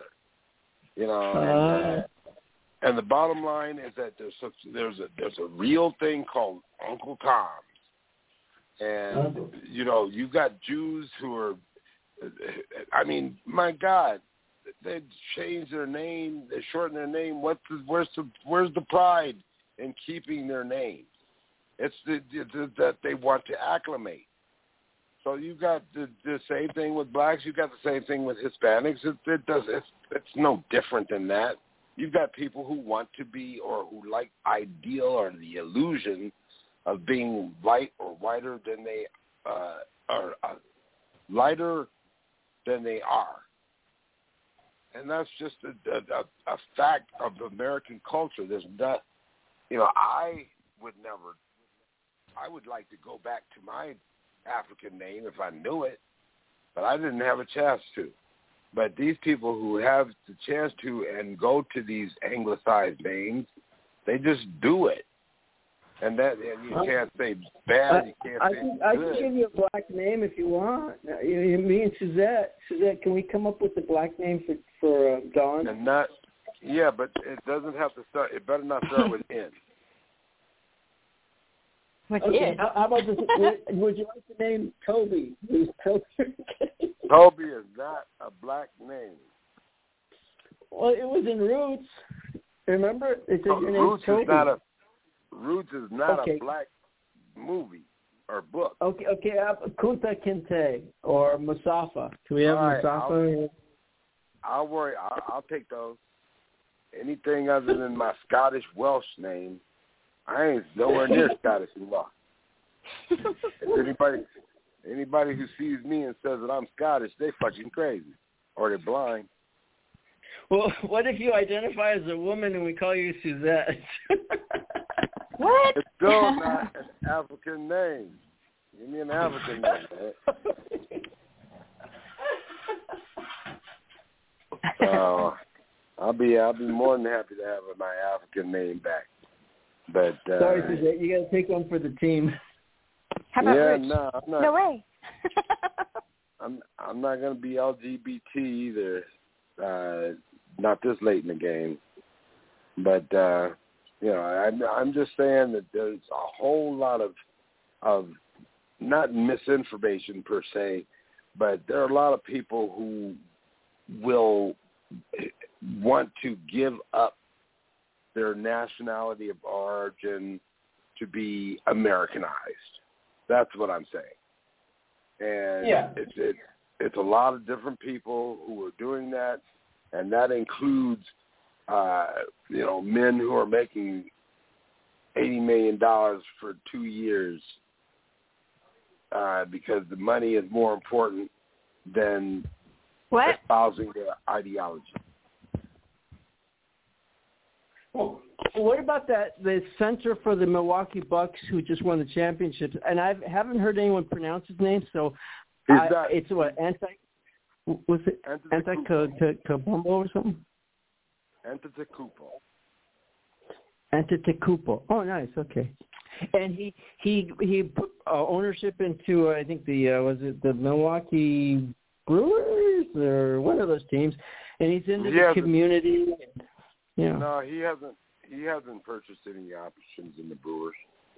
And the bottom line is that there's a real thing called Uncle Tom's, and you've got Jews who are. I mean, my God, they change their name, they shorten their name. Where's the pride in keeping their name? It's that they want to acclimate. So you got the same thing with blacks. You got the same thing with Hispanics. It's no different than that. You've got people who want to be or who like ideal or the illusion of being light or whiter than they are, lighter than they are, and that's just a fact of American culture. There's not, I would like to go back to my African name if I knew it, but I didn't have a chance to. But these people who have the chance to and go to these anglicized names, they just do it. And you can't say bad, you can't say good. I can give you a black name if you want. Me and Suzette, can we come up with a black name for Dawn? And but it doesn't have to start. It better not start with N. Okay. How about this? Would you like the name Toby? Toby is not a black name. Well, it was in Roots. Remember? Roots is not a black movie or book. Okay. Kunta Kinte or Mustafa. Can we have Mustafa? I'll worry. I'll take those. Anything other than my Scottish Welsh name, I ain't nowhere near Scottish and Welsh. Anybody who sees me and says that I'm Scottish, they fucking crazy. Or they're blind. Well, what if you identify as a woman and we call you Suzette? What? It's still not an African name. Give me an African name, man. I'll be more than happy to have my African name back. But sorry, Suzette, you got to take one for the team. How about Rich? No, I'm not. No way. I'm not going to be LGBT either. Not this late in the game. But I'm just saying that there's a whole lot of not misinformation per se, but there are a lot of people who will want to give up their nationality of origin to be Americanized. That's what I'm saying. And it's a lot of different people who are doing that, and that includes men who are making $80 million for 2 years because the money is more important than espousing their ideology. Well, what about the center for the Milwaukee Bucks who just won the championship? And I haven't heard anyone pronounce his name, so it's what, Antetokounmpo or something? Antetokounmpo. Oh, nice. Okay. And he put ownership into I think was it the Milwaukee Brewers or one of those teams, and he's into the community. No, he hasn't purchased any options in the Brewers.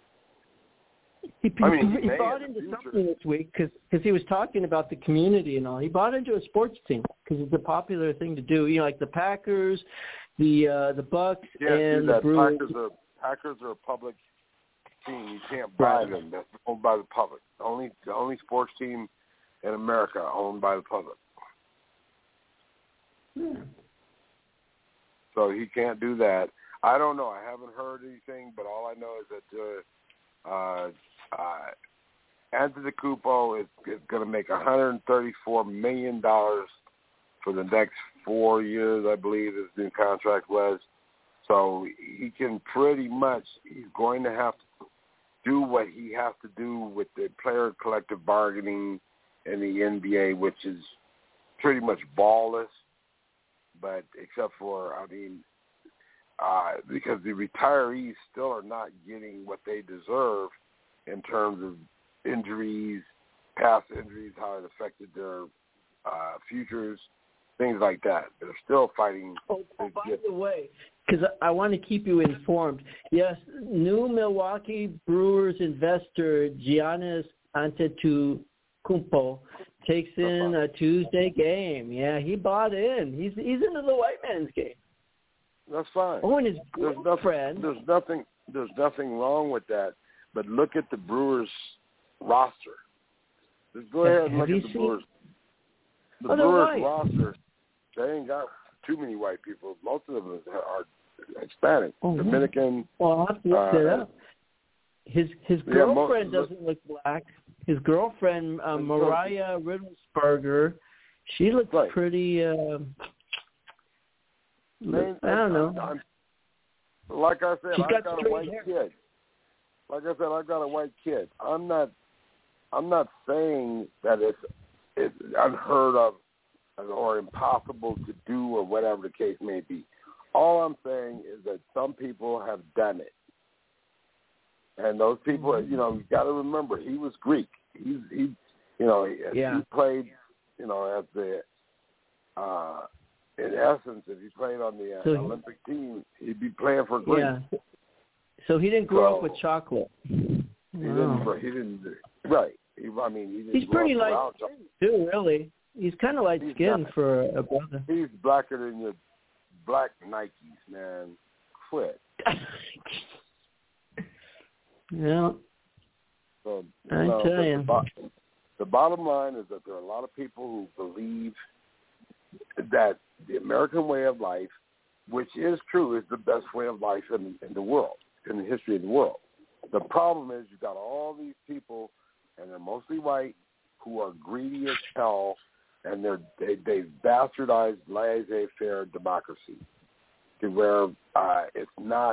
He bought into something this week because he was talking about the community and all. He bought into a sports team because it's a popular thing to do. Like the Packers, the Bucks, and the Brewers. Packers are a public team. You can't buy them. That's owned by the public. The only sports team in America owned by the public. Yeah. So he can't do that. I don't know. I haven't heard anything, but all I know is that Antetokounmpo is going to make $134 million for the next 4 years, I believe his new contract was. So he can he's going to have to do what he has to do with the player collective bargaining in the NBA, which is pretty much ballless. But except for, because the retirees still are not getting what they deserve in terms of injuries, past injuries, how it affected their futures, things like that. They're still fighting. Oh, by the way, because I want to keep you informed, yes, new Milwaukee Brewers investor Giannis Antetokounmpo takes in a Tuesday game. Yeah, he bought in. He's into the white man's game. That's fine. Oh, and his girlfriend. There's nothing wrong with that. But look at the Brewers roster. Just go ahead and look at the Brewers. The Brewers roster, they ain't got too many white people. Most of them are Hispanic, Dominican. Well, I'll have to look that up. His girlfriend doesn't look black. His girlfriend, Mariah Riddlesberger, she looks pretty, I don't know. Like I said, I've got a white kid. Like I said, I've got a white kid. I'm not saying that it's unheard of or impossible to do or whatever the case may be. All I'm saying is that some people have done it. And those people, you got to remember, he was Greek. He played, as the, in essence, if he played on the Olympic team, he'd be playing for Greece. Yeah. So he didn't grow up with chocolate. He didn't. Right. He didn't. He's pretty light skinned too, really. He's kind of light skinned for a brother. He's blacker than your black Nikes, man. Quit. Yeah. So, I tell you. The bottom line is that there are a lot of people who believe that the American way of life, which is true, is the best way of life in the world, in the history of the world. The problem is you've got all these people, and they're mostly white, who are greedy as hell, and they've bastardized laissez-faire democracy to where it's not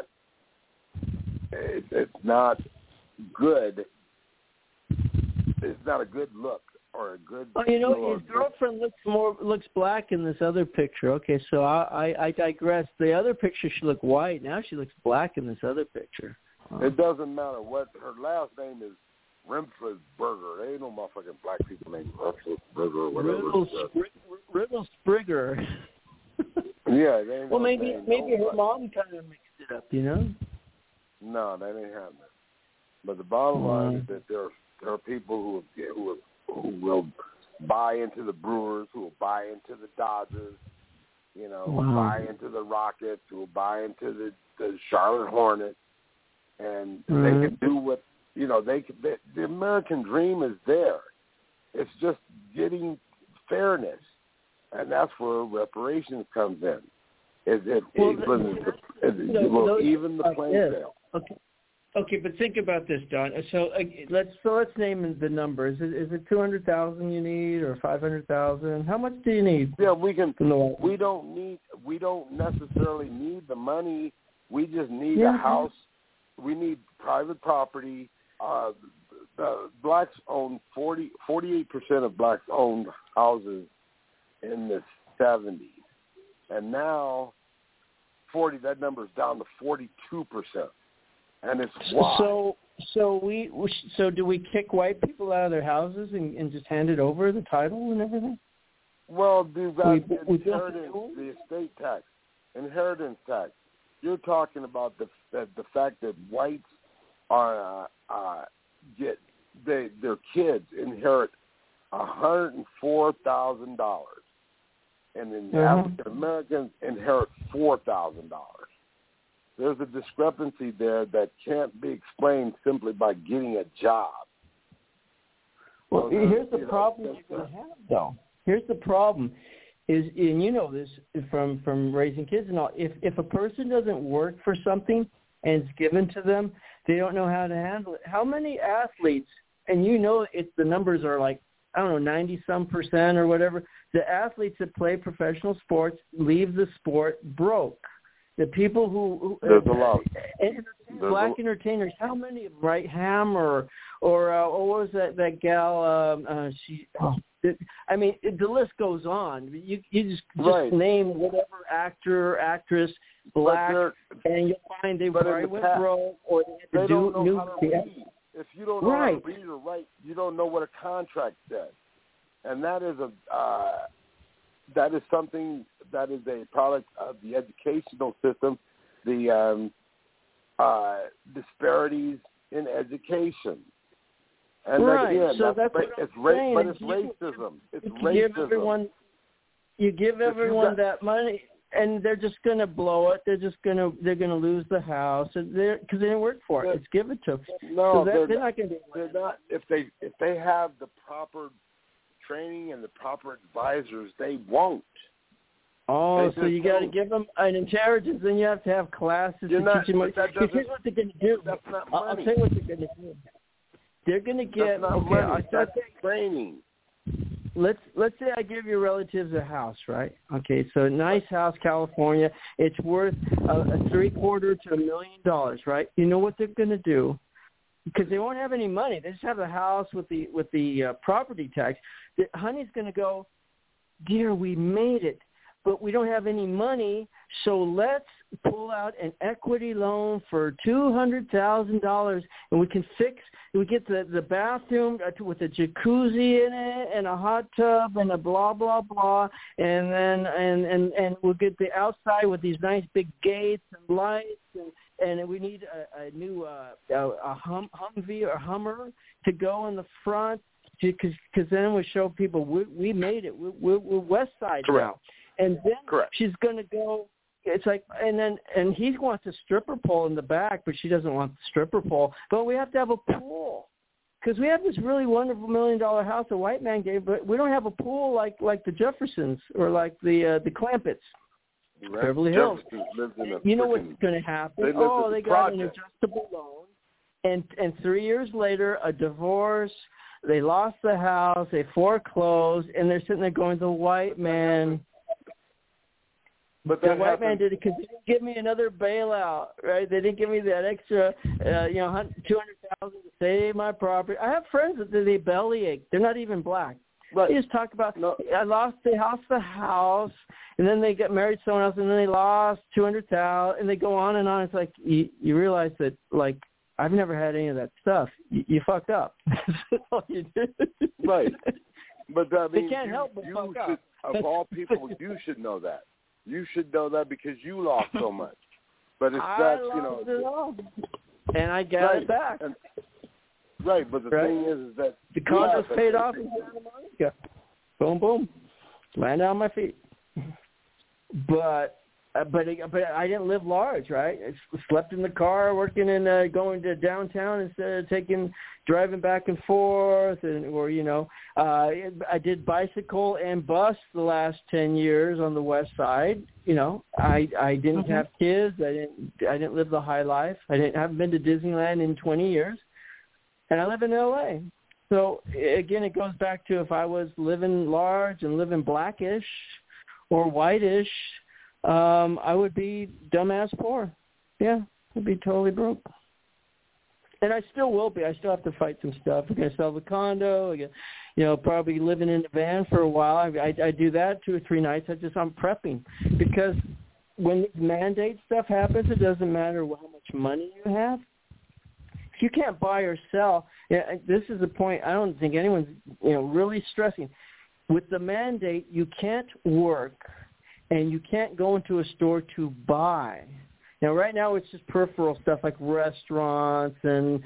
good. It's not a good look or a good. Oh, his girlfriend looks black in this other picture. Okay, so I digress. The other picture she looked white. Now she looks black in this other picture. It doesn't matter what her last name is. Rimpfelsberger. There ain't no motherfucking black people named Rimpfelsberger or whatever. Riddlesbrigger. Yeah, they ain't. Well, maybe her mom kind of mixed it up, No, that ain't happening. But the bottom line is that there are people who will buy into the Brewers, who will buy into the Dodgers, who will buy into the Rockets, who will buy into the Charlotte Hornets, and they can do what the American dream is there. It's just getting fairness, and that's where reparations comes in. It will even the playing field. Okay, but think about this, Don. So let's name the numbers. Is it 200,000 you need, or 500,000? How much do you need? Yeah, we don't necessarily need the money. We just need a house. We need private property. The blacks own 48% of blacks owned houses in the 70s, and now that number is down to 42%. And it's why. So do we kick white people out of their houses and just hand it over, the title and everything? Well, you've got the estate tax, inheritance tax. You're talking about the fact that whites are their kids inherit $104,000, and then African Americans inherit $4,000. There's a discrepancy there that can't be explained simply by getting a job. Well, here's the problem you're going to have, though. Here's the problem, and you know this from raising kids and all. If a person doesn't work for something and it's given to them, they don't know how to handle it. How many athletes, and the numbers are like, 90-some% or whatever, the athletes that play professional sports leave the sport broke. The people who there's a lot. Black entertainers, how many of them, right? Hammer or what was that gal? The list goes on. You just name whatever actor, actress, black, and you'll find they probably went broke or they had to do new. If you don't know how to read or write, you don't know what a contract says, and that is something that is a product of the educational system, the disparities in education. And it's racism. It's racism. You give everyone that money, and they're just going to blow it. They're going to lose the house because they didn't work for it. It's given to them. No, they're not going to. They're not. If they have the proper training and the proper advisors, they won't. Oh, so you got to give them an intelligence, then you have to have classes to teach them. Because here's what they're going to do. That's not money. I'll tell you what they're going to do. They're going to get that's training. Let's say I give your relatives a house, right? Okay, so a nice house, California. It's worth $750,000 to $1 million, right? You know what they're going to do? Because they won't have any money. They just have the house with the property tax. Honey's going to go, dear, we made it, but we don't have any money, so let's pull out an equity loan for $200,000, and we get the bathroom with a jacuzzi in it and a hot tub and a blah blah blah, and then and we'll get the outside with these nice big gates and lights, and we need a new Humvee or Hummer to go in the front, because then we show people we made it. We're West Side now. And then she's going to go, it's like, and he wants a stripper pole in the back, but she doesn't want the stripper pole. But we have to have a pool, because we have this really wonderful $1 million house a white man gave, but we don't have a pool like the Jeffersons or like the Clampetts, Beverly Hills. You know what's going to happen? They got an adjustable loan, and 3 years later, a divorce, they lost the house, they foreclosed, and they're sitting there going, the white man. But the white man did it because they didn't give me another bailout, right? They didn't give me that extra, $200,000 to save my property. I have friends that they bellyache. They're not even black. Right. They just talk about, I lost the house, and then they got married to someone else, and then they lost $200,000, and they go on and on. It's like you realize that, like, I've never had any of that stuff. You fucked up. That's all you did. Right. But I mean, they can't help but fuck up. Of all people, you should know that. You should know that because you lost so much. But it's that, I lost it all. And I got it back. Right, but the thing is that the condo's paid off in Santa Monica. Boom, boom, land on my feet. But I didn't live large, right? I slept in the car, working and going to downtown instead of driving back and forth, I did bicycle and bus the last 10 years on the west side. I didn't have kids. I didn't live the high life. Haven't been to Disneyland in 20 years. And I live in L.A. So, again, it goes back to if I was living large and living blackish or whitish, I would be dumbass poor. Yeah, I'd be totally broke. And I still will be. I still have to fight some stuff. I'm going to sell the condo. Probably living in a van for a while. I do that 2 or 3 nights. I'm prepping. Because when mandate stuff happens, it doesn't matter how much money you have. If you can't buy or sell, this is the point I don't think anyone's really stressing. With the mandate, you can't work and you can't go into a store to buy. Now, right now, it's just peripheral stuff like restaurants and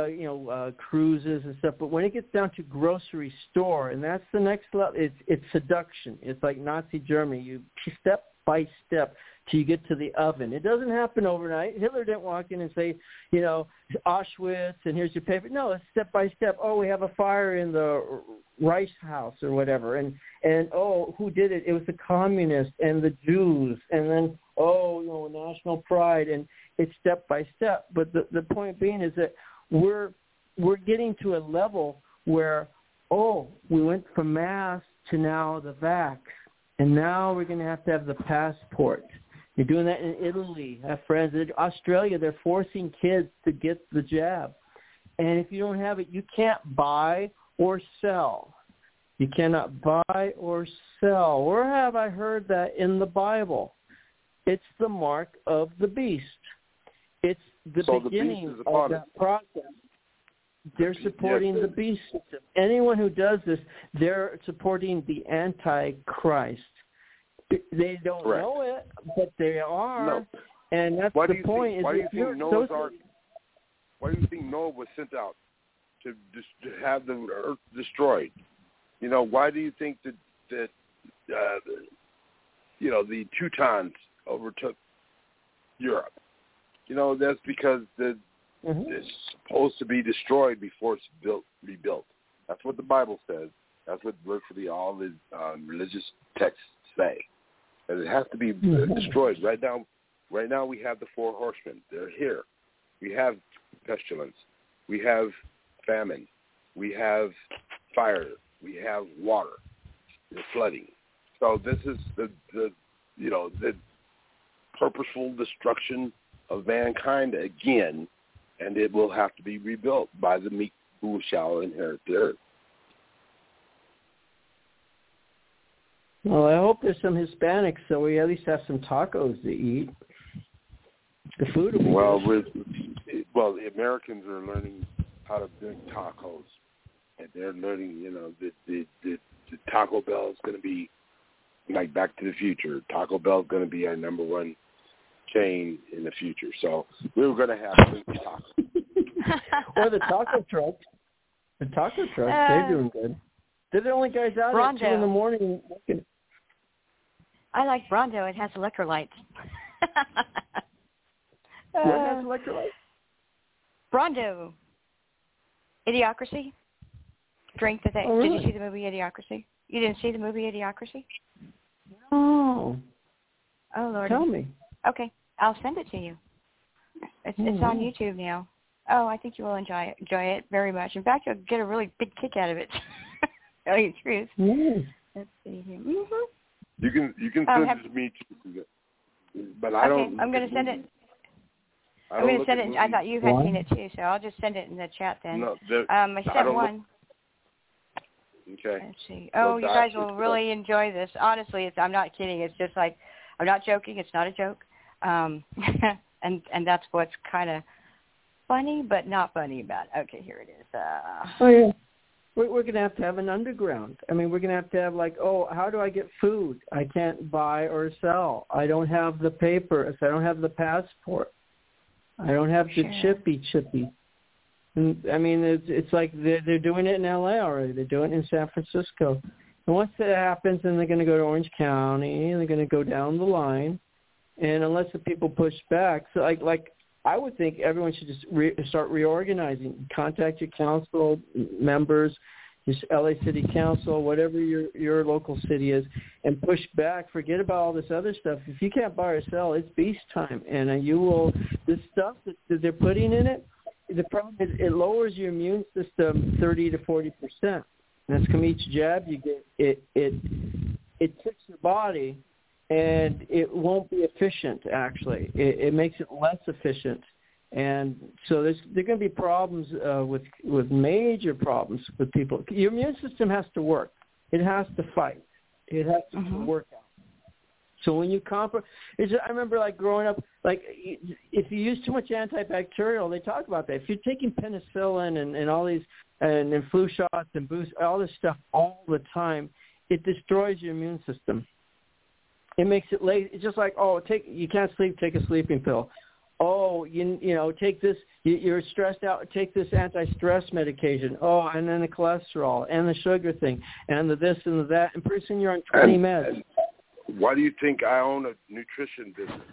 cruises and stuff. But when it gets down to grocery store, and that's the next level, it's seduction. It's like Nazi Germany. You step by step till you get to the oven. It doesn't happen overnight. Hitler didn't walk in and say, Auschwitz, and here's your paper. No, it's step by step. Oh, we have a fire in the Rice House or whatever. And who did it? It was the communists and the Jews. And then, national pride. And it's step by step. But the point being is that we're getting to a level where, we went from mass to now the vax. And now we're going to have the passport. You're doing that in Italy. I have friends in Australia. They're forcing kids to get the jab. And if you don't have it, you can't buy or sell. You cannot buy or sell. Where have I heard that in the Bible? It's the mark of the beast. It's the beginning of that process. They're supporting the beast system. Anyone who does this, they're supporting the Antichrist. They don't know it, but they are. No. And that's the point. Why do you think Noah was sent out to have the earth destroyed? Why do you think that the Teutons overtook Europe? That's because it's supposed to be destroyed before it's rebuilt. That's what the Bible says. That's what virtually all the religious texts say. And it has to be destroyed. Right now we have the 4 horsemen. They're here. We have pestilence. We have famine. We have fire. We have water. The flooding. So this is the purposeful destruction of mankind again, and it will have to be rebuilt by the meek who shall inherit the earth. Well, I hope there's some Hispanics, so we at least have some tacos to eat. The food will be the Americans are learning how to make tacos, and they're learning, the Taco Bell is going to be like Back to the Future. Taco Bell is going to be our number one chain in the future. So we're going to have tacos. Or the taco trucks. The taco trucks, they're doing good. They're the only guys out at 2 a.m. working. I like Brondo. It has electrolytes. What has electrolytes? Brondo. Idiocracy. Drink that they... Oh, really? Did you see the movie Idiocracy? You didn't see the movie Idiocracy? No. Oh, Lord. Tell me. Okay. I'll send it to you. It's on YouTube now. Oh, I think you will enjoy it very much. In fact, you'll get a really big kick out of it. Tell you the truth. Mm. Let's see here. Mm-hmm. You can send it to me too, but I don't. I'm going to send it. I'm going to send it. I thought you had seen it too, so I'll just send it in the chat then. No, I sent one. Okay. Let's see. Oh, you guys will really enjoy this. Honestly, I'm not kidding. It's just like, I'm not joking. It's not a joke. And that's what's kind of funny, but not funny about it. Okay, here it is. Oh, yeah. We're going to have an underground. I mean, we're going to have like, oh, how do I get food? I can't buy or sell. I don't have the papers. I don't have the passport. I don't have the chippy. And, I mean, it's like they're doing it in L.A. already. They're doing it in San Francisco. And once that happens, then they're going to go to Orange County, and they're going to go down the line. And unless the people push back, so like I would think everyone should just start reorganizing. Contact your council members, your LA City Council, whatever your local city is, and push back. Forget about all this other stuff. If you can't buy or sell, it's beast time. And this stuff that they're putting in it, the problem is it lowers your immune system 30 to 40%. And that's from each jab you get. It tricks your body, and it won't be efficient, actually. It makes it less efficient. And so there are going to be problems with major problems with people. Your immune system has to work. It has to fight. It has to work out. So when you I remember like growing up, like if you use too much antibacterial, they talk about that. If you're taking penicillin and all these and flu shots and boosts, all this stuff all the time, it destroys your immune system. It makes it late. It's just like, you can't sleep, take a sleeping pill. Oh, you know, take this. You're stressed out. Take this anti-stress medication. Oh, and then the cholesterol and the sugar thing and the this and the that. And pretty soon you're on 20 meds. Why do you think I own a nutrition business?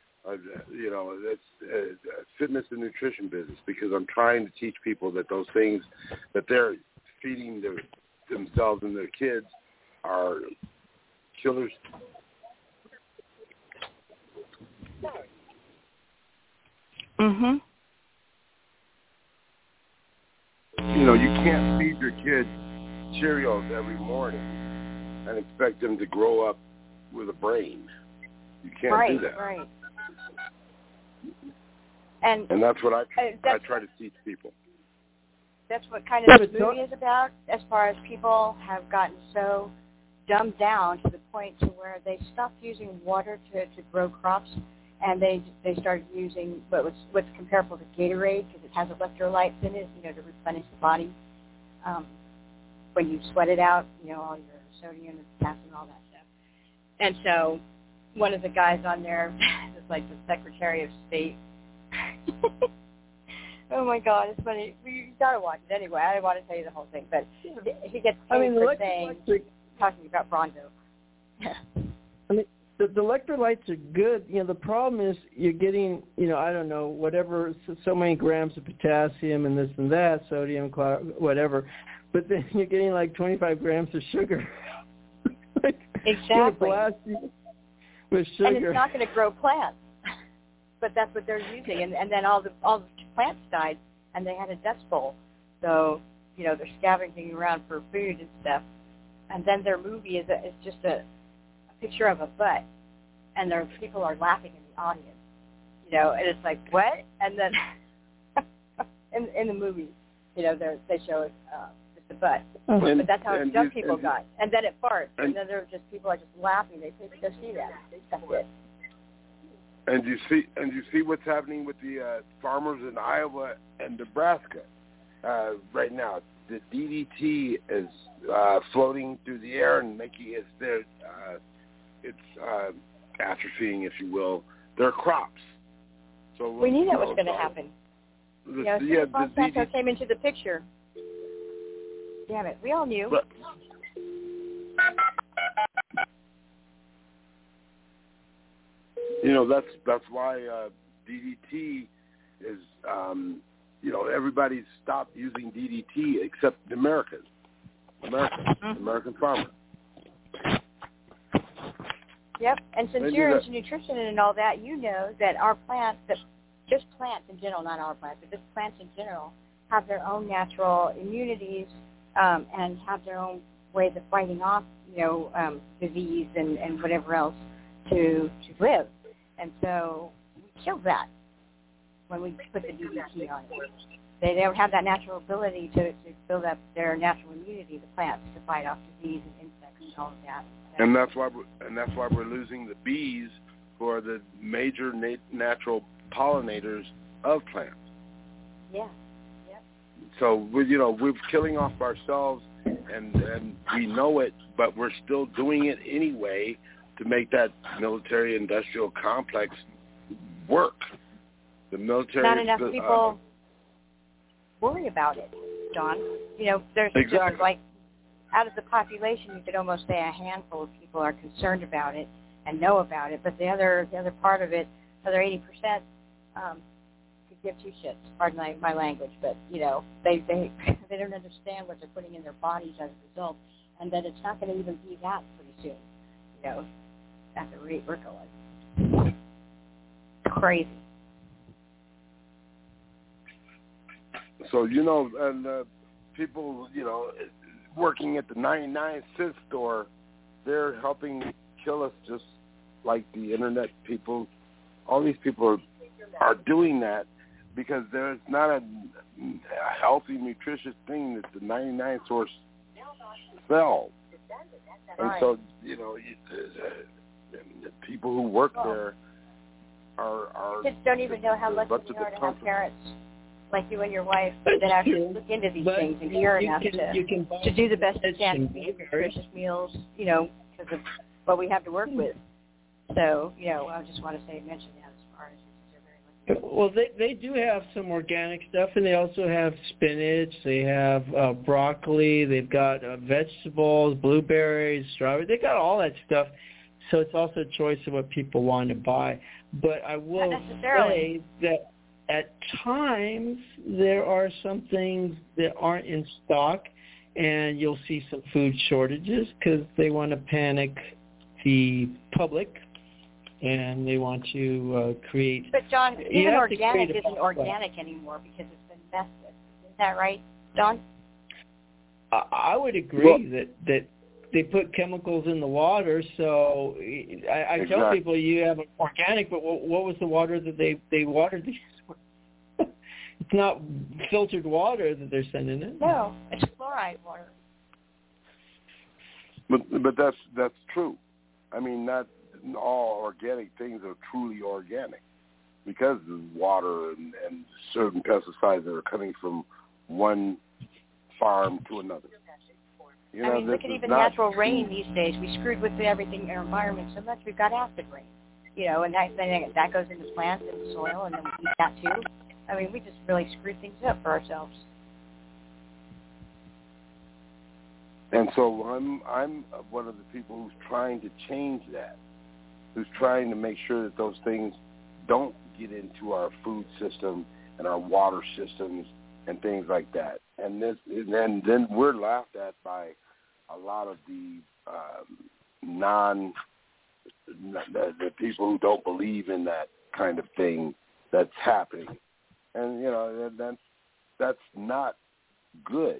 That's a fitness and nutrition business, because I'm trying to teach people that those things that they're feeding themselves and their kids are killers. Mhm. You can't feed your kids Cheerios every morning and expect them to grow up with a brain. You can't do that. Right. And that's what I try to teach people. That's what kind of this movie is about, as far as people have gotten so dumbed down to the point to where they stopped using water to grow crops, and they started using what's comparable to Gatorade, because it has electrolytes in it, to replenish the body when you sweat it out, all your sodium and potassium and all that stuff. And so one of the guys on there is like the Secretary of State. Oh my God, it's funny. You gotta watch it anyway. I don't want to tell you the whole thing, but he gets paid for talking about Bronzo. I mean, the electrolytes are good. The problem is you're getting, I don't know, whatever, so many grams of potassium and this and that, sodium, whatever, but then you're getting like 25 grams of sugar. Exactly. With sugar. And it's not going to grow plants, but that's what they're using. And then all the plants died, and they had a dust bowl. So, they're scavenging around for food and stuff. And then their movie is just a picture of a butt, and their people are laughing in the audience. And it's like, what? And then in the movie, they show it. The butt, but that's how dumb people got. And then it farts, and then people are just laughing. They think they'll see that. That's it. And you see what's happening with the farmers in Iowa and Nebraska right now. The DDT is floating through the air and making it's atrophying, if you will, their crops. So we knew that was going to happen. Monsanto came into the picture. Damn it, we all knew. But, that's why DDT is, everybody's stopped using DDT except American farmers. Yep, and since you're into nutrition and all that, that our plants, that just plants in general, not our plants, but just plants in general, have their own natural immunities and have their own ways of fighting off, disease and whatever else to live. And so we kill that when we put the DDT on it. They don't have that natural ability to build up their natural immunity, the plants, to fight off disease and insects and all of that. And that's why we're losing the bees, who are the major natural pollinators of plants. Yeah. Yep. So we're killing off ourselves, and we know it, but we're still doing it anyway to make that military-industrial complex work. The military. Not enough people worry about it, Don. There's exactly. just like out of the population, you could almost say a handful of people are concerned about it and know about it, but the other part of it, the other 80%, could give two shits. Pardon my language, but they don't understand what they're putting in their bodies as a result, and that it's not going to even be that pretty soon. At the rate we're going, it's crazy. So and people working at the 99-cent store, they're helping kill us just like the internet people. All these people are doing that because there's not a healthy, nutritious thing that the 99 source sells. And so, the people who work there are kids don't even know how lucky they are to have parents like you and your wife that actually look into these things and care enough to do the best they can to feed nutritious meals, because of what we have to work with. So, I just want to mention that as far as they're very lucky. Well, they do have some organic stuff, and they also have spinach. They have broccoli. They've got vegetables, blueberries, strawberries. They got all that stuff. So it's also a choice of what people want to buy. But I will say that at times there are some things that aren't in stock, and you'll see some food shortages because they want to panic the public, and they want to create... But, John, even organic isn't organic anymore because it's been messed with. Is that right, John? I would agree that they put chemicals in the water, so I tell people you have organic, but what was the water that they watered these? It's not filtered water that they're sending in. No, it's fluoride water. But that's true. I mean, not all organic things are truly organic because of water and certain pesticides that are coming from one farm to another. Look at even natural rain these days. We screwed with everything in our environment so much. We've got acid rain, and that goes into plants and soil, and then we eat that too. We just really screwed things up for ourselves. And so I'm one of the people who's trying to change that, who's trying to make sure that those things don't get into our food system and our water systems and things like that. And then we're laughed at by a lot of the the people who don't believe in that kind of thing that's happening. And, that's not good.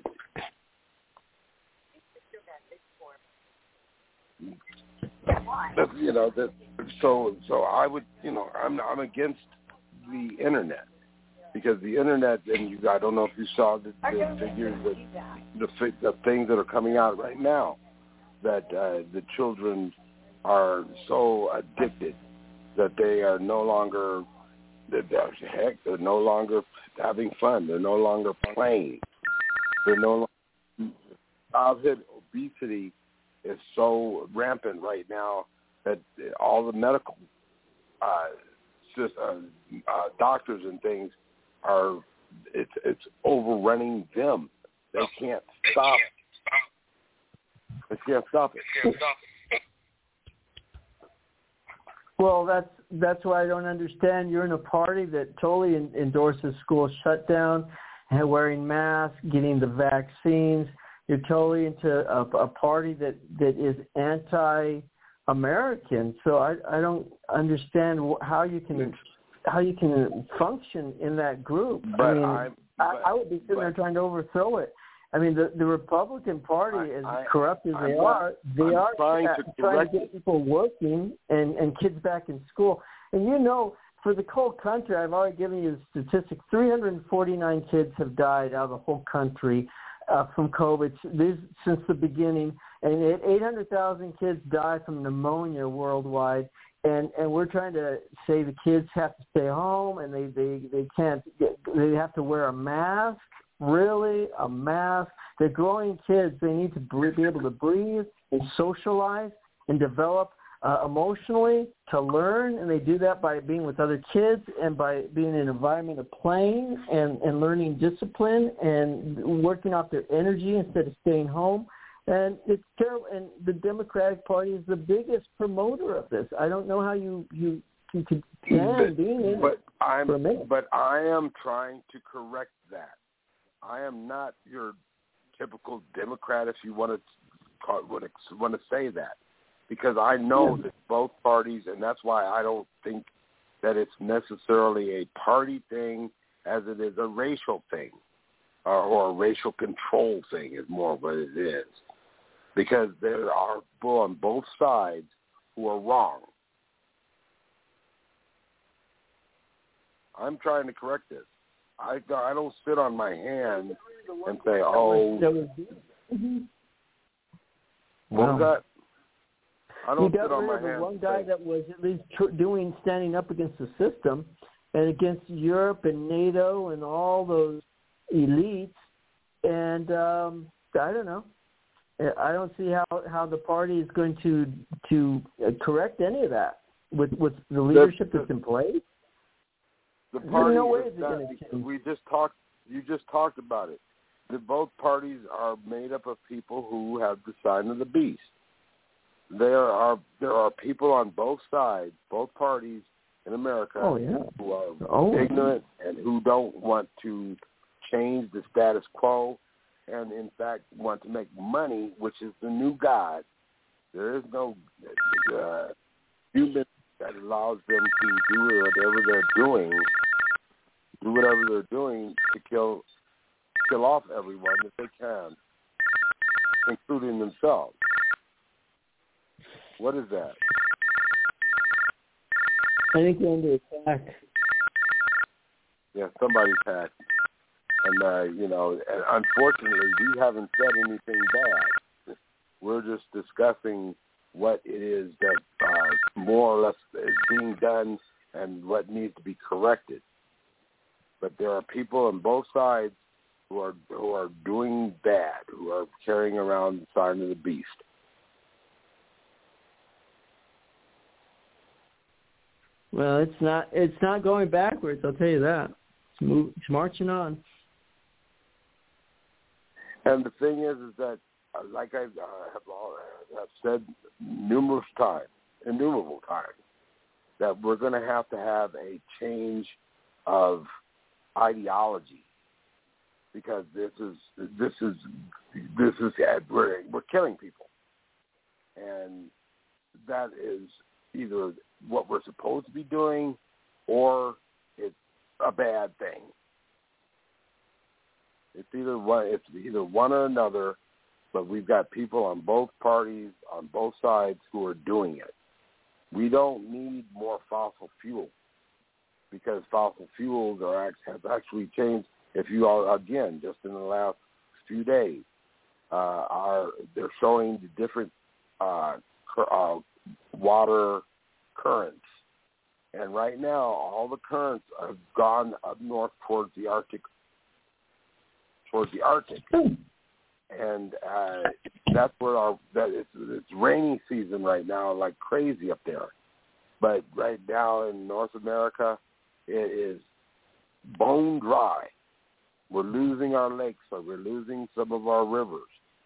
So I would, I'm against the internet because the internet, and I don't know if you saw the figures, the things that are coming out right now, that the children are so addicted that they are no longer, they're no longer having fun. They're no longer playing. They're no longer, childhood obesity is so rampant right now that all the medical doctors and things are, it's overrunning them. They can't stop. They can't stop it. Well, that's why I don't understand. You're in a party that totally endorses school shutdown and wearing masks, getting the vaccines. You're totally into a party that is anti-American. So I don't understand how you can function in that group. But I would be sitting there trying to overthrow it. I mean, the Republican Party, as corrupt as they are trying to get people working and kids back in school. And for the whole country, I've already given you the statistics. 349 kids have died out of the whole country from COVID since the beginning, and 800,000 kids die from pneumonia worldwide. And we're trying to say the kids have to stay home, and they can't. They have to wear a mask. Really, a mask. They're growing kids. They need to be able to breathe and socialize and develop emotionally, to learn, and they do that by being with other kids and by being in an environment of playing and learning discipline and working off their energy instead of staying home. And it's terrible. And the Democratic Party is the biggest promoter of this. I don't know how you could stand being in it for a minute. But I am trying to correct that. I am not your typical Democrat, if you want to say that, because I know that both parties, and that's why I don't think that it's necessarily a party thing as it is a racial thing or a racial control thing is more what it is, because there are people on both sides who are wrong. I'm trying to correct this. I don't sit on my hands and say, "Oh, what was that?" I don't sit on my hands. One guy that was at least standing up against the system and against Europe and NATO and all those elites, and I don't know. I don't see how the party is going to correct any of that with the leadership that's in place. The party no way is it going to change. You just talked about it. Both parties are made up of people who have the sign of the beast. There are people on both sides, both parties in America, who are ignorant and who don't want to change the status quo, and in fact want to make money, which is the new god. There is no human that allows them to do whatever they're doing to kill off everyone that they can, including themselves. What is that? I think they're under attack. Yeah, somebody's hacked. And, and unfortunately, we haven't said anything bad. We're just discussing what it is that more or less is being done and what needs to be corrected. But there are people on both sides who are doing bad, who are carrying around the sign of the beast. Well, it's not going backwards, I'll tell you that. It's marching on. And the thing is that, like I have said innumerable times, that we're going to have a change of ideology, because this is we're killing people, and that is either what we're supposed to be doing or it's a bad thing. It's either one or another, but we've got people on both parties, on both sides, who are doing it. We don't need more fossil fuel, because fossil fuels have actually changed. If you all, again, just in the last few days, they're showing the different water currents. And right now, all the currents have gone up north towards the Arctic. And that's where it's rainy season right now, like crazy up there. But right now in North America, it is bone dry. We're losing our lakes, so we're losing some of our rivers.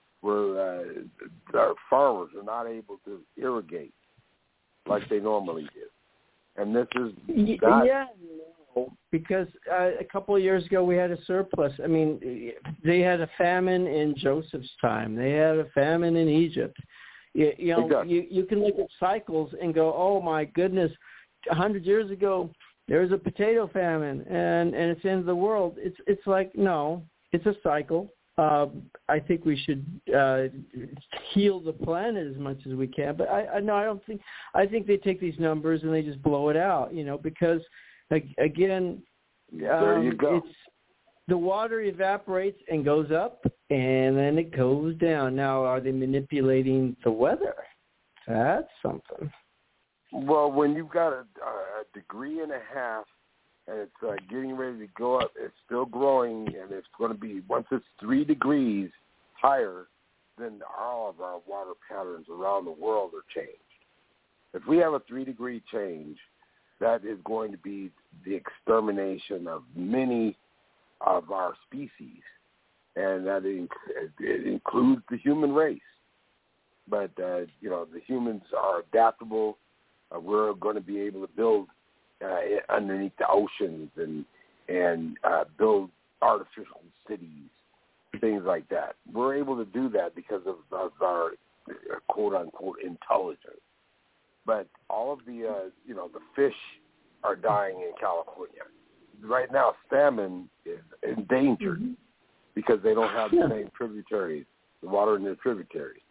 Our farmers are not able to irrigate like they normally do. And this is because a couple of years ago we had a surplus. I mean, they had a famine in Joseph's time. They had a famine in Egypt. You can look at cycles and go, oh my goodness, 100 years ago there's a potato famine, and it's the end of the world. It's like, no, it's a cycle. I think we should heal the planet as much as we can. But I think they take these numbers and they just blow it out, because, again, there you go. The water evaporates and goes up, and then it goes down. Now, are they manipulating the weather? That's something. Well, when you've got a degree and a half, and it's getting ready to go up, it's still growing, and it's going to be, once it's 3 degrees higher, then all of our water patterns around the world are changed. If we have a 3-degree change, that is going to be the extermination of many of our species, and that it includes the human race. But, the humans are adaptable. We're going to be able to build underneath the oceans and build artificial cities, things like that. We're able to do that because of our quote-unquote intelligence. But all of the fish are dying in California. Right now, salmon is endangered because they don't have the same tributaries, the water in their tributaries.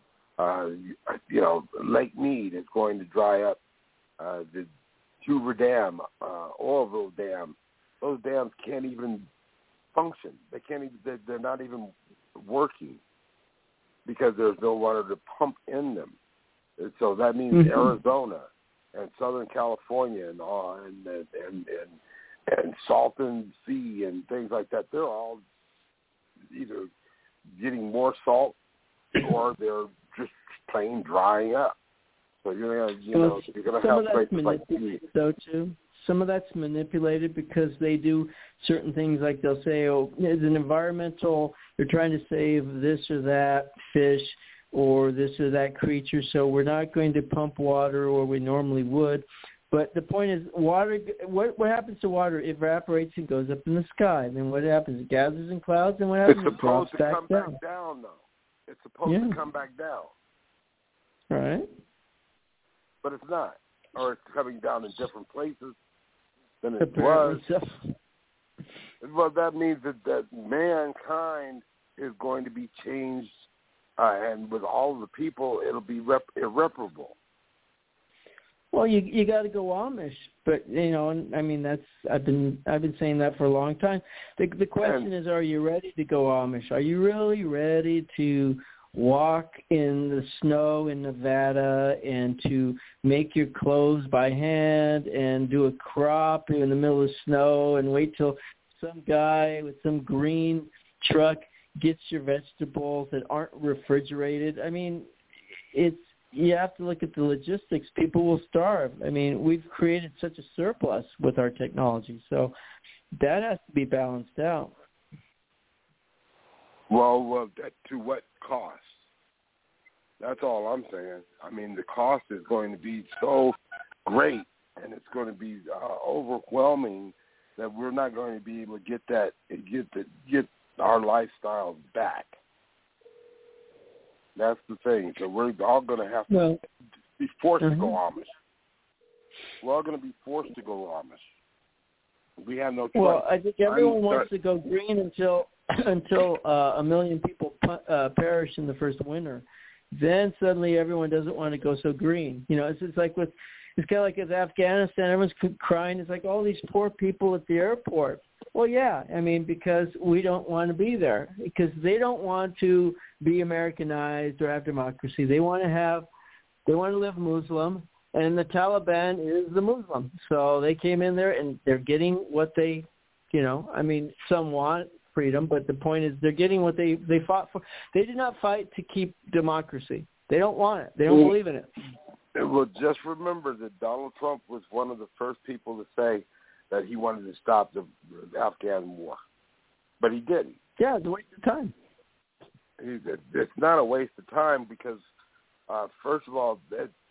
Lake Mead is going to dry up. The Hoover Dam, Oroville Dam, those dams can't even function. They can't even, they're not even working because there's no water to pump in them. And so that means Arizona and Southern California and Salton Sea and things like that, they're all either getting more salt or they're just plain drying up. So you're going to have places like these. Though too. Some of that's manipulated because they do certain things, like they'll say, oh, as an environmental, they're trying to save this or that fish or this or that creature, so we're not going to pump water or we normally would. But the point is, water. What happens to water? It evaporates and goes up in the sky. And then what happens? It gathers in clouds, and what happens? It's supposed to come back down, though. It's supposed to come back down. Right. But it's not. Or it's coming down in different places than it was. Well, that means that mankind is going to be changed, and with all of the people, it'll be irreparable. Well, you got to go Amish, but I mean I've been saying that for a long time. The question is, are you ready to go Amish? Are you really ready to walk in the snow in Nevada and to make your clothes by hand and do a crop in the middle of snow and wait till some guy with some green truck gets your vegetables that aren't refrigerated? I mean, you have to look at the logistics. People will starve. I mean, we've created such a surplus with our technology, so that has to be balanced out. Well, to what cost? That's all I'm saying. I mean, the cost is going to be so great, and it's going to be overwhelming that we're not going to be able to get our lifestyles back. That's the thing. So we're all going to have to be forced to go Amish. We're all going to be forced to go Amish. We have no choice. Well, I think everyone wants to go green until 1 million people perish in the first winter. Then suddenly everyone doesn't want to go so green. It's kind of like with Afghanistan. Everyone's crying. It's like all these poor people at the airport. Well, yeah, I mean, because we don't want to be there, because they don't want to be Americanized or have democracy. They want to live Muslim, and the Taliban is the Muslim. So they came in there and they're getting what they, some want freedom, but the point is they're getting what they fought for. They did not fight to keep democracy. They don't want it. They don't believe in it. Well, just remember that Donald Trump was one of the first people to say that he wanted to stop the Afghan war. But he didn't. Yeah, it's a waste of time. It's not a waste of time because, first of all,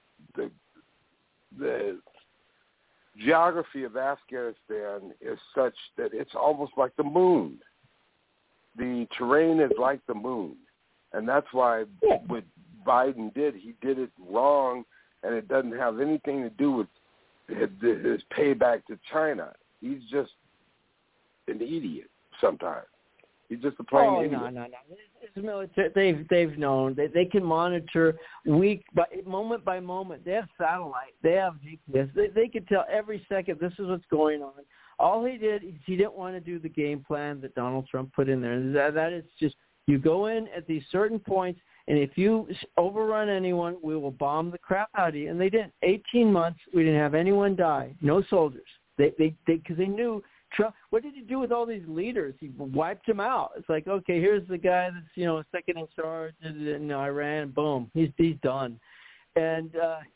the geography of Afghanistan is such that it's almost like the moon. The terrain is like the moon. And that's why what Biden did, he did it wrong, and it doesn't have anything to do with his payback to China. He's just an idiot sometimes. He's just a plain idiot. No. It's military. They've known. They can monitor moment by moment. They have satellite. They have GPS. They can tell every second this is what's going on. All he did is he didn't want to do the game plan that Donald Trump put in there. That is just, you go in at these certain points, and if you overrun anyone, we will bomb the crap out of you. And they didn't. 18 months, we didn't have anyone die. No soldiers. Because they knew Trump. What did he do with all these leaders? He wiped them out. It's like, okay, here's the guy that's second in charge in Iran. Boom, he's done. And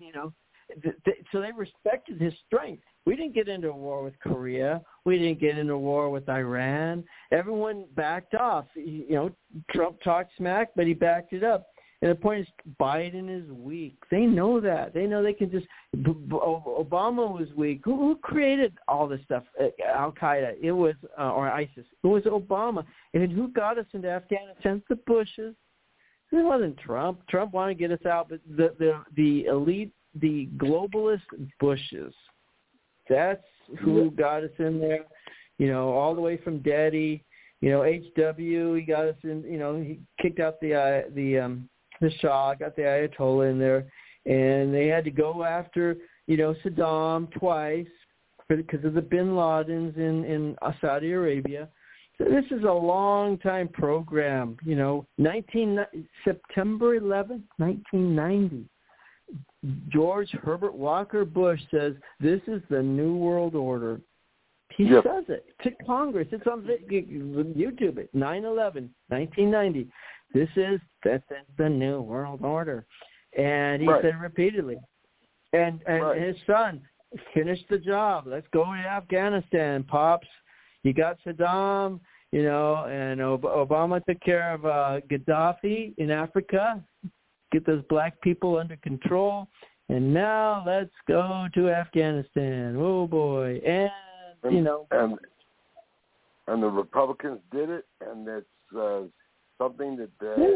so they respected his strength. We didn't get into a war with Korea. We didn't get into a war with Iran. Everyone backed off. Trump talked smack, but he backed it up. And the point is, Biden is weak. They know that. They know they can just. Obama was weak. Who created all this stuff? Al Qaeda. It was or ISIS. It was Obama. And who got us into Afghanistan? The Bushes. It wasn't Trump. Trump wanted to get us out, but the elite, the globalist Bushes. That's who got us in there, all the way from Daddy, HW. He got us in. He kicked out the Shah, got the Ayatollah in there, and they had to go after Saddam twice because of the Bin Ladens in Saudi Arabia. So this is a long time program. September 11th, 1990. George Herbert Walker Bush says this is the New World Order. He says it to Congress. It's on YouTube. It 9/11, 1990. That's the New World Order, and he said it repeatedly. And his son finished the job. Let's go to Afghanistan, pops. You got Saddam, and Obama took care of Gaddafi in Africa. Get those black people under control, and now let's go to Afghanistan. Oh boy, and the Republicans did it, and it's something that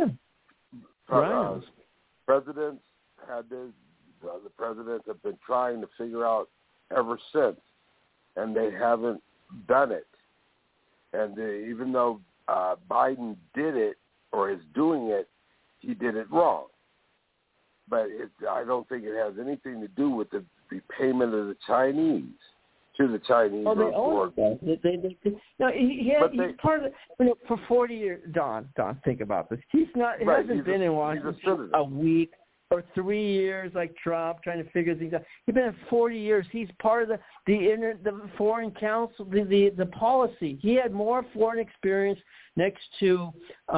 presidents the presidents have been trying to figure out ever since, and they haven't done it. And even though Biden did it or is doing it, he did it wrong. But I don't think it has anything to do with the payment of the Chinese to the Chinese. Oh, they own it. No, he's part of it. For 40 years, Don, think about this. He hasn't been in Washington a week or 3 years like Trump trying to figure things out. He's been in 40 years. He's part of the Foreign Council, the policy. He had more foreign experience next to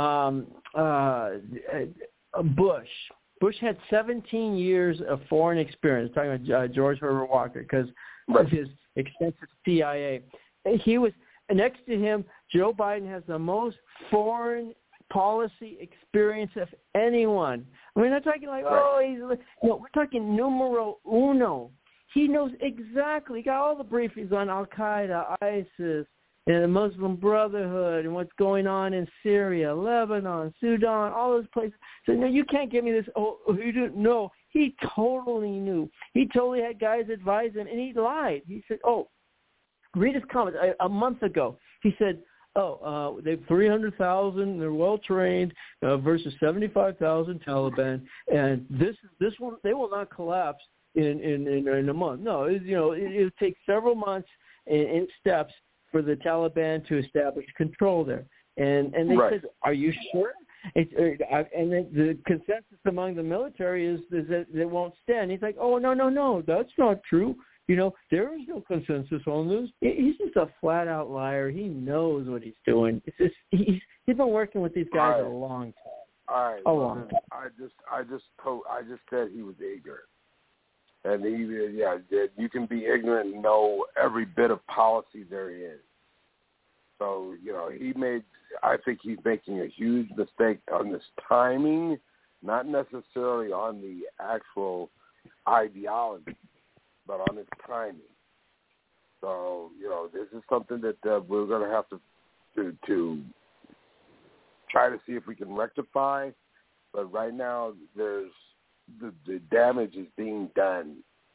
Bush. Bush had 17 years of foreign experience, talking about George Herbert Walker, because of his extensive CIA. He was next to him. Joe Biden has the most foreign policy experience of anyone. I mean, we're not talking like, we're talking numero uno. He knows exactly. He got all the briefings on Al Qaeda, ISIS, and the Muslim Brotherhood, and what's going on in Syria, Lebanon, Sudan, all those places. So no, you can't give me this. Oh, you didn't know. He totally knew. He totally had guys advise him, and he lied. He said, read his comments. A month ago, he said, they have 300,000. They're well trained versus 75,000 Taliban, and this one they will not collapse in a month. No, it'll take several months in steps for the Taliban to establish control there. And they said, are you sure? And the consensus among the military is that they won't stand. He's like, no, that's not true. There is no consensus on this. He's just a flat-out liar. He knows what he's doing. It's just he's been working with these guys a long time. All right. A long time. I just said he was ignorant. And you can be ignorant and know every bit of policy there is. So, I think he's making a huge mistake on this timing, not necessarily on the actual ideology, but on his timing. So, this is something that we're going to have to try to see if we can rectify. But right now, there's the damage is being done,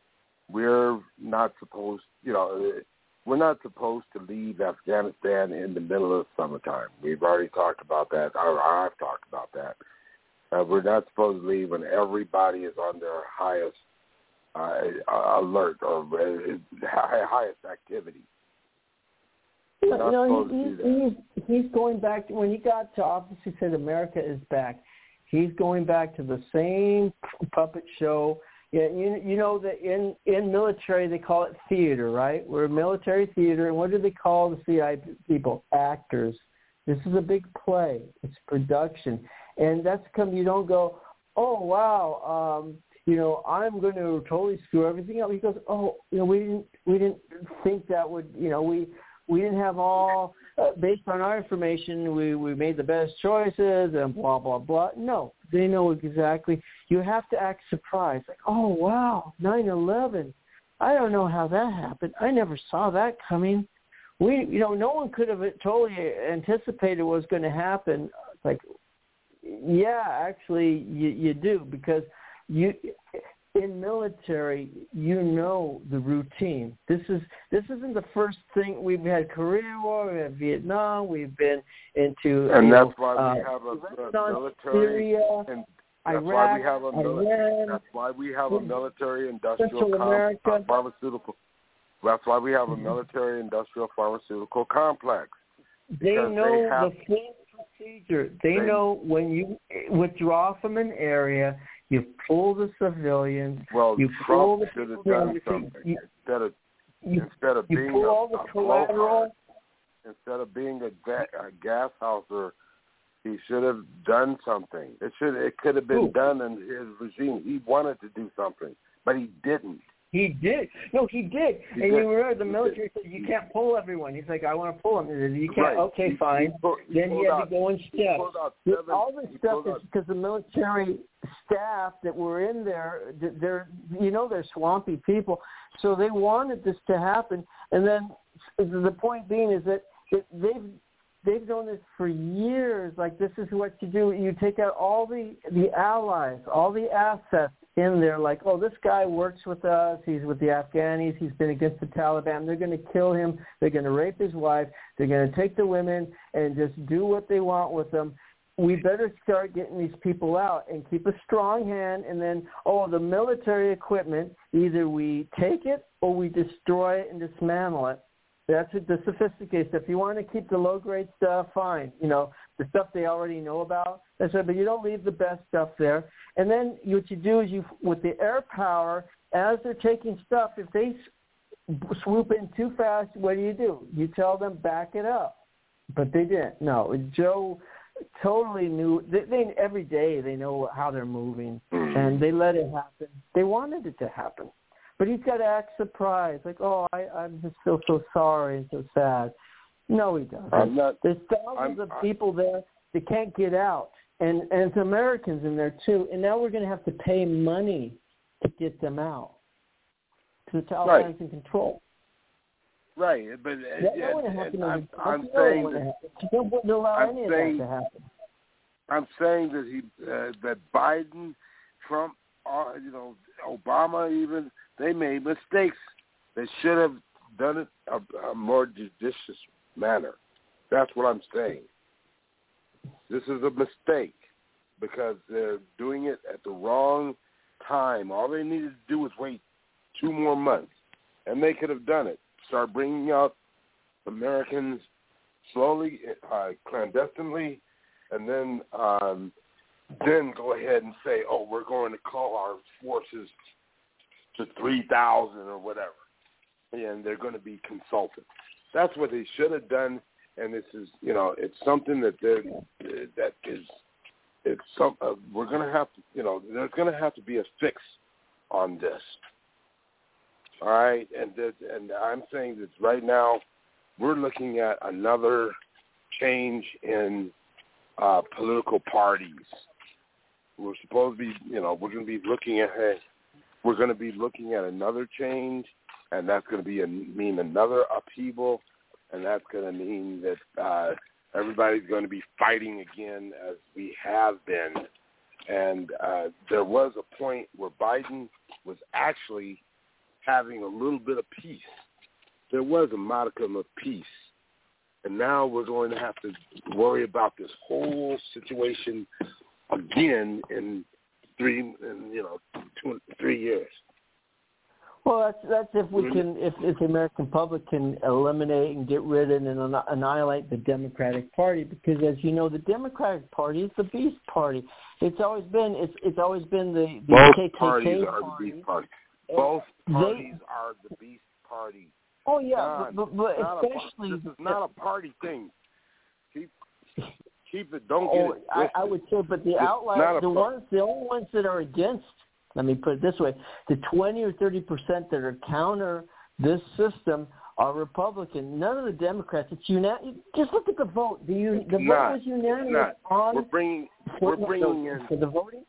we're not supposed, we're not supposed to leave Afghanistan in the middle of summertime. We've already talked about that. I've talked about that. We're not supposed to leave when everybody is on their highest alert or highest activity. He's going back when he got to office. He said America is back. He's going back to the same puppet show. Yeah, you know that in military they call it theater, right? We're a military theater, and what do they call the CI people? Actors. This is a big play. It's production, and that's come. You don't go, oh wow, I'm going to totally screw everything up. He goes, oh, we didn't think that would, we didn't have all based on our information. We made the best choices and blah blah blah. No, they know exactly. You have to act surprised, like, oh wow, 9/11. I don't know how that happened. I never saw that coming. No one could have totally anticipated what was going to happen. It's like, yeah, actually, you do, because in military, the routine. This isn't the first thing. We've had Korea War, we had Vietnam, we've been into, and that's why we have a military, Syria, and Iraq, that's why we have a military industrial pharmaceutical. That's why we have a military industrial pharmaceutical complex. They know the full procedure. They know when you withdraw from an area, you pull the civilians. Well, you Trump should have done something instead of being a gas houser. He should have done something. It could have been done in his regime. He wanted to do something, but he didn't. He did. No, he did. You remember the military said, you can't pull everyone. He's like, I want to pull them. You can't. Right. Okay, fine. Then you had to go in steps. All this stuff is because the military staff that were in there, they're swampy people. So they wanted this to happen. And then the point being is that they've known this for years. Like, this is what you do. You take out all the allies, all the assets in there, like, oh, this guy works with us, he's with the Afghanis, he's been against the Taliban, they're going to kill him, they're going to rape his wife, they're going to take the women and just do what they want with them. We better start getting these people out and keep a strong hand, and then, the military equipment, either we take it or we destroy it and dismantle it. That's the sophisticated stuff. If you want to keep the low-grade stuff, fine. The stuff they already know about, that's right, but you don't leave the best stuff there. And then what you do is with the air power, as they're taking stuff, if they swoop in too fast, what do? You tell them, back it up. But they didn't. No, Joe totally knew. They every day they know how they're moving, and they let it happen. They wanted it to happen. But he's got to act surprised, like, oh, I'm just feel so sorry and so sad. No, he doesn't. There's thousands of people there that can't get out, and it's Americans in there too. And now we're going to have to pay money to get them out. To the Taliban's in control. Right, but I'm saying that Biden, Trump, Obama even, they made mistakes. They should have done it a more judicious manner. That's what I'm saying. This is a mistake because they're doing it at the wrong time. All they needed to do was wait 2 more months, and they could have done it. Start bringing out Americans slowly, clandestinely, and then go ahead and say, oh, we're going to call our forces to 3,000 or whatever, and they're going to be consulted. That's what they should have done, and this is, it's something that we're going to have to, there's going to have to be a fix on this. All right, and I'm saying that right now we're looking at another change in political parties. We're supposed to be, we're going to be looking at another change, and that's going to mean another upheaval, and that's going to mean that everybody's going to be fighting again as we have been. And there was a point where Biden was actually having a little bit of peace. There was a modicum of peace. And now we're going to have to worry about this whole situation again in 3 years. Well, that's if we can, if the American public can eliminate and get rid of and annihilate the Democratic Party, because as you know, the Democratic Party is the beast party. It's always been the both KKK parties party. are the beast party. Both parties are the beast party. Oh yeah, but especially this is not a party thing. Keep it. Don't get it. I would say, but the outliers, the only ones that are against. Let me put it this way: the 20 or 30% that are counter this system are Republican. None of the Democrats. It's unanimous. Just look at the vote. The vote was unanimous on. We're bringing in for the voting.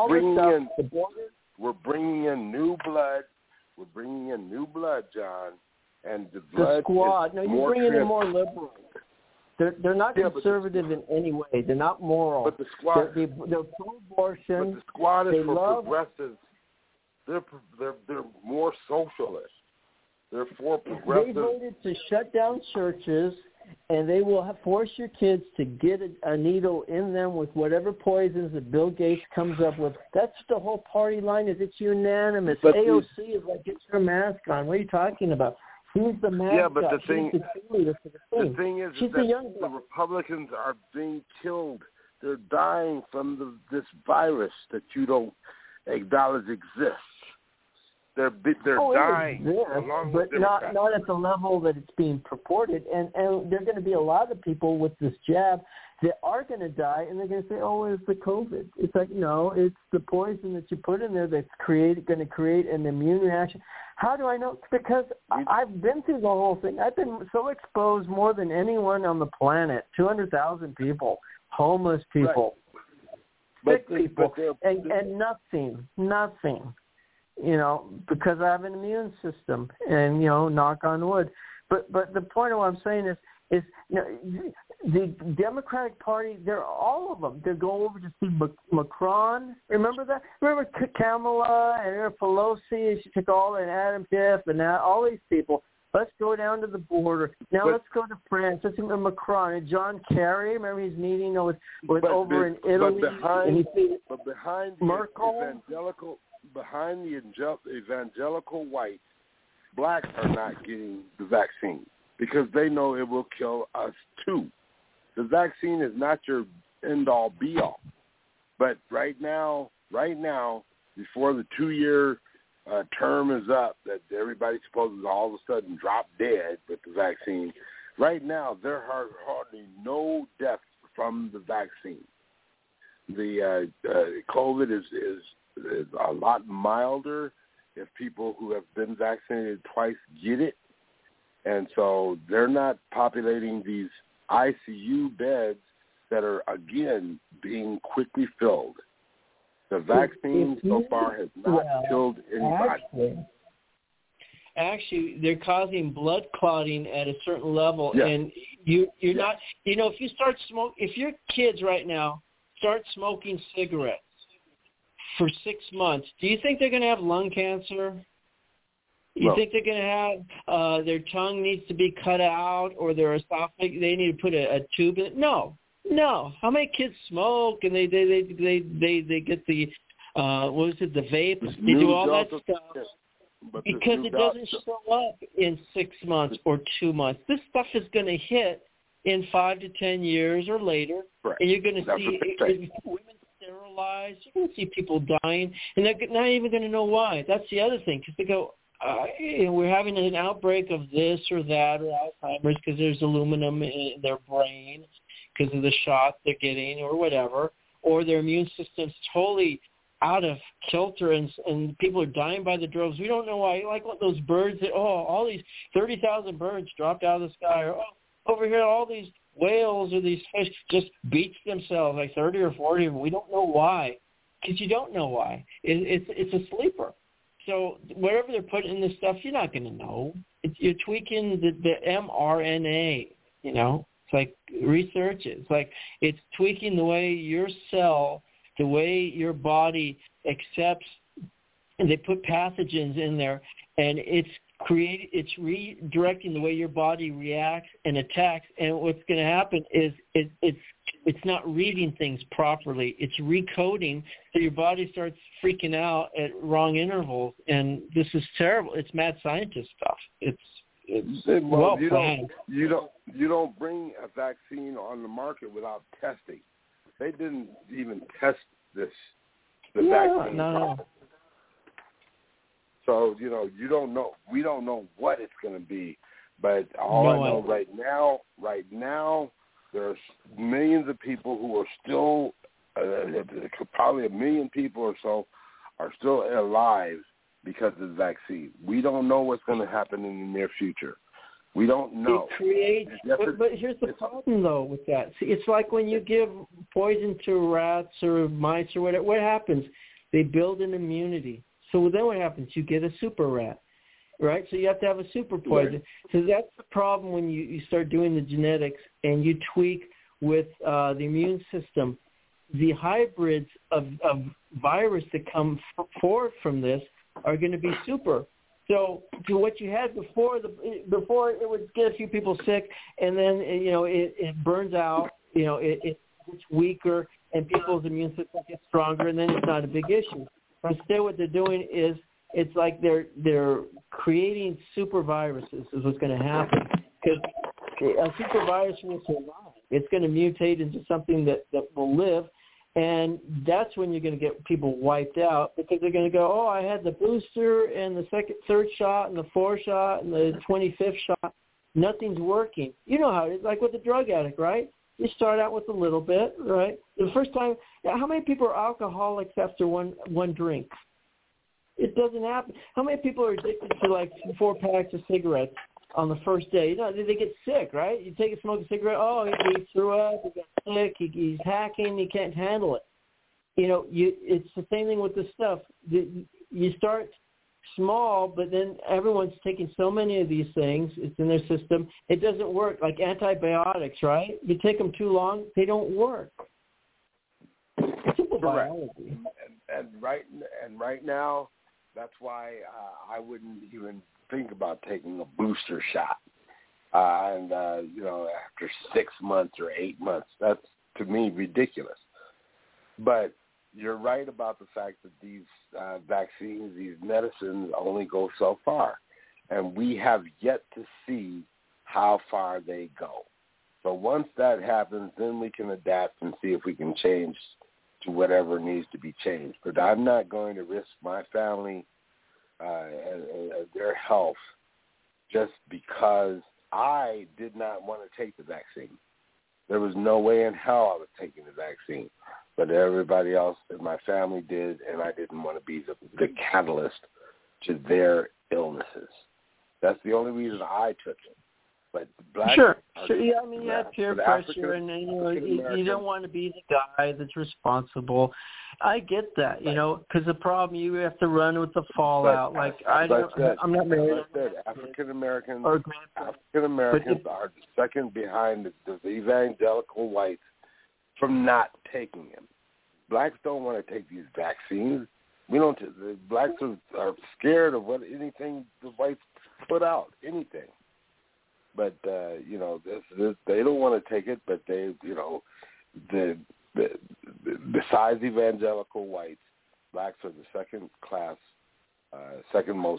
We're bringing in new blood. We're bringing in new blood, John. And the squad. No, you're bringing in more liberals. They're not conservative in any way. They're not moral. But the squad, they're pro-abortion. But the squad is for progressives. They're more socialist. They're for progressives. They voted to shut down churches, and they will force your kids to get a needle in them with whatever poisons that Bill Gates comes up with. That's the whole party line. Is it's unanimous. But AOC is like, get your mask on. What are you talking about? She's the mascot. Yeah, but the thing is that the Republicans are being killed. They're dying from this virus that you don't acknowledge exists. They're dying, along with Democrats. But not at the level that it's being purported. And there are going to be a lot of people with this jab that are going to die, and they're going to say, "Oh, it's the COVID." It's like, no, it's the poison that you put in there that's going to create an immune reaction. How do I know? Because I've been through the whole thing. I've been so exposed more than anyone on the planet. 200,000 people, homeless people, sick people, and nothing. Because I have an immune system, and knock on wood. But the point of what I'm saying is the Democratic Party, they're all of them. They're going over to see Macron. Remember that? Remember Kamala and Pelosi? She took all and Adam Schiff and all these people. Let's go down to the border. Now let's go to France. Let's see Macron and John Kerry. Remember he's meeting over in Italy. But behind Merkel. Behind the evangelical whites, blacks are not getting the vaccine because they know it will kill us too. The vaccine is not your end-all, be-all. But right now, before the 2-year term is up, that everybody's supposed to all of a sudden drop dead with the vaccine, right now there are hardly no deaths from the vaccine. The COVID is a lot milder if people who have been vaccinated twice get it. And so they're not populating these ICU beds that are, again, being quickly filled. The vaccine so far has not killed anybody. Actually, they're causing blood clotting at a certain level. Yeah. And you're not, if you start if your kids right now start smoking cigarettes for 6 months, do you think they're going to have lung cancer? You think they're going to have their tongue needs to be cut out, or their esophagus, they need to put a tube in it? No. How many kids smoke and they get the the vape? They do all that stuff because it doesn't show up in 6 months or 2 months. This stuff is going to hit in 5 to 10 years or later, and you're going to see women sterilized. You're going to see people dying, and they're not even going to know why. That's the other thing, because they go, we're having an outbreak of this or that or Alzheimer's because there's aluminum in their brain because of the shots they're getting or whatever, or their immune system's totally out of kilter and people are dying by the droves. We don't know why. Like what those birds that, all these 30,000 birds dropped out of the sky, or over here all these whales or these fish just beach themselves, like 30 or 40 of them. We don't know why, because you don't know why. It's a sleeper. So whatever they're putting in this stuff, you're not going to know. You're tweaking the mRNA, It's like research. It's like it's tweaking the way your cell, the way your body accepts and they put pathogens in there, and it's redirecting the way your body reacts and attacks. And what's going to happen is it's not reading things properly. It's recoding, so your body starts freaking out at wrong intervals. And this is terrible. It's mad scientist stuff. Well planned. You don't bring a vaccine on the market without testing. They didn't even test the vaccine. No. So, you don't know. We don't know what it's going to be. But all I know right now, there's millions of people who are still, probably 1 million people or so, are still alive because of the vaccine. We don't know what's going to happen in the near future. We don't know. It creates, but here's the problem, though, with that. See, it's like when you give poison to rats or mice or whatever. What happens? They build an immunity. So then what happens? You get a super rat, right? So you have to have a super poison. So that's the problem when you start doing the genetics and you tweak with the immune system. The hybrids of virus that come forward from this are going to be super. So to what you had before it would get a few people sick, and then it burns out. It's weaker, and people's immune system gets stronger, and then it's not a big issue. Instead, what they're doing is it's like they're creating super viruses is what's going to happen. Because a super virus will survive. It's going to mutate into something that will live, and that's when you're going to get people wiped out because they're going to go, oh, I had the booster and the third shot and the fourth shot and the 25th shot. Nothing's working. You know how it is, like with a drug addict, right? You start out with a little bit, right? The first time, how many people are alcoholics after one drink? It doesn't happen. How many people are addicted to like 4 packs of cigarettes on the first day? They get sick, right? You take a smoke a cigarette, oh, he threw up, he got sick, he's hacking, he can't handle it. It's the same thing with this stuff. You start small, but then everyone's taking so many of these things. It's in their system. It doesn't work. Like antibiotics, right? You take them too long, they don't work. Simple biology. And right now, that's why I wouldn't even think about taking a booster shot. After 6 months or 8 months, that's to me ridiculous. But you're right about the fact that these vaccines, these medicines only go so far. And we have yet to see how far they go. So once that happens, then we can adapt and see if we can change to whatever needs to be changed. But I'm not going to risk my family and their health just because I did not want to take the vaccine. There was no way in hell I was taking the vaccine. But everybody else in my family did, and I didn't want to be the catalyst to their illnesses. That's the only reason I took it. But sure. Yeah, I mean, you have peer pressure, and you don't want to be the guy that's responsible. I get that, because the problem you have to run with the fallout. I'm not married. African Americans are the second behind the evangelical whites from not taking them. Blacks don't want to take these vaccines. The blacks are scared of anything the whites put out, anything. But they don't want to take it. But they, besides evangelical whites, blacks are the second most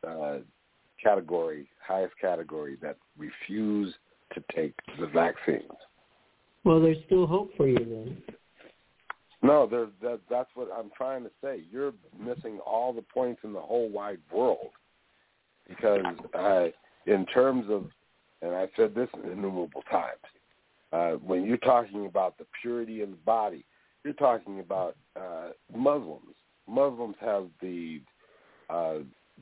highest category that refuse to take the vaccines. Well, there's still hope for you then. No, that's what I'm trying to say. You're missing all the points in the whole wide world because in terms of, and I've said this innumerable times, when you're talking about the purity of the body, you're talking about Muslims. Muslims have I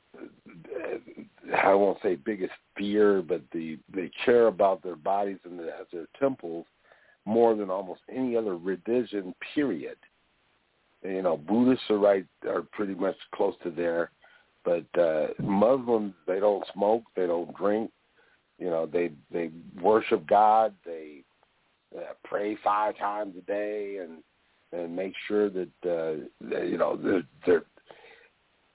won't say biggest fear, but they care about their bodies and their temples more than almost any other religion, period. Buddhists are pretty much close to there, but Muslims, they don't smoke, they don't drink, they worship God, they pray 5 times a day and make sure that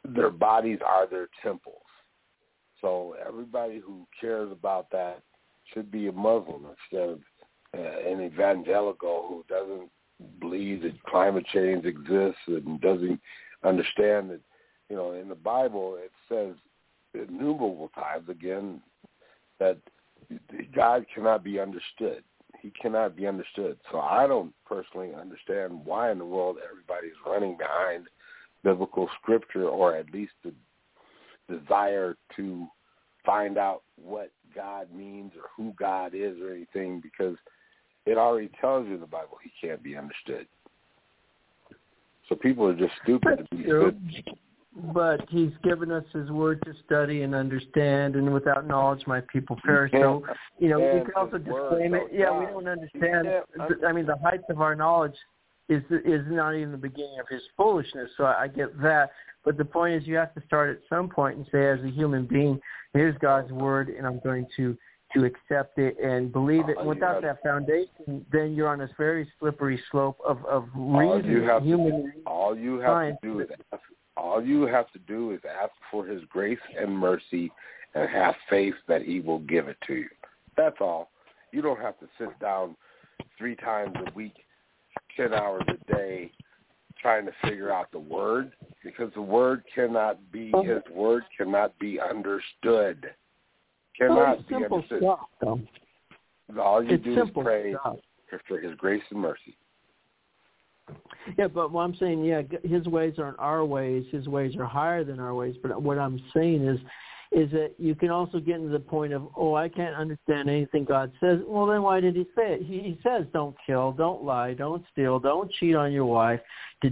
their bodies are their temples. So everybody who cares about that should be a Muslim instead of an evangelical who doesn't believe that climate change exists and doesn't understand that, in the Bible it says innumerable times again that God cannot be understood. He cannot be understood. So I don't personally understand why in the world everybody's running behind biblical scripture, or at least the desire to find out what God means or who God is or anything, because it already tells you in the Bible he can't be understood. So people are just stupid to be good. But he's given us his word to study and understand, and without knowledge my people perish. So, we can also disclaim it. Yeah, we don't understand. I mean, the height of our knowledge is not even the beginning of his foolishness, so I get that. But the point is you have to start at some point and say, as a human being, here's God's word, and I'm going to accept it and believe it. And without that foundation, then you're on this very slippery slope of reason. All you have to do is ask for his grace and mercy and have faith that he will give it to you. That's all. You don't have to sit down 3 times a week, 10 hours a day, trying to figure out the word, because the word cannot be, his word cannot be understood. Cannot be understood. Stuff, though. All you do is pray stuff. for his grace and mercy. Yeah, but what I'm saying, his ways aren't our ways. His ways are higher than our ways. But what I'm saying is that you can also get into the point of, I can't understand anything God says. Well, then why did he say it? He says don't kill, don't lie, don't steal, don't cheat on your wife,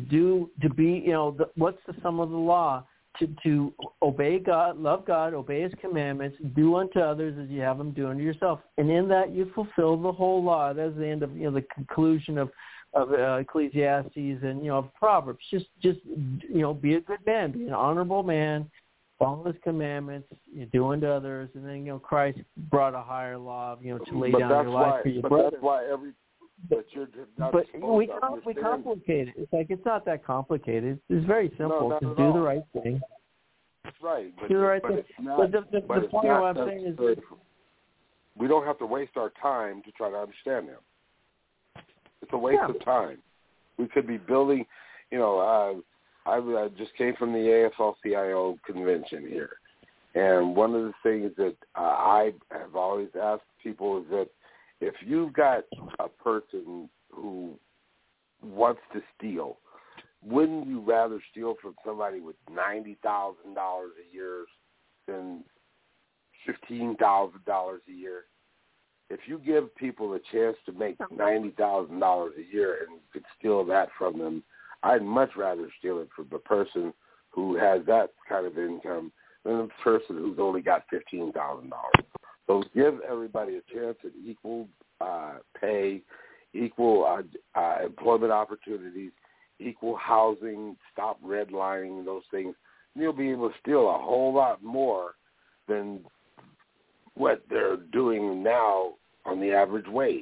what's the sum of the law? To obey God, love God, obey his commandments, do unto others as you have them do unto yourself. And in that you fulfill the whole law. That's the end of, the conclusion of Ecclesiastes and, of Proverbs. Just be a good man, be an honorable man, follow his commandments, do unto others. And then, Christ brought a higher law of, to lay down your life for your brother. That's why we complicate it. It's like it's not that complicated. It's very simple. Just do the right thing. Right. Do the right thing. But the point of what I'm saying is we don't have to waste our time to try to understand them. It's a waste of time. We could be building, I just came from the AFL-CIO convention here. And one of the things that I have always asked people is that if you've got a person who wants to steal, wouldn't you rather steal from somebody with $90,000 a year than $15,000 a year? If you give people a chance to make $90,000 a year and you could steal that from them, I'd much rather steal it from the person who has that kind of income than the person who's only got $15,000. So give everybody a chance at equal pay, equal employment opportunities, equal housing, stop redlining, those things. And you'll be able to steal a whole lot more than what they're doing now on the average wage.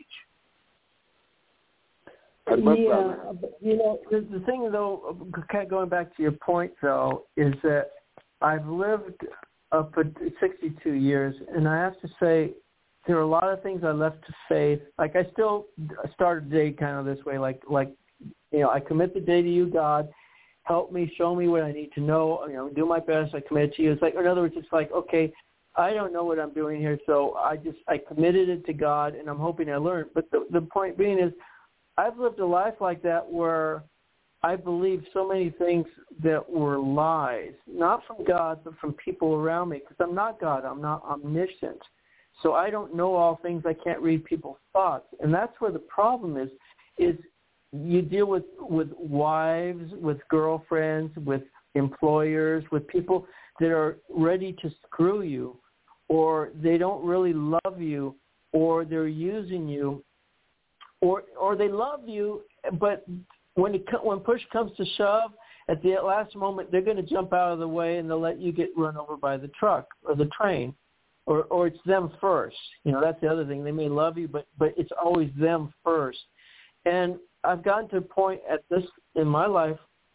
But, the thing, though, going back to your point, though, is that I've lived up to 62 years, and I have to say there are a lot of things I left to faith. Like, I still start a day kind of this way, like I commit the day to you, God. Help me, show me what I need to know. Do my best. I commit it to you. It's like, in other words, it's like, okay, I don't know what I'm doing here, so I committed it to God, and I'm hoping I learn. But the point being is, I've lived a life like that where I believed so many things that were lies, not from God, but from people around me, because I'm not God. I'm not omniscient. So I don't know all things. I can't read people's thoughts. And that's where the problem is you deal with wives, with girlfriends, with employers, with people that are ready to screw you, or they don't really love you, or they're using you, or they love you, but when push comes to shove, at the last moment, they're going to jump out of the way and they'll let you get run over by the truck or the train, or it's them first. That's the other thing. They may love you, but it's always them first. And I've gotten to a point in my life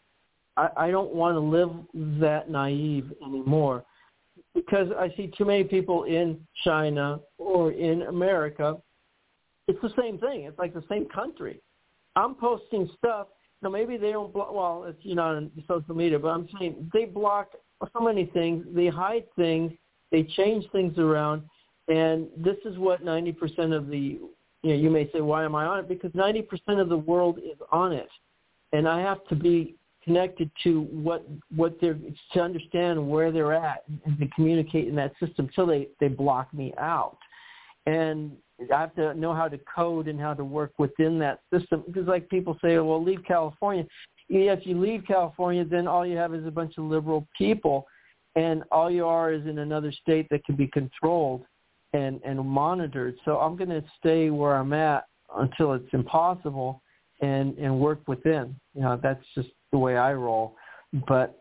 I don't want to live that naive anymore, because I see too many people in China or in America. It's the same thing. It's like the same country. I'm posting stuff. Now, maybe they don't block. Well, it's on social media, but I'm saying they block so many things. They hide things. They change things around. And this is what 90% of the, you may say, why am I on it? Because 90% of the world is on it. And I have to be connected to what they're, to understand where they're at and to communicate in that system till they block me out. And I have to know how to code and how to work within that system. Because like people say, well, leave California. Yeah, if you leave California, then all you have is a bunch of liberal people, and all you are is in another state that can be controlled and monitored. So I'm going to stay where I'm at until it's impossible and work within. That's just the way I roll. But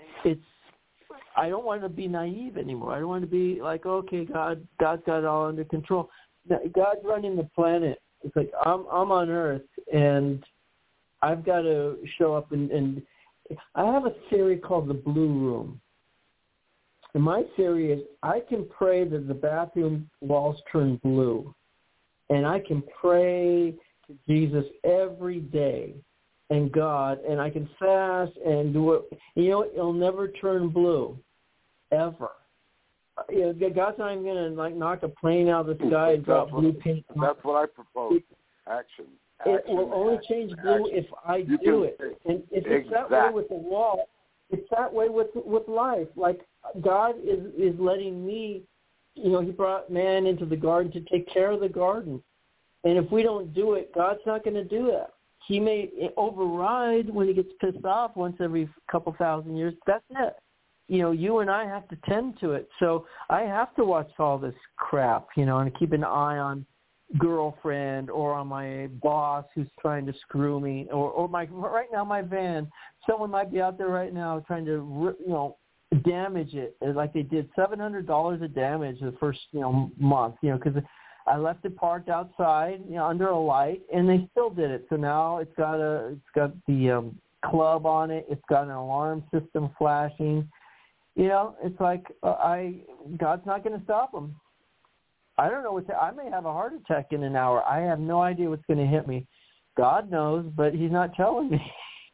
I don't want to be naive anymore. I don't want to be like, okay, God's got it all under control. God's running the planet. It's like I'm on Earth, and I've got to show up. And I have a theory called the blue room. And my theory is I can pray that the bathroom walls turn blue. And I can pray to Jesus every day and God, and I can fast and do it. It'll never turn blue, ever. God's not even going to knock a plane out of the sky and drop blue paint. That's what I propose. Action. It will only change blue if I do it. And if it's that way with the wall, it's that way with life. Like God is letting me, he brought man into the garden to take care of the garden. And if we don't do it, God's not going to do that. He may override when he gets pissed off once every couple thousand years. That's it. You and I have to tend to it. So I have to watch all this crap, and keep an eye on girlfriend or on my boss who's trying to screw me, or right now my van. Someone might be out there right now trying to damage it, like they did $700 of damage the first month, because I left it parked outside under a light, and they still did it. So now it's got the club on it. It's got an alarm system flashing. It's like God's not going to stop them. I don't know I may have a heart attack in an hour. I have no idea what's going to hit me. God knows, but he's not telling me.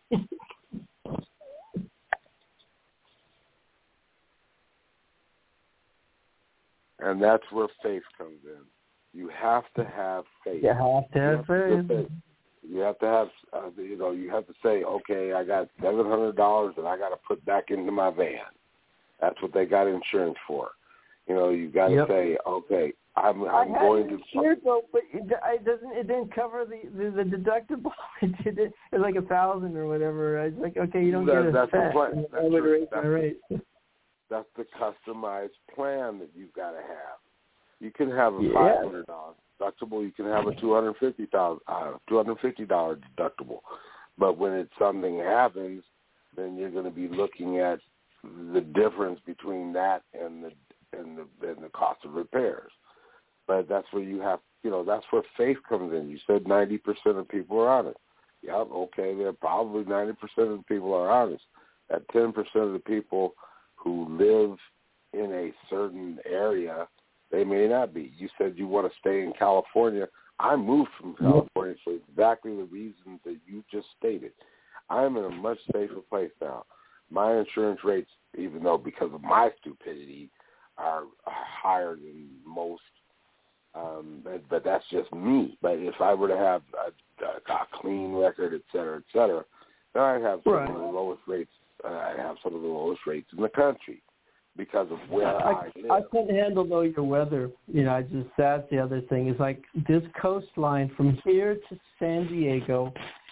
And that's where faith comes in. You have to have faith. You have to have faith. You have to have, you have to say, okay, I got $700 that I got to put back into my van. That's what they got insurance for. You got to say, okay, I'm going to. Insured, though, but it didn't cover the deductible. It was like $1,000 or whatever. I was like, okay, you don't get a cent. That's the customized plan that you've got to have. You can have a $500 deductible. You can have a $250 deductible. But when something happens, then you're going to be looking at the difference between that and the cost of repairs. But that's where you have, that's where faith comes in. You said 90% of people are honest. Yeah, okay, they're probably 90% of the people are honest. That 10% of the people who live in a certain area, they may not be. You said you want to stay in California. I moved from California for exactly the reasons that you just stated. I'm in a much safer place now. My insurance rates, even though because of my stupidity, are higher than most, but that's just me. But if I were to have a clean record, et cetera, then I'd have some of the lowest rates. I have some of the lowest rates in the country because of where I live. I couldn't handle your weather. That's the other thing. Is like this coastline from here to San Diego.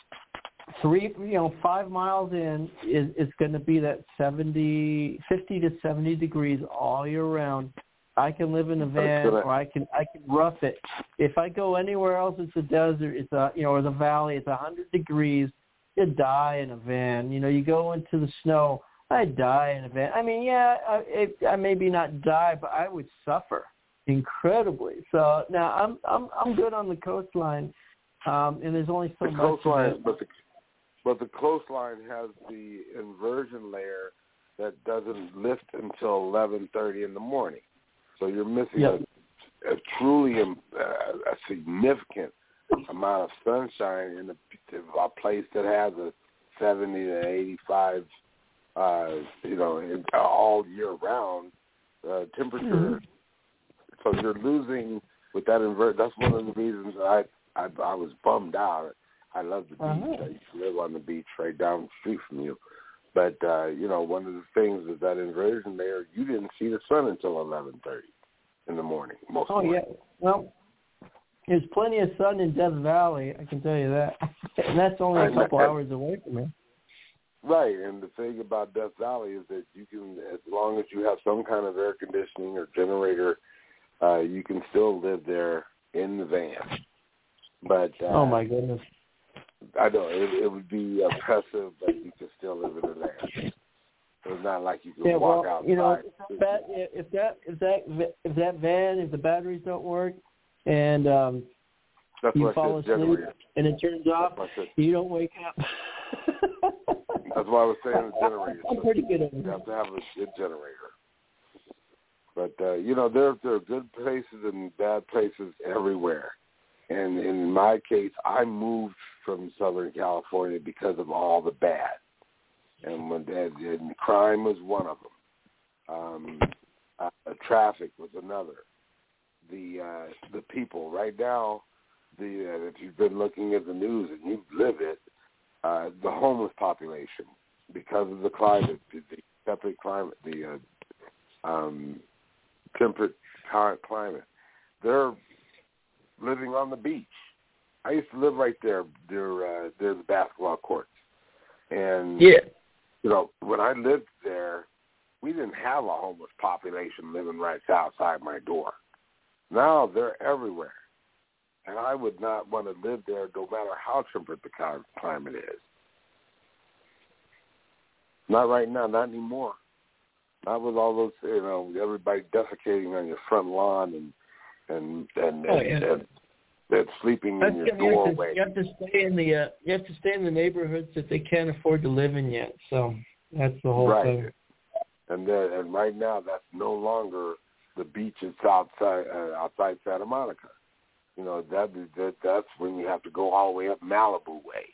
5 miles in is going to be that 50 to 70 degrees all year round. I can live in a van, or I can rough it. If I go anywhere else, it's a desert. It's or the valley. It's 100 degrees. You die in a van. You go into the snow. I die in a van. I mean, I maybe not die, but I would suffer incredibly. So now I'm good on the coastline, and there's only so much. But the coastline has the inversion layer that doesn't lift until 11:30 in the morning. So you're missing a truly a significant amount of sunshine in a place that has a 70 to 85, all year round temperature. Mm-hmm. So you're losing with that invert. That's one of the reasons I was bummed out. I love the beach. I used to live on the beach right down the street from you. But, one of the things is that inversion there, you didn't see the sun until 11:30 in the morning. Yeah. Well, there's plenty of sun in Death Valley, I can tell you that. And that's only a couple hours away from me. Right, and the thing about Death Valley is that you can, as long as you have some kind of air conditioning or generator, you can still live there in the van. But oh my goodness, I know it would be oppressive, but you can still live in the van. It's not like you can walk outside. If that van, if the batteries don't work, and you fall asleep and it turns off, you don't wake up. That's why I was saying the generator. I'm pretty good at it. You have to have a good generator. But, there are good places and bad places everywhere. And in my case, I moved from Southern California because of all the bad. And crime was one of them. Traffic was another. The people. Right now, if you've been looking at the news and you live it, the homeless population, because of the climate, the temperate climate, the temperate climate, they're living on the beach. I used to live right there. There's the basketball courts, and when I lived there, we didn't have a homeless population living right outside my door. Now they're everywhere. And I would not want to live there no matter how temperate the climate is. Not right now, not anymore. Not with all those, everybody defecating on your front lawn and sleeping in your doorway. You have to stay in the neighborhoods that they can't afford to live in yet. So that's the whole thing. And right now, that's no longer the beaches outside Santa Monica. That's when you have to go all the way up Malibu way.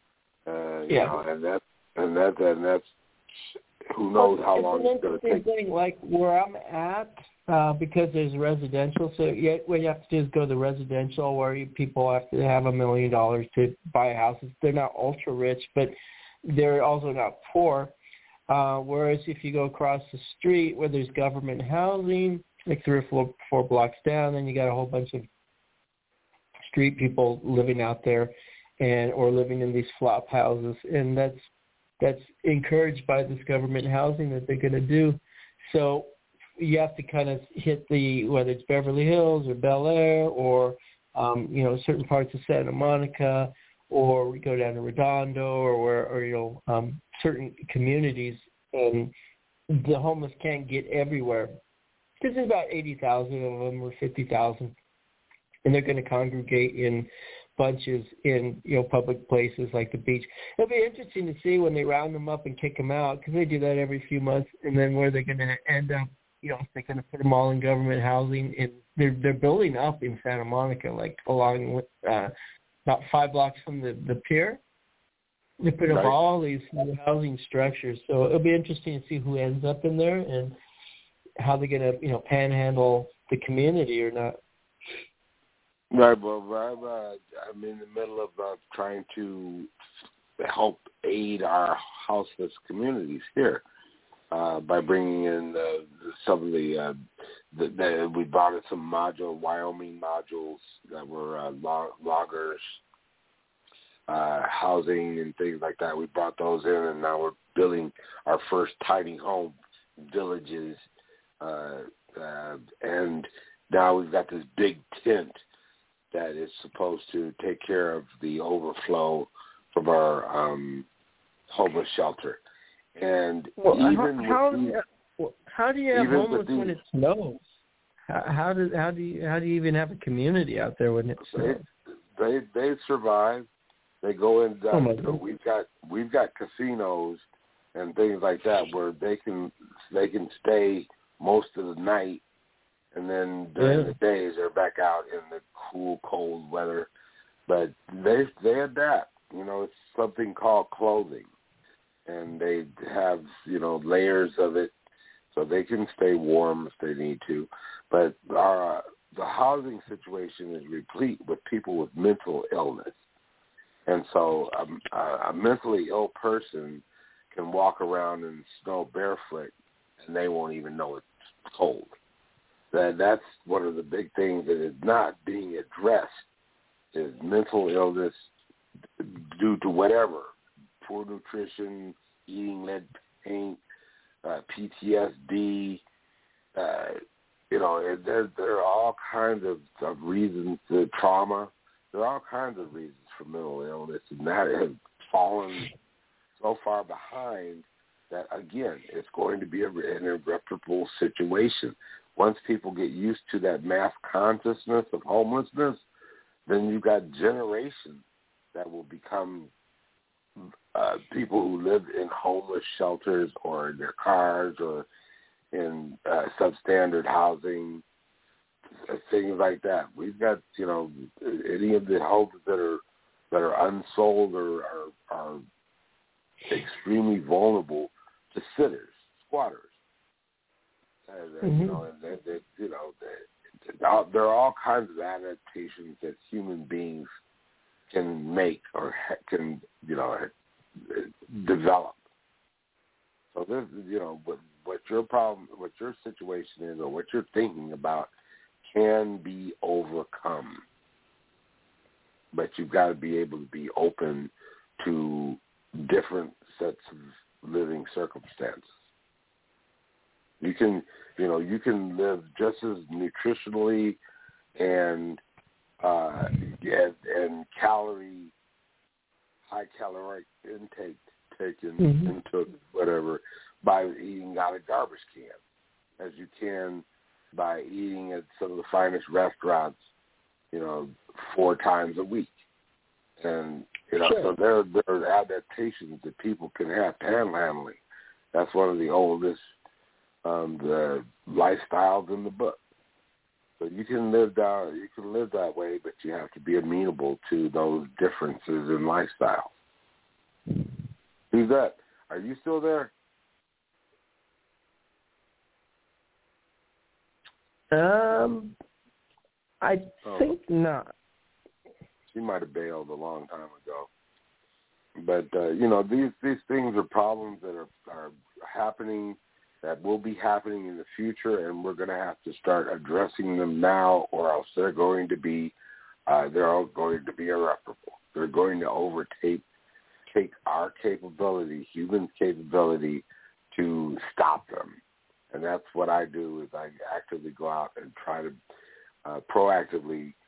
And that's who knows how long it's going to take. Thing, like where I'm at, because there's residential, so what you have to do is go to the residential where people have to have $1 million to buy houses. They're not ultra rich, but they're also not poor. Whereas if you go across the street where there's government housing, like 3 or 4 blocks down, then you got a whole bunch of street people living out there or living in these flop houses, and that's encouraged by this government housing that they're going to do. So you have to kind of hit whether it's Beverly Hills or Bel Air or certain parts of Santa Monica, or we go down to Redondo or certain communities, and the homeless can't get everywhere because there's about 80,000 of them or 50,000. And they're going to congregate in bunches in, public places like the beach. It'll be interesting to see when they round them up and kick them out, because they do that every few months, and then where they're going to end up, if they're going to put them all in government housing. And they're building up in Santa Monica, like along with about 5 blocks from the pier. They put up all these new housing structures. So it'll be interesting to see who ends up in there and how they're going to, panhandle the community or not. Right, well, I'm in the middle of trying to help aid our houseless communities here by bringing in some of we brought in some Wyoming modules that were loggers, housing and things like that. We brought those in, and now we're building our first tiny home villages, and now we've got this big tent that is supposed to take care of the overflow from our homeless shelter. And how do you have homeless when it snows? How do you even have a community out there when it snows? They survive. They go in. We've got casinos and things like that where they can stay most of the night, and then during the days they're back out in the cool, cold weather. But they adapt. It's something called clothing, and they have layers of it so they can stay warm if they need to. But the housing situation is replete with people with mental illness. And so a mentally ill person can walk around in snow barefoot, and they won't even know it's cold. That's one of the big things that is not being addressed is mental illness due to whatever, poor nutrition, eating lead paint, PTSD. There are all kinds of reasons to trauma. There are all kinds of reasons for mental illness, and that has fallen so far behind that, again, it's going to be an irreparable situation. Once people get used to that mass consciousness of homelessness, then you've got generations that will become people who live in homeless shelters or in their cars or in substandard housing, things like that. We've got, any of the homes that are unsold or are extremely vulnerable to sitters, squatters. There are all kinds of adaptations that human beings can make or can, develop. So this, what your problem, what your situation is, or what you're thinking about, can be overcome. But you've got to be able to be open to different sets of living circumstances. You can live just as nutritionally and high caloric intake taken into whatever by eating out of garbage can as you can by eating at some of the finest restaurants, 4 times a week. And so there are adaptations that people can have. Panhandling, that's one of the oldest the lifestyles in the book. So you can live that way, but you have to be amenable to those differences in lifestyle. Who's that? Are you still there? I think not. She might have bailed a long time ago. But these things are problems that are happening, that will be happening in the future, and we're going to have to start addressing them now, or else they're going to be irreparable. They're going to overtake our capability, human capability, to stop them. And that's what I do, is I actively go out and try to proactively